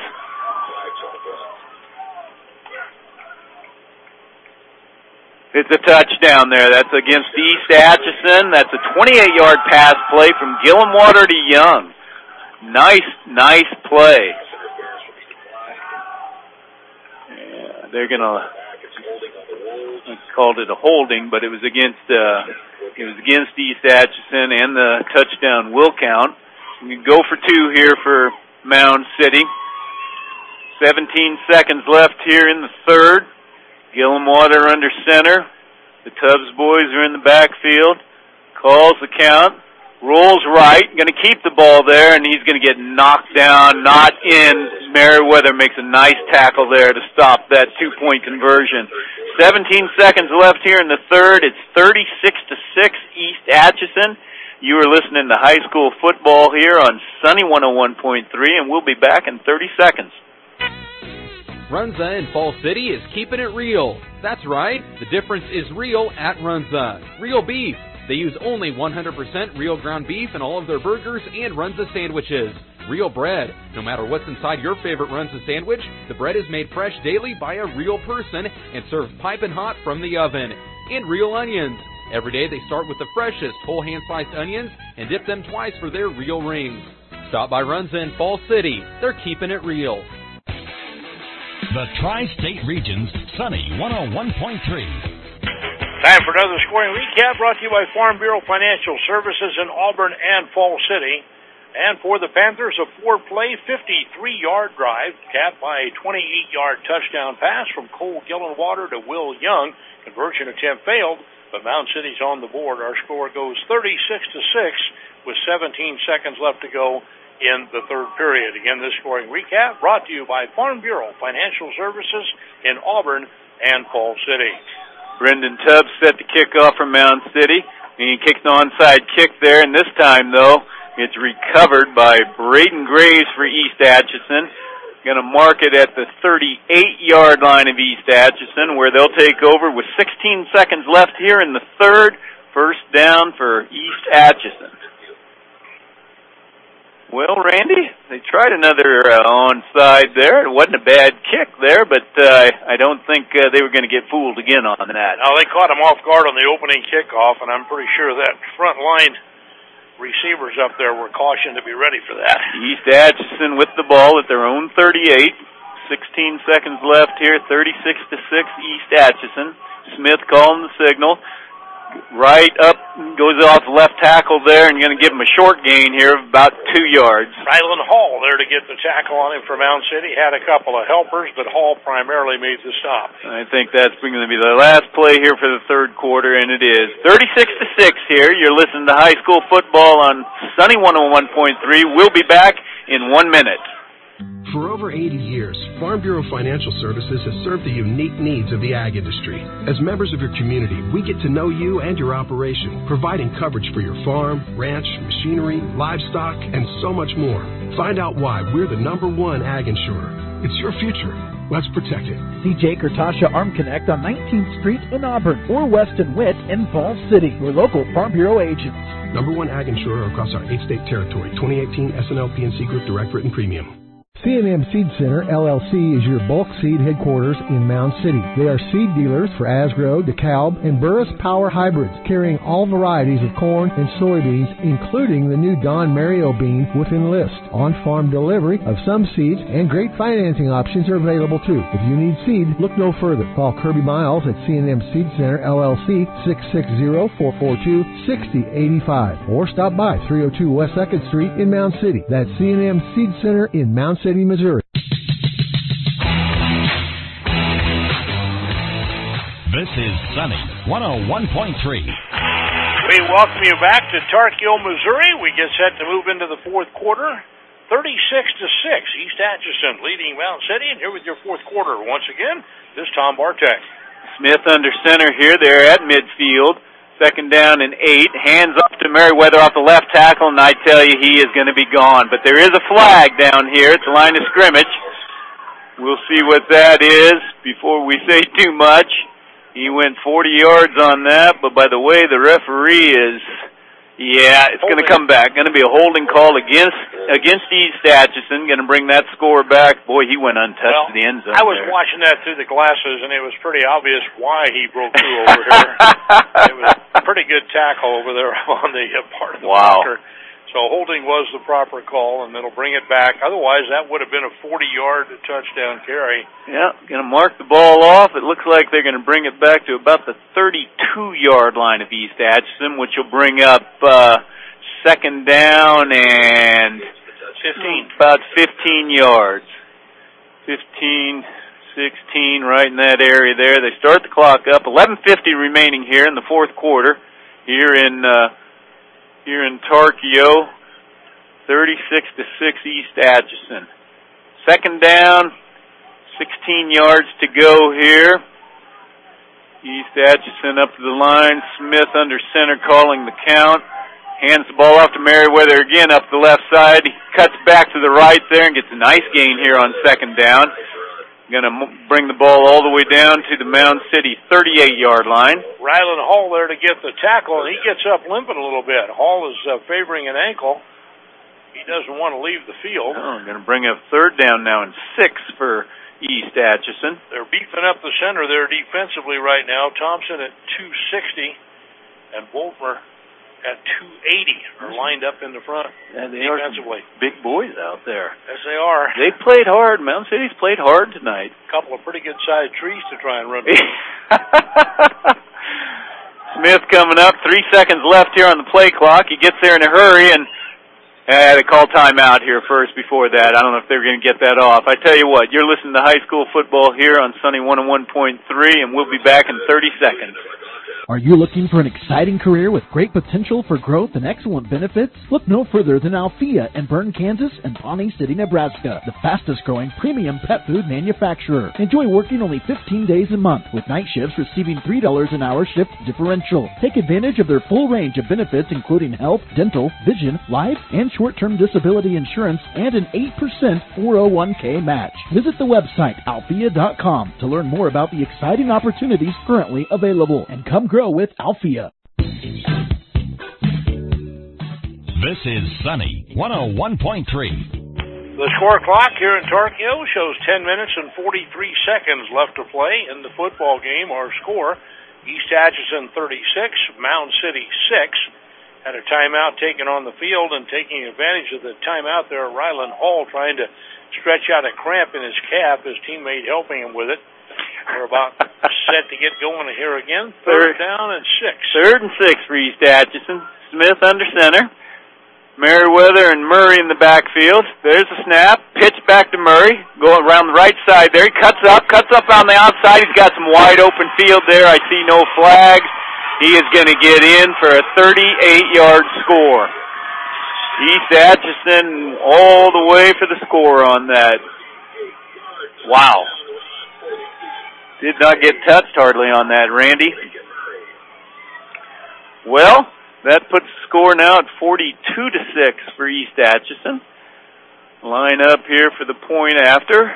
It's a touchdown there. That's against East Atchison. That's a twenty-eight-yard pass play from Gillenwater to Young. Nice, nice play. Yeah, they're going to called it a holding, but it was against uh, it was against East Atchison, and the touchdown will count. We can go for two here for Mound City. seventeen seconds left here in the third. Gillenwater under center. The Tubbs boys are in the backfield. Calls the count. Rolls right. Going to keep the ball there, and he's going to get knocked down, not in. Meriwether makes a nice tackle there to stop that two-point conversion. seventeen seconds left here in the third. It's thirty-six to six East Atchison. You are listening to high school football here on Sunny one oh one point three, and we'll be back in thirty seconds.
Runza in Fall City is keeping it real. That's right. The difference is real at Runza. Real beef. They use only one hundred percent real ground beef in all of their burgers and Runza sandwiches. Real bread. No matter what's inside your favorite Runza sandwich, the bread is made fresh daily by a real person and served piping hot from the oven. And real onions. Every day they start with the freshest whole hand-sliced onions and dip them twice for their real rings. Stop by Runza in Fall City. They're keeping it real.
The Tri-State Region's Sunny one oh one point three.
Time for another scoring recap brought to you by Farm Bureau Financial Services in Auburn and Fall City. And for the Panthers, a four-play, fifty-three-yard drive capped by a twenty-eight-yard touchdown pass from Cole Gillenwater to Will Young. Conversion attempt failed, but Mound City's on the board. Our score goes thirty-six to six with seventeen seconds left to go in the third period. Again, this scoring recap brought to you by Farm Bureau Financial Services in Auburn and Fall City.
Brendan Tubbs set the kickoff from Mound City, and he kicked the onside kick there, and this time, though, it's recovered by Braden Graves for East Atchison. Going to mark it at the thirty-eight-yard line of East Atchison, where they'll take over with sixteen seconds left here in the third. First down for East Atchison. Well, Randy, they tried another uh, onside there. It wasn't a bad kick there, but uh, I don't think uh, they were going to get fooled again on that.
Now, they caught him off guard on the opening kickoff, and I'm pretty sure that front line receivers up there were cautioned to be ready for that.
East Atchison with the ball at their own thirty-eight. sixteen seconds left here, thirty-six to six East Atchison. Smith calling the signal. Right up, goes off left tackle there, and going to give him a short gain here of about two yards.
Rylan Hall there to get the tackle on him for Mound City. Had a couple of helpers, but Hall primarily made the stop.
I think that's going to be the last play here for the third quarter, and it is. thirty-six to six here. You're listening to high school football on Sunny one oh one point three. We'll be back in one minute.
For over eighty years, Farm Bureau Financial Services has served the unique needs of the ag industry. As members of your community, we get to know you and your operation, providing coverage for your farm, ranch, machinery, livestock, and so much more. Find out why we're the number one ag insurer. It's your future. Let's protect it.
See Jake or Tasha Arm Connect on nineteenth Street in Auburn or Weston Witt in Falls City, your local Farm Bureau agents.
Number one ag insurer across our eight-state territory. twenty eighteen S N L P N C Group Direct Written Premium.
C and M Seed Center, L L C, is your bulk seed headquarters in Mound City. They are seed dealers for Asgrow, DeKalb, and Burris Power hybrids, carrying all varieties of corn and soybeans, including the new Don Mario bean with Enlist. On-farm delivery of some seeds and great financing options are available too. If you need seed, look no further. Call Kirby Miles at C and M Seed Center, L L C, six six zero, four four two, six zero eight five, or stop by three oh two West second Street in Mound City. That's C and M Seed Center in Mound City, Missouri.
This is Sunny one oh one point three.
We welcome you back to Tarkio, Missouri. We get set to move into the fourth quarter. thirty-six to six, East Atchison leading Mound City. And here with your fourth quarter once again, this is Tom Bartek.
Smith under center here. They're at midfield. Second down and eight. Hands off to Meriwether off the left tackle, and I tell you, he is going to be gone. But there is a flag down here at the line of scrimmage. We'll see what that is before we say too much. He went forty yards on that, but by the way, the referee is, yeah, it's going to come back. Going to be a holding call against against East Atchison. Going to bring that score back. Boy, he went untouched
well,
to the end zone.
I was
there.
watching that through the glasses, and it was pretty obvious why he broke through over here. It was a pretty good tackle over there on the uh, part of the
wow.
blocker. So holding was the proper call, and it'll bring it back. Otherwise, that would have been a forty-yard touchdown carry.
Yeah, going to mark the ball off. It looks like they're going to bring it back to about the thirty-two-yard line of East Atchison, which will bring up uh, second down and
fifteen.
About fifteen yards. fifteen, sixteen, right in that area there. They start the clock up. eleven fifty remaining here in the fourth quarter here in uh, here in Tarkio. thirty-six to six East Atchison. Second down, sixteen yards to go here. East Atchison up to the line. Smith under center calling the count. Hands the ball off to Merriweather again up the left side. He cuts back to the right there and gets a nice gain here on second down. Going to bring the ball all the way down to the Mound City thirty-eight-yard line.
Ryland Hall there to get the tackle, and he gets up limping a little bit. Hall is uh, favoring an ankle. He doesn't want to leave the field.
Oh, going to bring up third down now and six for East Atchison.
They're beefing up the center there defensively right now. Thompson at two sixty and Wolfmer at two eighty are lined up in the front
yeah, they
defensively.
Are big boys out there.
Yes, they are.
They played hard. Mound City's played hard tonight.
A couple of pretty good-sized trees to try and run.
Smith coming up. Three seconds left here on the play clock. He gets there in a hurry, and uh, they call timeout here first before that. I don't know if they're going to get that off. I tell you what, you're listening to high school football here on Sunny one oh one point three, and we'll be back in thirty seconds.
Are you looking for an exciting career with great potential for growth and excellent benefits? Look no further than Althea in Bern, Kansas and Pawnee City, Nebraska, the fastest growing premium pet food manufacturer. Enjoy working only fifteen days a month with night shifts receiving three dollars an hour shift differential. Take advantage of their full range of benefits including health, dental, vision, life, and short-term disability insurance and an eight percent four oh one k match. Visit the website althea dot com to learn more about the exciting opportunities currently available and come grow with Althea.
This is Sunny one oh one point three.
The score clock here in Tarkio shows ten minutes and forty-three seconds left to play in the football game. Our score, East Atchison thirty-six, Mound City six. Had a timeout taken on the field, and taking advantage of the timeout there, Ryland Hall trying to stretch out a cramp in his calf, his teammate helping him with it. We're about set to get going here again. Third, Third down and six.
Third and six for East Atchison. Smith under center. Merriweather and Murray in the backfield. There's the snap. Pitch back to Murray. Going around the right side there. He cuts up. Cuts up on the outside. He's got some wide open field there. I see no flags. He is going to get in for a thirty-eight-yard score. East Atchison all the way for the score on that. Wow. Did not get touched hardly on that, Randy. Well, that puts the score now at forty-two to six for East Atchison. Line up here for the point after.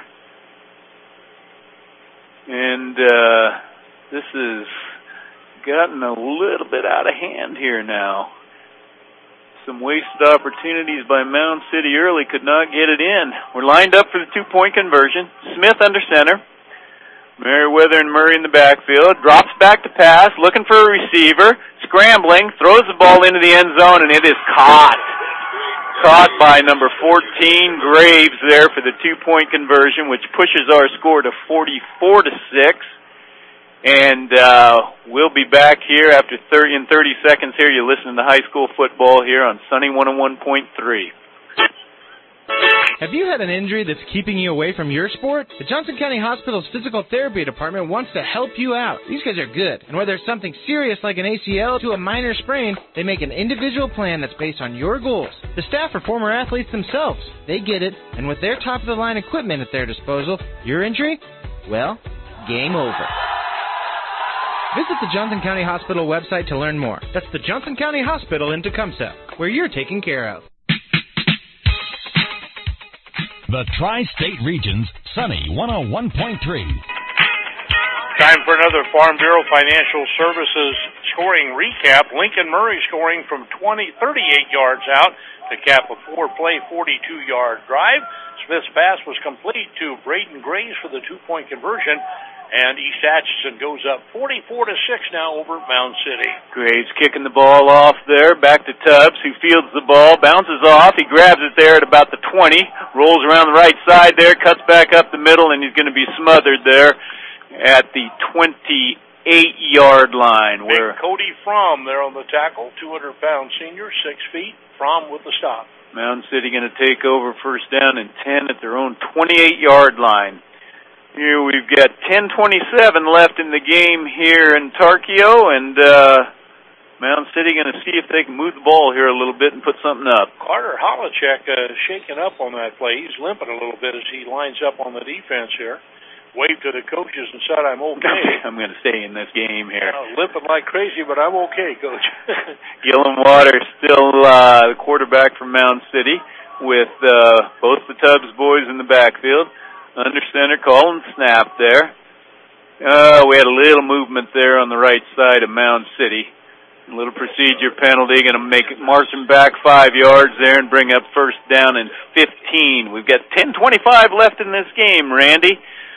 And uh, this has gotten a little bit out of hand here now. Some wasted opportunities by Mound City early, could not get it in. We're lined up for the two-point conversion. Smith under center. Merriweather and Murray in the backfield. Drops back to pass, looking for a receiver. Scrambling, throws the ball into the end zone, and it is caught. Caught by number fourteen, Graves, there for the two-point conversion, which pushes our score to forty-four to six. And uh, we'll be back here after thirty in thirty seconds here. You're listening to high school football here on Sunny one oh one point three.
Have you had an injury that's keeping you away from your sport? The Johnson County Hospital's physical therapy department wants to help you out. These guys are good, and whether it's something serious like an A C L to a minor sprain, they make an individual plan that's based on your goals. The staff are former athletes themselves. They get it, and with their top-of-the-line equipment at their disposal, your injury? Well, game over. Visit the Johnson County Hospital website to learn more. That's the Johnson County Hospital in Tecumseh, where you're taken care of.
The Tri-State Region's Sunny one oh one point three.
Time for another Farm Bureau Financial Services scoring recap. Lincoln Murray scoring from twenty, thirty-eight yards out to cap a four-play, forty-two-yard drive. Smith's pass was complete to Braden Graves for the two-point conversion, and East Atchison goes up forty-four to six now over Mound City.
Graves kicking the ball off there, back to Tubbs, who fields the ball, bounces off. He grabs it there at about the twenty, rolls around the right side there, cuts back up the middle, and he's going to be smothered there at the twenty-eight-yard line.
Big
Where
Cody Fromm there on the tackle, two hundred pound senior, six feet. Fromm with the stop.
Mound City going to take over first down and ten at their own twenty-eight-yard line. Here we've got ten twenty-seven left in the game here in Tarkio, and uh, Mound City going to see if they can move the ball here a little bit and put something up.
Carter Holacek uh, shaking up on that play. He's limping a little bit as he lines up on the defense here. Waved to the coaches and said, I'm okay.
I'm going to stay in this game here.
Uh, limping like crazy, but I'm okay, Coach.
Gillum Waters still uh, the quarterback from Mound City with uh, both the Tubbs boys in the backfield. Under center, calling snap there. Uh, we had a little movement there on the right side of Mound City. A little procedure penalty, going to make it march them back five yards there and bring up first down and fifteen. We've got ten twenty-five left in this game, Randy.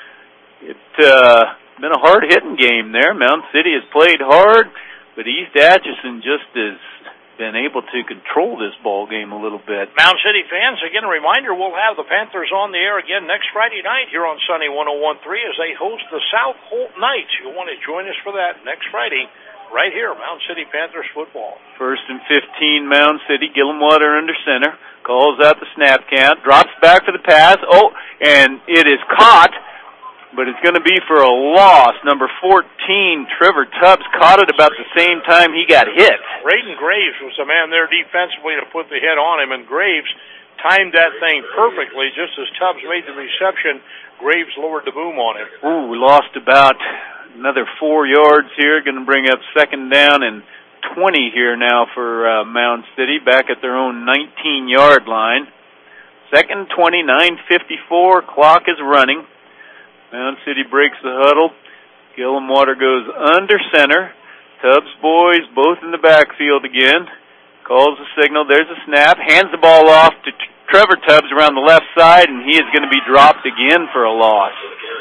It's uh, been a hard-hitting game there. Mound City has played hard, but East Atchison just has been able to control this ball game a little bit.
Mound City fans, again, a reminder, we'll have the Panthers on the air again next Friday night here on Sunny one oh one point three as they host the South Holt Knights. You'll want to join us for that next Friday right here, Mound City Panthers football.
First and fifteen, Mound City. Gillum Water under center. Calls out the snap count. Drops back for the pass. Oh, and it is caught, but it's going to be for a loss. Number fourteen, Trevor Tubbs, caught it about the same time he got hit.
Braden Graves was the man there defensively to put the hit on him, and Graves timed that thing perfectly. Just as Tubbs made the reception, Graves lowered the boom on him.
Ooh, we lost about another four yards here. Going to bring up second down and twenty here now for uh, Mound City, back at their own nineteen-yard line. Second twenty, nine fifty-four, clock is running. Mound City breaks the huddle. Gillum Water goes under center. Tubbs boys both in the backfield again. Calls the signal. There's a snap. Hands the ball off to t- Trevor Tubbs around the left side, and he is going to be dropped again for a loss.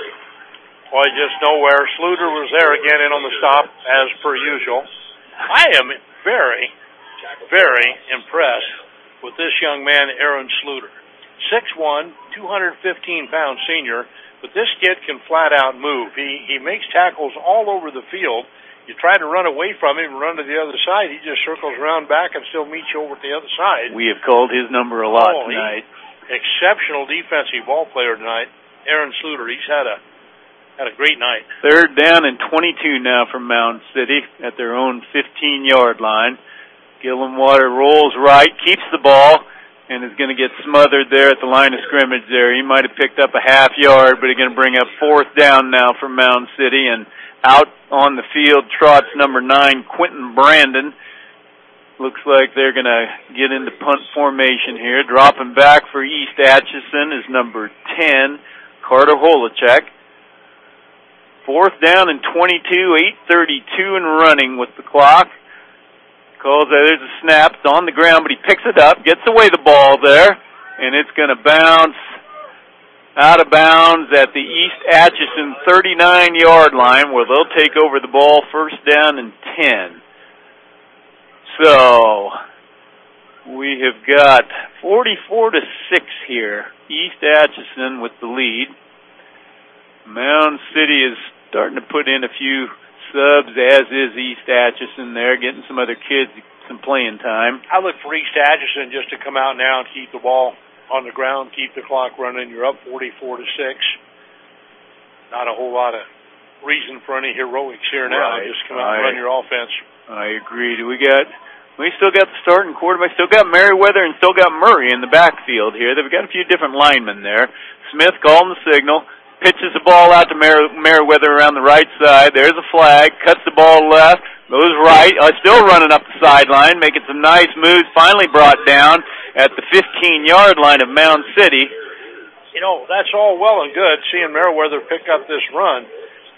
Well, just nowhere. Sluter was there again in on the stop, as per usual. I am very, very impressed with this young man, Aaron Sluter. six one, two hundred fifteen pound senior. But this kid can flat out move. He he makes tackles all over the field. You try to run away from him and run to the other side, he just circles around back and still meets you over at the other side.
We have called his number a lot
oh,
tonight.
He, exceptional defensive ball player tonight. Aaron Sluter, he's had a had a great night.
Third down and twenty-two now from Mound City at their own fifteen-yard line. Gillum Water rolls right, keeps the ball, and is going to get smothered there at the line of scrimmage there. He might have picked up a half yard, but he's going to bring up fourth down now for Mound City. And out on the field trots number nine, Quentin Brandon. Looks like they're going to get into punt formation here. Dropping back for East Atchison is number ten, Carter Holacek. Fourth down and twenty-two, eight thirty-two and running with the clock. Calls that there's a snap. It's on the ground, but he picks it up, gets away the ball there, and it's going to bounce out of bounds at the East Atchison thirty-nine-yard line, where they'll take over the ball first down and ten. So we have got forty-four to six here. East Atchison with the lead. Mound City is starting to put in a few subs, as is East Atchison there, getting some other kids some playing time.
I look for East Atchison just to come out now and keep the ball on the ground, keep the clock running. You're up forty-four to six. Not a whole lot of reason for any heroics here now.
Right.
Just come out and run your offense.
I agree. Do we got... We still got the starting quarterback, still got Merriweather, and still got Murray in the backfield here. They've got a few different linemen there. Smith calling the signal, pitches the ball out to Mer- Merriweather around the right side. There's a flag, cuts the ball left, goes right, uh, still running up the sideline, making some nice moves, finally brought down at the fifteen-yard line of Mound City.
You know, that's all well and good, seeing Merriweather pick up this run.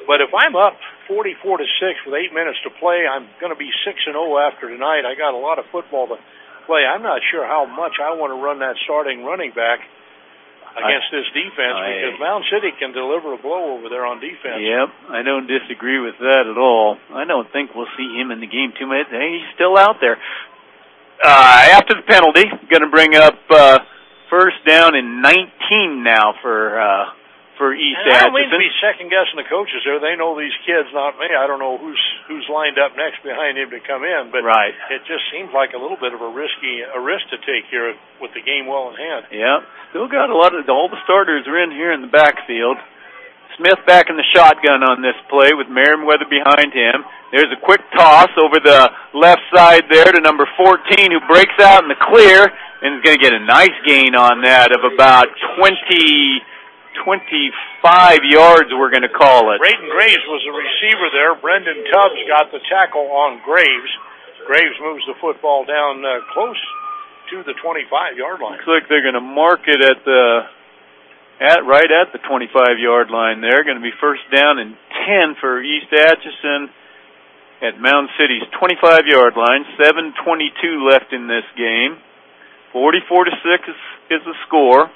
But if I'm up forty-four to six with eight minutes to play, I'm going to be six and oh after tonight. I got a lot of football to play. I'm not sure how much I want to run that starting running back against I, this defense I, because Mound City can deliver a blow over there on defense.
Yep, I don't disagree with that at all. I don't think we'll see him in the game too much. Hey, he's still out there. Uh, after the penalty, going to bring up uh, first down and nineteen now for uh, for East
and I don't
Atchison.
mean to be second-guessing the coaches there. They know these kids, not me. I don't know who's who's lined up next behind him to come in, but
right.
It just seems like a little bit of a risky a risk to take here with the game well in hand.
Yeah, still got a lot of all the starters are in here in the backfield. Smith back in the shotgun on this play with Merriweather behind him. There's a quick toss over the left side there to number fourteen, who breaks out in the clear and is going to get a nice gain on that of about twenty, twenty-five yards, we're going to call it.
Braden Graves was the receiver there. Brendan Tubbs got the tackle on Graves. Graves moves the football down uh, close to the twenty-five-yard line.
Looks like they're going to mark it at the at right at the twenty-five-yard line there. Going to be first down and ten for East Atchison at Mound City's twenty-five-yard line. seven twenty-two left in this game. forty-four to six is, is the score.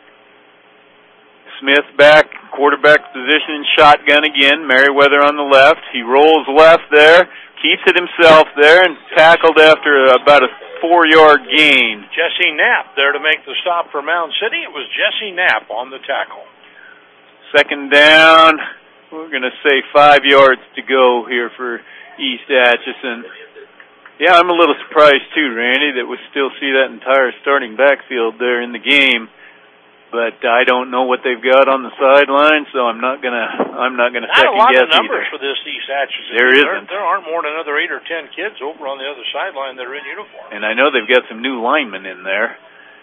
Smith back, quarterback position, shotgun again. Merriweather on the left. He rolls left there, keeps it himself there, and tackled after about a four-yard gain.
Jesse Knapp there to make the stop for Mound City. It was Jesse Knapp on the tackle.
Second down. We're going to say five yards to go here for East Atchison. Yeah, I'm a little surprised too, Randy, that we still see that entire starting backfield there in the game. But I don't know what they've got on the sideline, so I'm not gonna. I'm not gonna second guess either.
Not a lot of numbers for this East Atchison.
There isn't.
There, there aren't more than another eight or ten kids over on the other sideline that are in uniform.
And I know they've got some new linemen in there.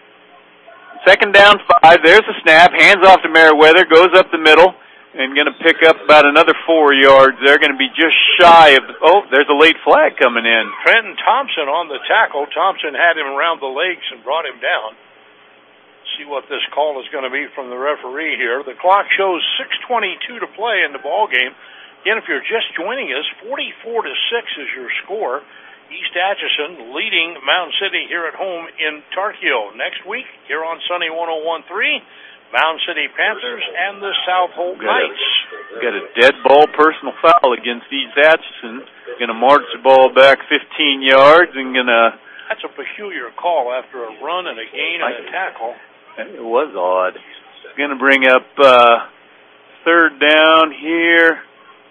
Second down, five. There's a snap. Hands off to Merriweather. Goes up the middle and going to pick up about another four yards. They're going to be just shy of. Oh, there's a late flag coming in.
Trenton Thompson on the tackle. Thompson had him around the legs and brought him down. See what this call is going to be from the referee here. The clock shows six twenty-two to play in the ball game. Again, if you're just joining us, forty-four to six is your score. East Atchison leading Mound City here at home in Tarkio. Next week, here on Sunny one oh one point three, Mound City Panthers and the South Holt Knights.
Got a dead ball personal foul against East Atchison. Going to march the ball back fifteen yards and going to...
That's a peculiar call after a run and a gain and a tackle.
It was odd. Going to bring up uh, third down here.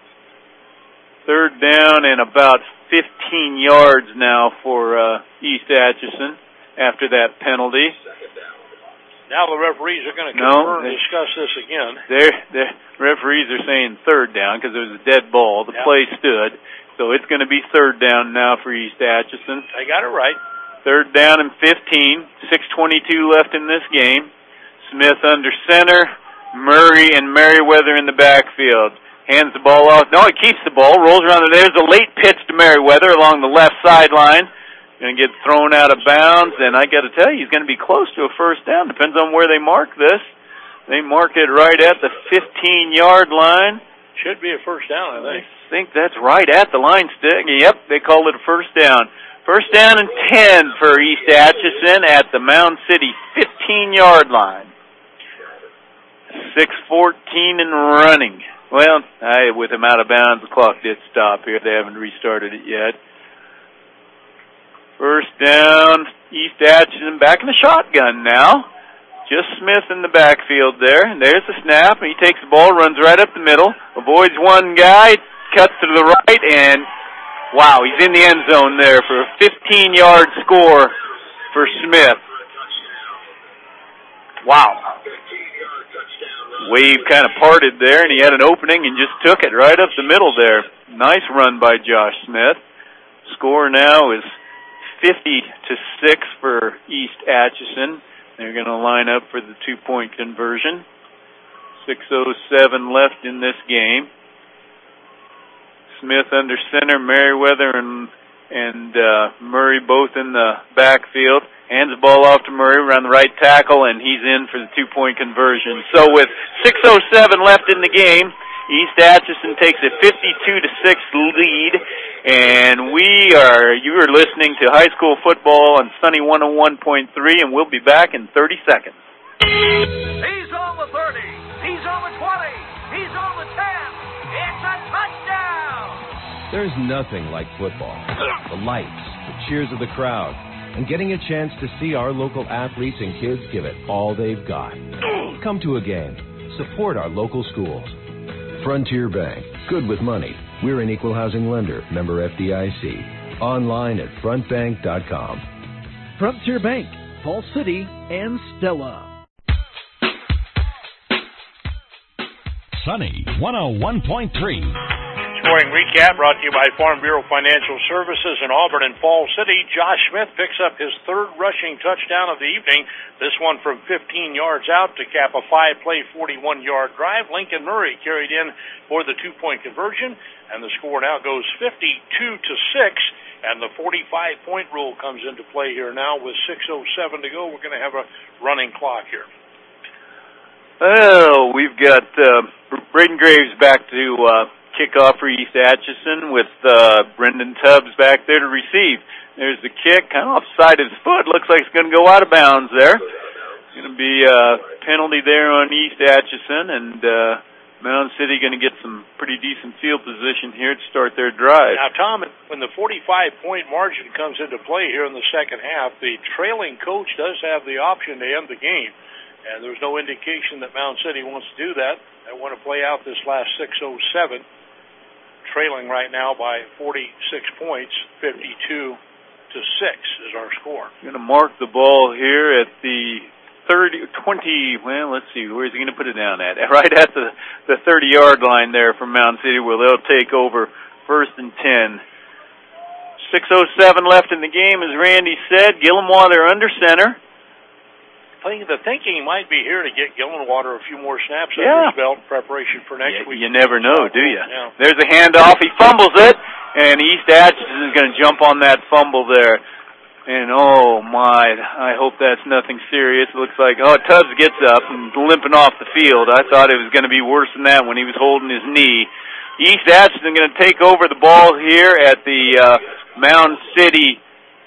Third down and about fifteen yards now for uh, East Atchison after that penalty.
Now the referees are going to
no,
confirm and discuss this again.
The referees are saying third down because it was a dead ball. The
yep.
play stood. So it's going to be third down now for East Atchison.
They got it right.
Third down and fifteen. six twenty-two left in this game. Smith under center. Murray and Merriweather in the backfield. Hands the ball off. No, he keeps the ball. Rolls around. There's a late pitch to Merriweather along the left sideline. Going to get thrown out of bounds. And I got to tell you, he's going to be close to a first down. Depends on where they mark this. They mark it right at the fifteen-yard line.
Should be a first down, I think.
I think that's right at the line stick. Yep, they called it a first down. First down and ten for East Atchison at the Mound City fifteen-yard line. six fourteen and running. Well, I, with him out of bounds, the clock did stop here. They haven't restarted it yet. First down, East Atchison back in the shotgun now. Just Smith in the backfield there. And there's the snap. He takes the ball, runs right up the middle, avoids one guy, cuts to the right, and wow, he's in the end zone there for a fifteen-yard score for Smith. Wow. Wave kind of parted there, and he had an opening and just took it right up the middle there. Nice run by Josh Smith. Score now is fifty to six for East Atchison. They're going to line up for the two-point conversion. six oh seven left in this game. Smith under center, Merriweather and and uh, Murray both in the backfield. Hands the ball off to Murray around the right tackle, and he's in for the two-point conversion. So with six oh seven left in the game, East Atchison takes a fifty-two to six lead, and we are, you are listening to high school football on Sunny one oh one point three, and we'll be back in thirty seconds.
He's on the thirty. He's on the twenty. He's on the ten. It's a touchdown.
There's nothing like football. The lights, the cheers of the crowd, and getting a chance to see our local athletes and kids give it all they've got. Come to a game. Support our local schools. Frontier Bank. Good with money. We're an equal housing lender. Member F D I C. Online at front bank dot com.
Frontier Bank, Falls City, and Stella.
Sunny one oh one point three.
Scoring recap brought to you by Farm Bureau Financial Services in Auburn and Falls City. Josh Smith picks up his third rushing touchdown of the evening. This one from fifteen yards out to cap a five-play, forty-one-yard drive. Lincoln Murray carried in for the two-point conversion, and the score now goes fifty-two to six, and the forty-five point rule comes into play here now with six oh seven to go. We're going to have a running clock here.
Well, we've got uh, Braden Graves back to uh, kick off for East Atchison with uh, Brendan Tubbs back there to receive. There's the kick, kind of offside his foot. Looks like it's going to go out of bounds there. Going to be a penalty there on East Atchison, and uh, Mound City going to get some pretty decent field position here to start their drive.
Now, Tom, when the forty-five point margin comes into play here in the second half, the trailing coach does have the option to end the game. And there's no indication that Mound City wants to do that. They want to play out this last six oh seven, trailing right now by forty-six points, fifty-two to six is our score.
Going to mark the ball here at the thirty, twenty, well, let's see, where's he going to put it down at? Right at the, the thirty-yard line there from Mound City, where they'll take over first and ten. six oh seven left in the game, as Randy said. Gillenwater under center.
I think the thinking might be here to get Gillenwater a few more snaps
Yeah.
under his belt in preparation for next
Yeah,
week.
you never know, do you?
Yeah.
There's a handoff. He fumbles it, and East Atchison is going to jump on that fumble there. And, oh, my, I hope that's nothing serious. It looks like, oh, Tubbs gets up and limping off the field. I thought it was going to be worse than that when he was holding his knee. East Atchison going to take over the ball here at the uh, Mound City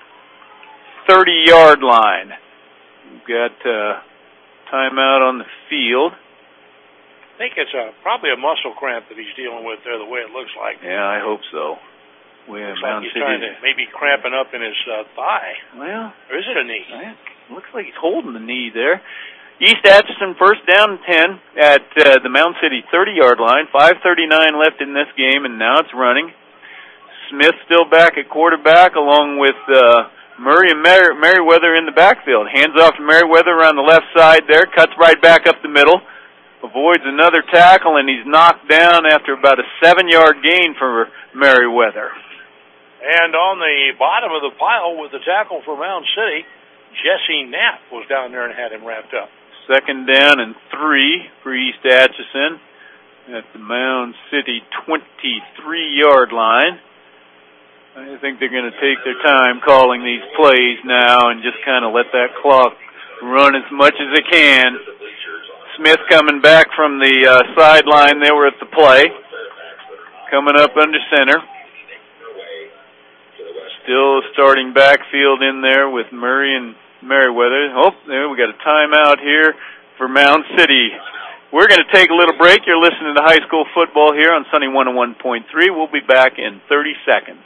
thirty-yard line. We've got uh, timeout on the field.
I think it's a, probably a muscle cramp that he's dealing with there, the way it looks like.
Yeah, I hope so. We have
Looks like
Mound
he's
City.
trying to maybe cramping up in his uh, thigh.
Well,
or is it a knee?
It looks like he's holding the knee there. East Atchison first down and ten at uh, the Mound City thirty-yard line. five thirty-nine left in this game, and now it's running. Smith still back at quarterback, along with uh, Murray and Mer- Merriweather in the backfield. Hands off to Merriweather around the left side there. Cuts right back up the middle. Avoids another tackle, and he's knocked down after about a seven-yard gain for Merriweather.
And on the bottom of the pile with the tackle for Mound City, Jesse Knapp was down there and had him wrapped up.
Second down and three for East Atchison at the Mound City twenty-three-yard line. I think they're going to take their time calling these plays now and just kind of let that clock run as much as they can. Smith coming back from the uh, sideline. They were at the play. Coming up under center. Still starting backfield in there with Murray and Merriweather. Oh, there we got a timeout here for Mound City. We're going to take a little break. You're listening to high school football here on Sunny one oh one point three. We'll be back in thirty seconds.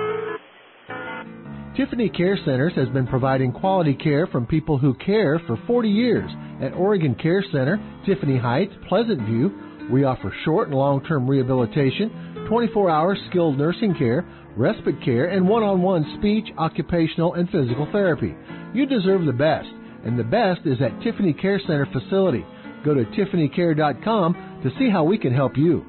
Tiffany Care Centers has been providing quality care from people who care for forty years. At Oregon Care Center, Tiffany Heights, Pleasant View, we offer short and long-term rehabilitation, twenty-four hour skilled nursing care, respite care, and one-on-one speech, occupational, and physical therapy. You deserve the best, and the best is at Tiffany Care Center facility. Go to tiffany care dot com to see how we can help you.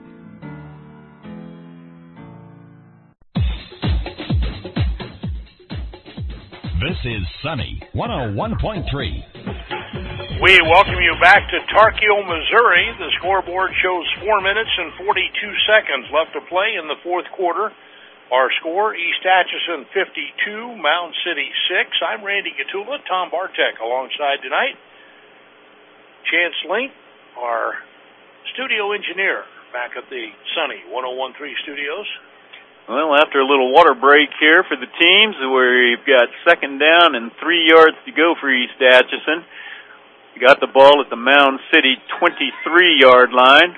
This is Sunny one oh one point three.
We welcome you back to Tarkio, Missouri. The scoreboard shows four minutes and forty-two seconds left to play in the fourth quarter. Our score, East Atchison fifty-two, Mound City six. I'm Randy Gatula, Tom Bartek alongside tonight. Chance Link, our studio engineer back at the Sunny one oh one point three studios.
Well, after a little water break here for the teams, where you've got second down and three yards to go for East Atchison. You got the ball at the Mound City twenty-three-yard line.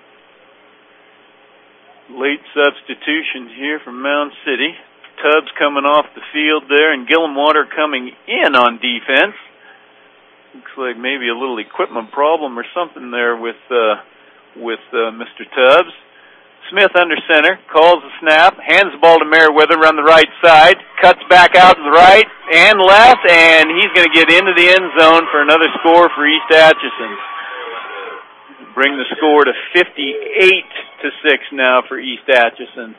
Late substitutions here from Mound City. Tubbs coming off the field there, and Gillenwater coming in on defense. Looks like maybe a little equipment problem or something there with uh, with uh, Mister Tubbs. Smith under center, calls the snap, hands the ball to Merriweather on the right side, cuts back out to the right and left, and he's going to get into the end zone for another score for East Atchison. Bring the score to fifty-eight to six now for East Atchison.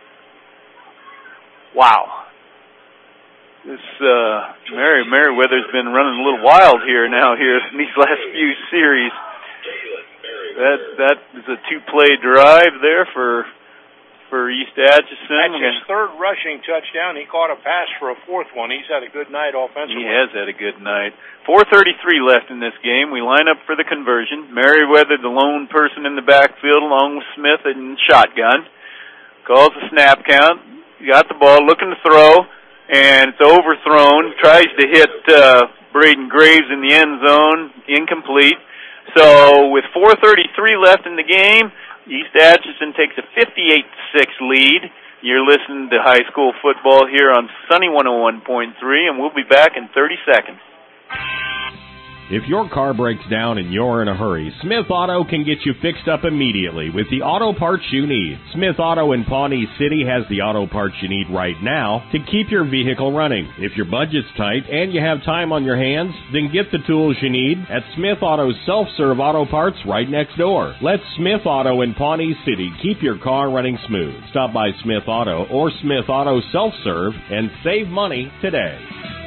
Wow. This uh, Mary Merriweather's been running a little wild here now here in these last few series. That that is a two-play drive there for for East Atchison.
That's his third rushing touchdown. He caught a pass for a fourth one. He's had a good night offensively.
He has had a good night. four thirty-three left in this game. We line up for the conversion. Merriweather, the lone person in the backfield, along with Smith in shotgun. Calls the snap count. Got the ball, looking to throw, and it's overthrown. Tries to hit uh, Braden Graves in the end zone. Incomplete. So with four thirty-three left in the game, East Atchison takes a fifty-eight to six lead. You're listening to high school football here on Sunny one oh one point three, and we'll be back in thirty seconds.
If your car breaks down and you're in a hurry, Smith Auto can get you fixed up immediately with the auto parts you need. Smith Auto in Pawnee City has the auto parts you need right now to keep your vehicle running. If your budget's tight and you have time on your hands, then get the tools you need at Smith Auto's self-serve auto parts right next door. Let Smith Auto in Pawnee City keep your car running smooth. Stop by Smith Auto or Smith Auto Self-Serve and save money today.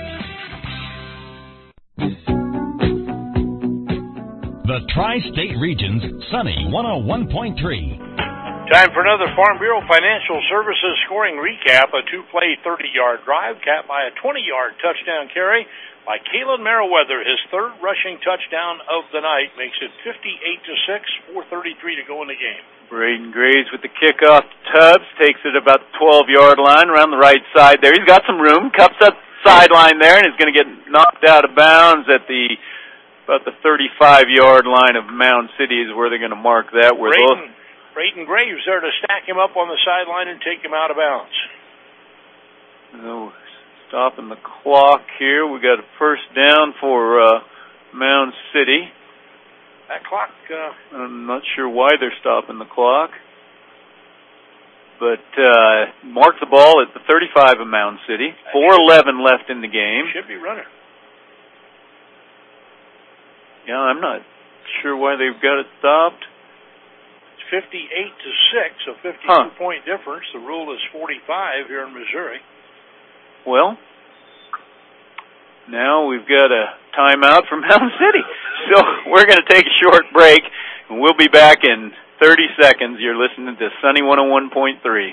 The Tri-State Region's Sunny one oh one point three.
Time for another Farm Bureau Financial Services scoring recap. A two-play thirty-yard drive capped by a twenty-yard touchdown carry by Kalen Merriweather. His third rushing touchdown of the night makes it fifty-eight to six, four thirty-three to go in the game.
Braden Graves with the kickoff. Tubbs takes it about the twelve-yard line around the right side there. He's got some room, cups up the sideline there, and is going to get knocked out of bounds at the about the thirty-five-yard line of Mound City is where they're going to mark that. Where
Braden, Braden Graves there to stack him up on the sideline and take him out of bounds.
So, stopping the clock here. We got a first down for uh, Mound City.
That clock, uh,
I'm not sure why they're stopping the clock. But uh, mark the ball at the thirty-five of Mound City. four eleven left in the game.
Should be running.
Yeah, I'm not sure why they've got it stopped.
It's fifty-eight to six, a fifty-two point huh. difference. The rule is forty-five here in Missouri.
Well, now we've got a timeout from Mound City. So we're going to take a short break, and we'll be back in thirty seconds. You're listening to Sunny one oh one point three.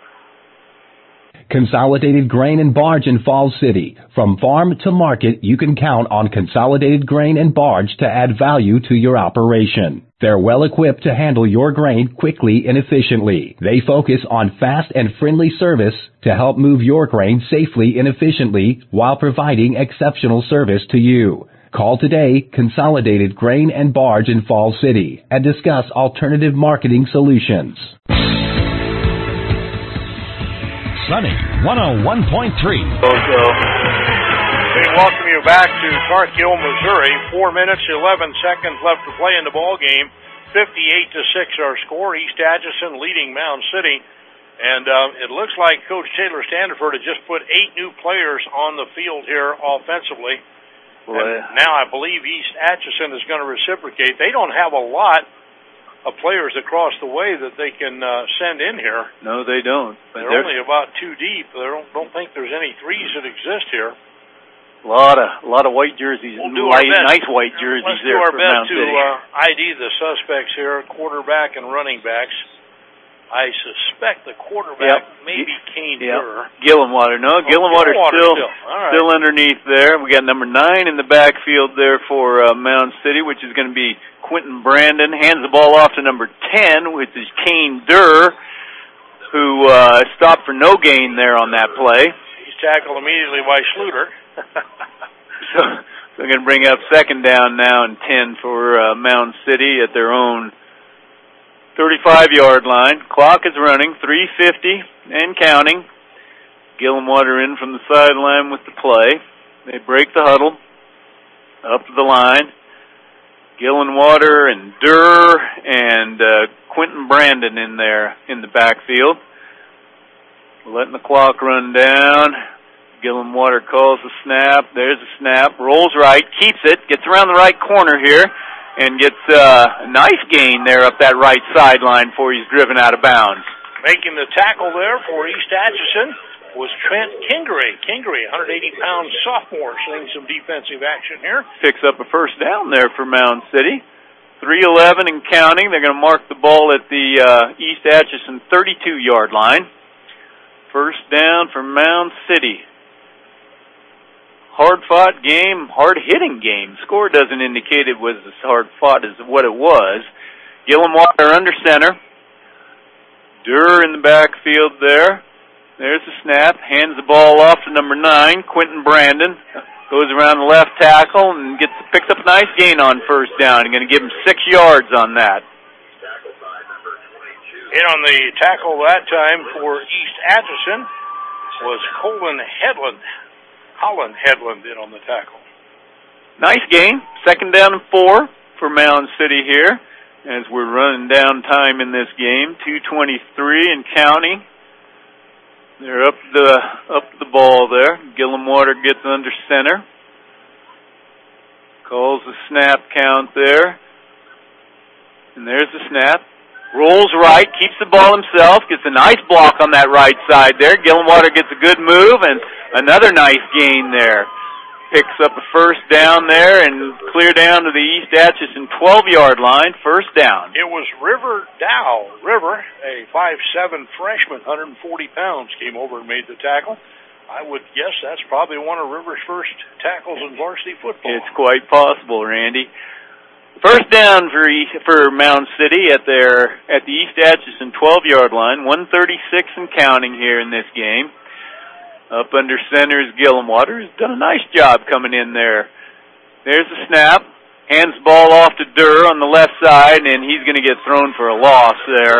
Consolidated Grain and Barge in Falls City. From farm to market, you can count on Consolidated Grain and Barge to add value to your operation. They're well equipped to handle your grain quickly and efficiently. They focus on fast and friendly service to help move your grain safely and efficiently while providing exceptional service to you. Call today, Consolidated Grain and Barge in Falls City, and discuss alternative marketing solutions.
Sunny one oh one point three.
So, we welcome you back to Tark Hill, Missouri. Four minutes, eleven seconds left to play in the ball game. fifty-eight to six our score. East Atchison leading Mound City. And uh, it looks like Coach Taylor Standiford has just put eight new players on the field here offensively.
Well,
and now I believe East Atchison is going to reciprocate. They don't have a lot of players across the way that they can uh, send in here.
No, they don't.
But they're, they're only about two deep. I don't, don't think there's any threes that exist here.
A lot of a lot of white jerseys,
we'll do
light,
our best.
nice white jerseys
Let's
there
do our
for
best
Mount
to
City.
uh, I D the suspects here, quarterback and running backs. I suspect the quarterback yep. may be Kane
yep.
Durr.
Gillenwater. No,
oh,
Gillenwater's
Gillenwater
still
still. All right.
still underneath there. We got number nine in the backfield there for uh, Mound City, which is going to be Quentin Brandon. Hands the ball off to number ten, which is Kane Durr, who uh, stopped for no gain there on that play.
He's tackled immediately by Schluter.
so, so they're going to bring up second down now and ten for uh, Mound City at their own thirty-five-yard line. Clock is running, three fifty and counting. Gillenwater in from the sideline with the play. They break the huddle, up to the line. Gillenwater and Durr and uh, Quentin Brandon in there in the backfield. Letting the clock run down. Gillenwater calls the snap. There's the snap. Rolls right, keeps it, gets around the right corner here, and gets uh, a nice gain there up that right sideline before he's driven out of bounds.
Making the tackle there for East Atchison was Trent Kingery. Kingery, one hundred eighty pound sophomore, seeing some defensive action here.
Picks up a first down there for Mound City. three eleven and counting. They're going to mark the ball at the uh, East Atchison thirty-two-yard line. First down for Mound City. Hard-fought game, hard-hitting game. Score doesn't indicate it was as hard-fought as what it was. Gillenwater under center. Durr in the backfield there. There's the snap. Hands the ball off to number nine, Quentin Brandon. Goes around the left tackle and gets picks up a nice gain on first down. You're going to give him six yards on that.
In on the tackle that time for East Atchison was Colin Headland. Colin Headland in on the tackle.
Nice gain. Second down and four for Mound City here as we're running down time in this game. two twenty-three and counting. They're up the up the ball there. Gillenwater gets under center. Calls the snap count there. And there's the snap. Rolls right, keeps the ball himself, gets a nice block on that right side there. Gillenwater gets a good move and another nice gain there. Picks up a first down there and clear down to the East Atchison twelve-yard line, first down.
It was River Dow. River, a five seven freshman, one hundred forty pounds, came over and made the tackle. I would guess that's probably one of River's first tackles in varsity football.
It's quite possible, Randy. First down for for Mound City at their at the East Atchison twelve-yard line, one thirty-six and counting here in this game. Up under center is Gillenwater. He's done a nice job coming in there. There's the snap. Hands the ball off to Durr on the left side, and he's going to get thrown for a loss there.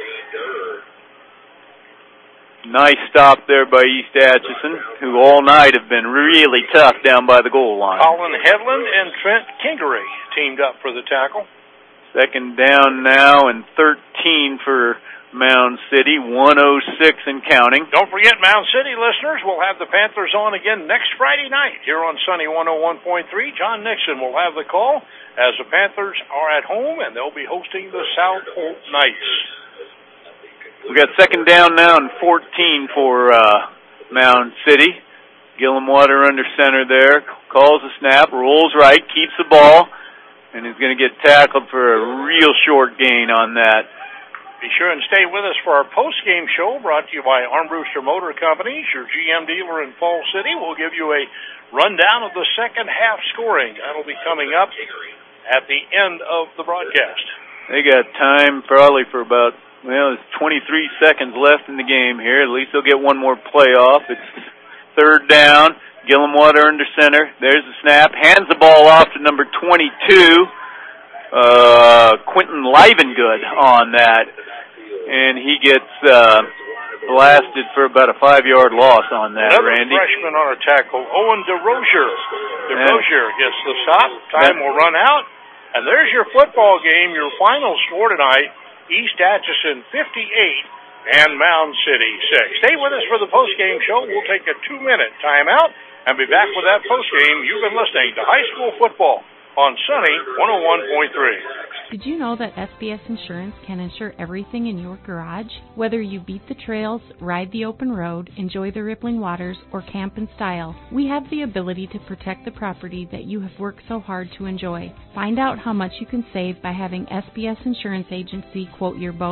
Nice stop there by East Atchison, who all night have been really tough down by the goal line.
Colin Headland and Trent Kingery teamed up for the tackle.
Second down now and thirteen for Mound City, one oh six and counting.
Don't forget, Mound City listeners, we'll have the Panthers on again next Friday night here on Sunny one oh one point three. John Nixon will have the call as the Panthers are at home, and they'll be hosting the South Holt Knights.
We got second down now and fourteen for uh, Mound City. Gillenwater under center there, calls the snap, rolls right, keeps the ball, and is going to get tackled for a real short gain on that.
Be sure and stay with us for our post-game show brought to you by Armbruster Motor Company, your G M dealer in Falls City. We'll give you a rundown of the second half scoring. That'll be coming up at the end of the broadcast.
They got time probably for about, well, there's twenty-three seconds left in the game here. At least they'll get one more play off. It's third down. Gillenwater under center. There's the snap. Hands the ball off to number twenty-two, uh, Quentin Livengood on that. And he gets uh, blasted for about a five-yard loss on that,
Another
Randy.
freshman on a tackle, Owen DeRozier. DeRozier gets the stop. Time will run out. And there's your football game, your final score tonight. East Atchison fifty-eight and Mound City six. Stay with us for the postgame show. We'll take a two-minute timeout and be back with that postgame. You've been listening to High School Football on Sunny one oh one point three.
Did you know that S B S Insurance can insure everything in your garage? Whether you beat the trails, ride the open road, enjoy the rippling waters, or camp in style, we have the ability to protect the property that you have worked so hard to enjoy. Find out how much you can save by having S B S Insurance Agency quote your boat,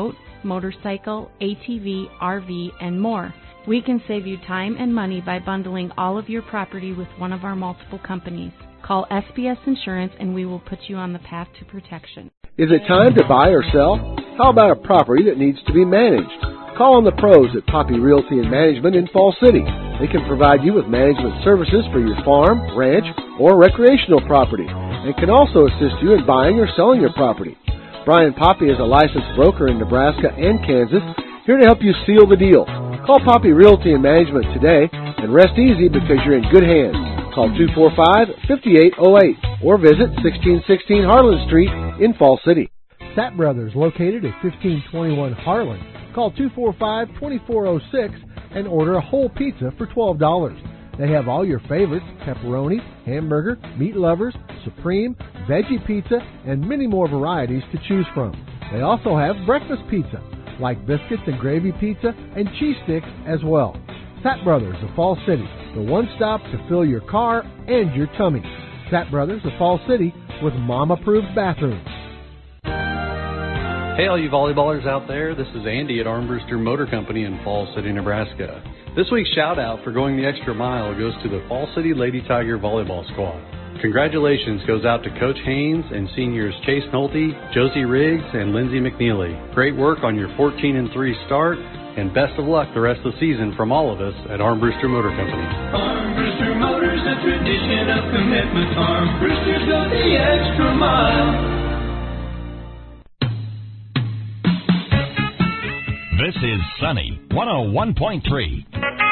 motorcycle, A T V, R V, and more. We can save you time and money by bundling all of your property with one of our multiple companies. Call S B S Insurance and we will put you on the path to protection.
Is it time to buy or sell? How about a property that needs to be managed? Call on the pros at Poppy Realty and Management in Falls City. They can provide you with management services for your farm, ranch, or recreational property, and can also assist you in buying or selling your property. Brian Poppy is a licensed broker in Nebraska and Kansas, here to help you seal the deal. Call Poppy Realty and Management today and rest easy because you're in good hands. Call two four five, five eight zero eight or visit sixteen sixteen Harlan Street in Falls City.
Sapp Brothers, located at fifteen twenty-one Harlan. Call two four five, two four zero six and order a whole pizza for twelve dollars. They have all your favorites, pepperoni, hamburger, meat lovers, supreme, veggie pizza, and many more varieties to choose from. They also have breakfast pizza, like biscuits and gravy pizza and cheese sticks as well. Sapp Brothers of Falls City, the one stop to fill your car and your tummy. Sapp Brothers of Falls City with mom-approved bathrooms.
Hey, all you volleyballers out there, this is Andy at Armbruster Motor Company in Falls City, Nebraska. This week's shout-out for going the extra mile goes to the Falls City Lady Tiger Volleyball Squad. Congratulations goes out to Coach Haynes and seniors Chase Nolte, Josie Riggs, and Lindsay McNeely. Great work on your fourteen and three start, and best of luck the rest of the season from all of us at Armbruster Motor Company.
Armbruster Motors, a tradition of commitment. Armbruster's got the extra mile.
This is Sunny one oh one point three.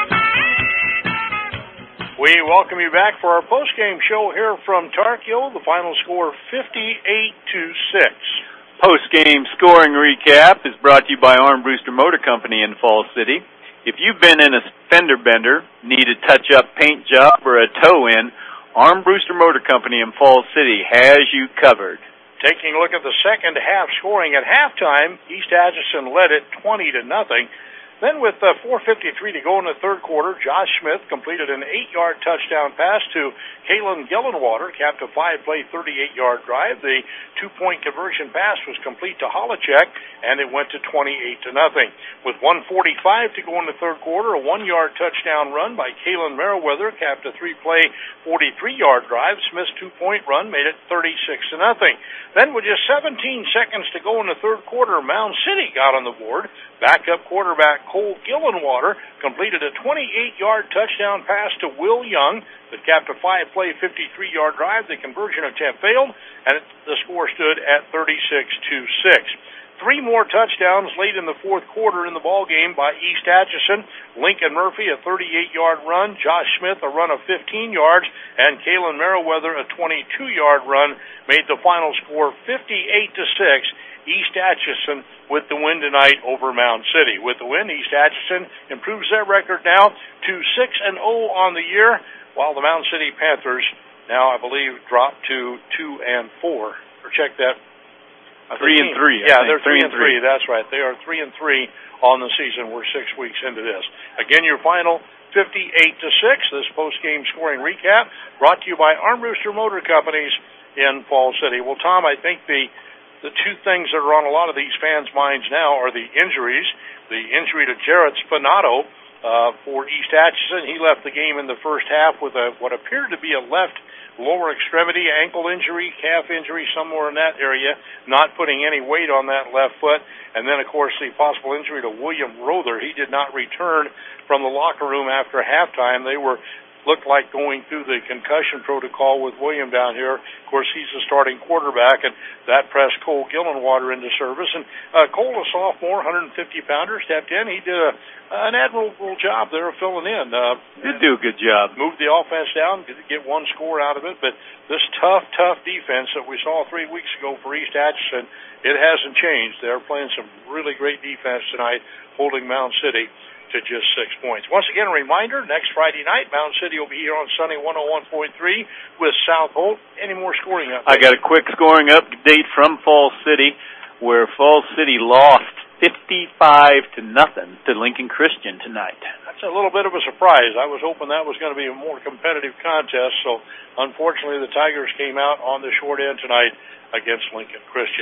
We welcome you back for our postgame show here from Tarkio. The final score fifty-eight to six.
Postgame scoring recap is brought to you by Armbruster Motor Company in Falls City. If you've been in a fender bender, need a touch-up paint job, or a tow-in, Armbruster Motor Company in Falls City has you covered.
Taking a look at the second half scoring at halftime, East Atchison led it twenty to nothing. Then with uh, four fifty-three to go in the third quarter, Josh Smith completed an eight-yard touchdown pass to Kalen Gillenwater, capped a five-play, thirty-eight-yard drive. The two-point conversion pass was complete to Holacek, and it went to twenty-eight to nothing. With one forty-five to go in the third quarter, a one-yard touchdown run by Kalen Merriweather capped a three-play, forty-three-yard drive. Smith's two-point run made it thirty-six to nothing. Then with just seventeen seconds to go in the third quarter, Mound City got on the board. Backup quarterback Cole Gillenwater completed a twenty-eight-yard touchdown pass to Will Young that capped a five-play, fifty-three-yard drive. The conversion attempt failed, and the score stood at thirty-six to six. Three more touchdowns late in the fourth quarter in the ballgame by East Atchison. Lincoln Murphy, a thirty-eight-yard run. Josh Smith, a run of fifteen yards. And Kalen Merriweather, a twenty-two-yard run, made the final score fifty-eight to six. East Atchison with the win tonight over Mound City. With the win, East Atchison improves their record now to six and oh on the year, while the Mound City Panthers now, I believe, drop to two and four. Or check that.
Three and three.
Yeah, they're three and three. That's right. They are three and three on the season. We're six weeks into this. Again, your final fifty-eight to six. This post-game scoring recap brought to you by Armbruster Motor Companies in Falls City. Well, Tom, I think the the two things that are on a lot of these fans' minds now are the injuries. The injury to Jarrett Spinato uh, for East Atchison. He left the game in the first half with a what appeared to be a left lower extremity, ankle injury, calf injury, somewhere in that area, not putting any weight on that left foot. And then, of course, the possible injury to William Rother. He did not return from the locker room after halftime. They were looked like going through the concussion protocol with William down here. Of course, he's the starting quarterback, and that pressed Cole Gillenwater into service. And uh, Cole, a sophomore, one hundred fifty pounder, stepped in. He did a, an admirable job there of filling in. Uh,
did do a good job.
Moved the offense down, get one score out of it. But this tough, tough defense that we saw three weeks ago for East Atchison, it hasn't changed. They're playing some really great defense tonight, holding Mound City to just six points. Once again, a reminder, next Friday night, Mound City will be here on Sunny one oh one point three with South Holt. Any more scoring updates?
I got a quick scoring update from Falls City, where Falls City lost fifty-five to nothing to Lincoln Christian tonight.
That's a little bit of a surprise. I was hoping that was going to be a more competitive contest, so unfortunately the Tigers came out on the short end tonight against Lincoln Christian.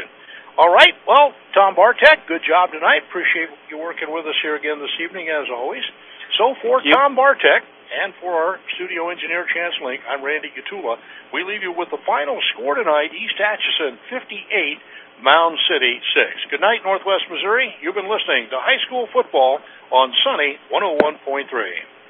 All right. Well, Tom Bartek, good job tonight. Appreciate you working with us here again this evening, as always. So for
Yep.
Tom Bartek and for our studio engineer, Chance Link, I'm Randy Gatula. We leave you with the final score tonight, East Atchison fifty-eight, Mound City six. Good night, Northwest Missouri. You've been listening to High School Football on Sunny one oh one point three.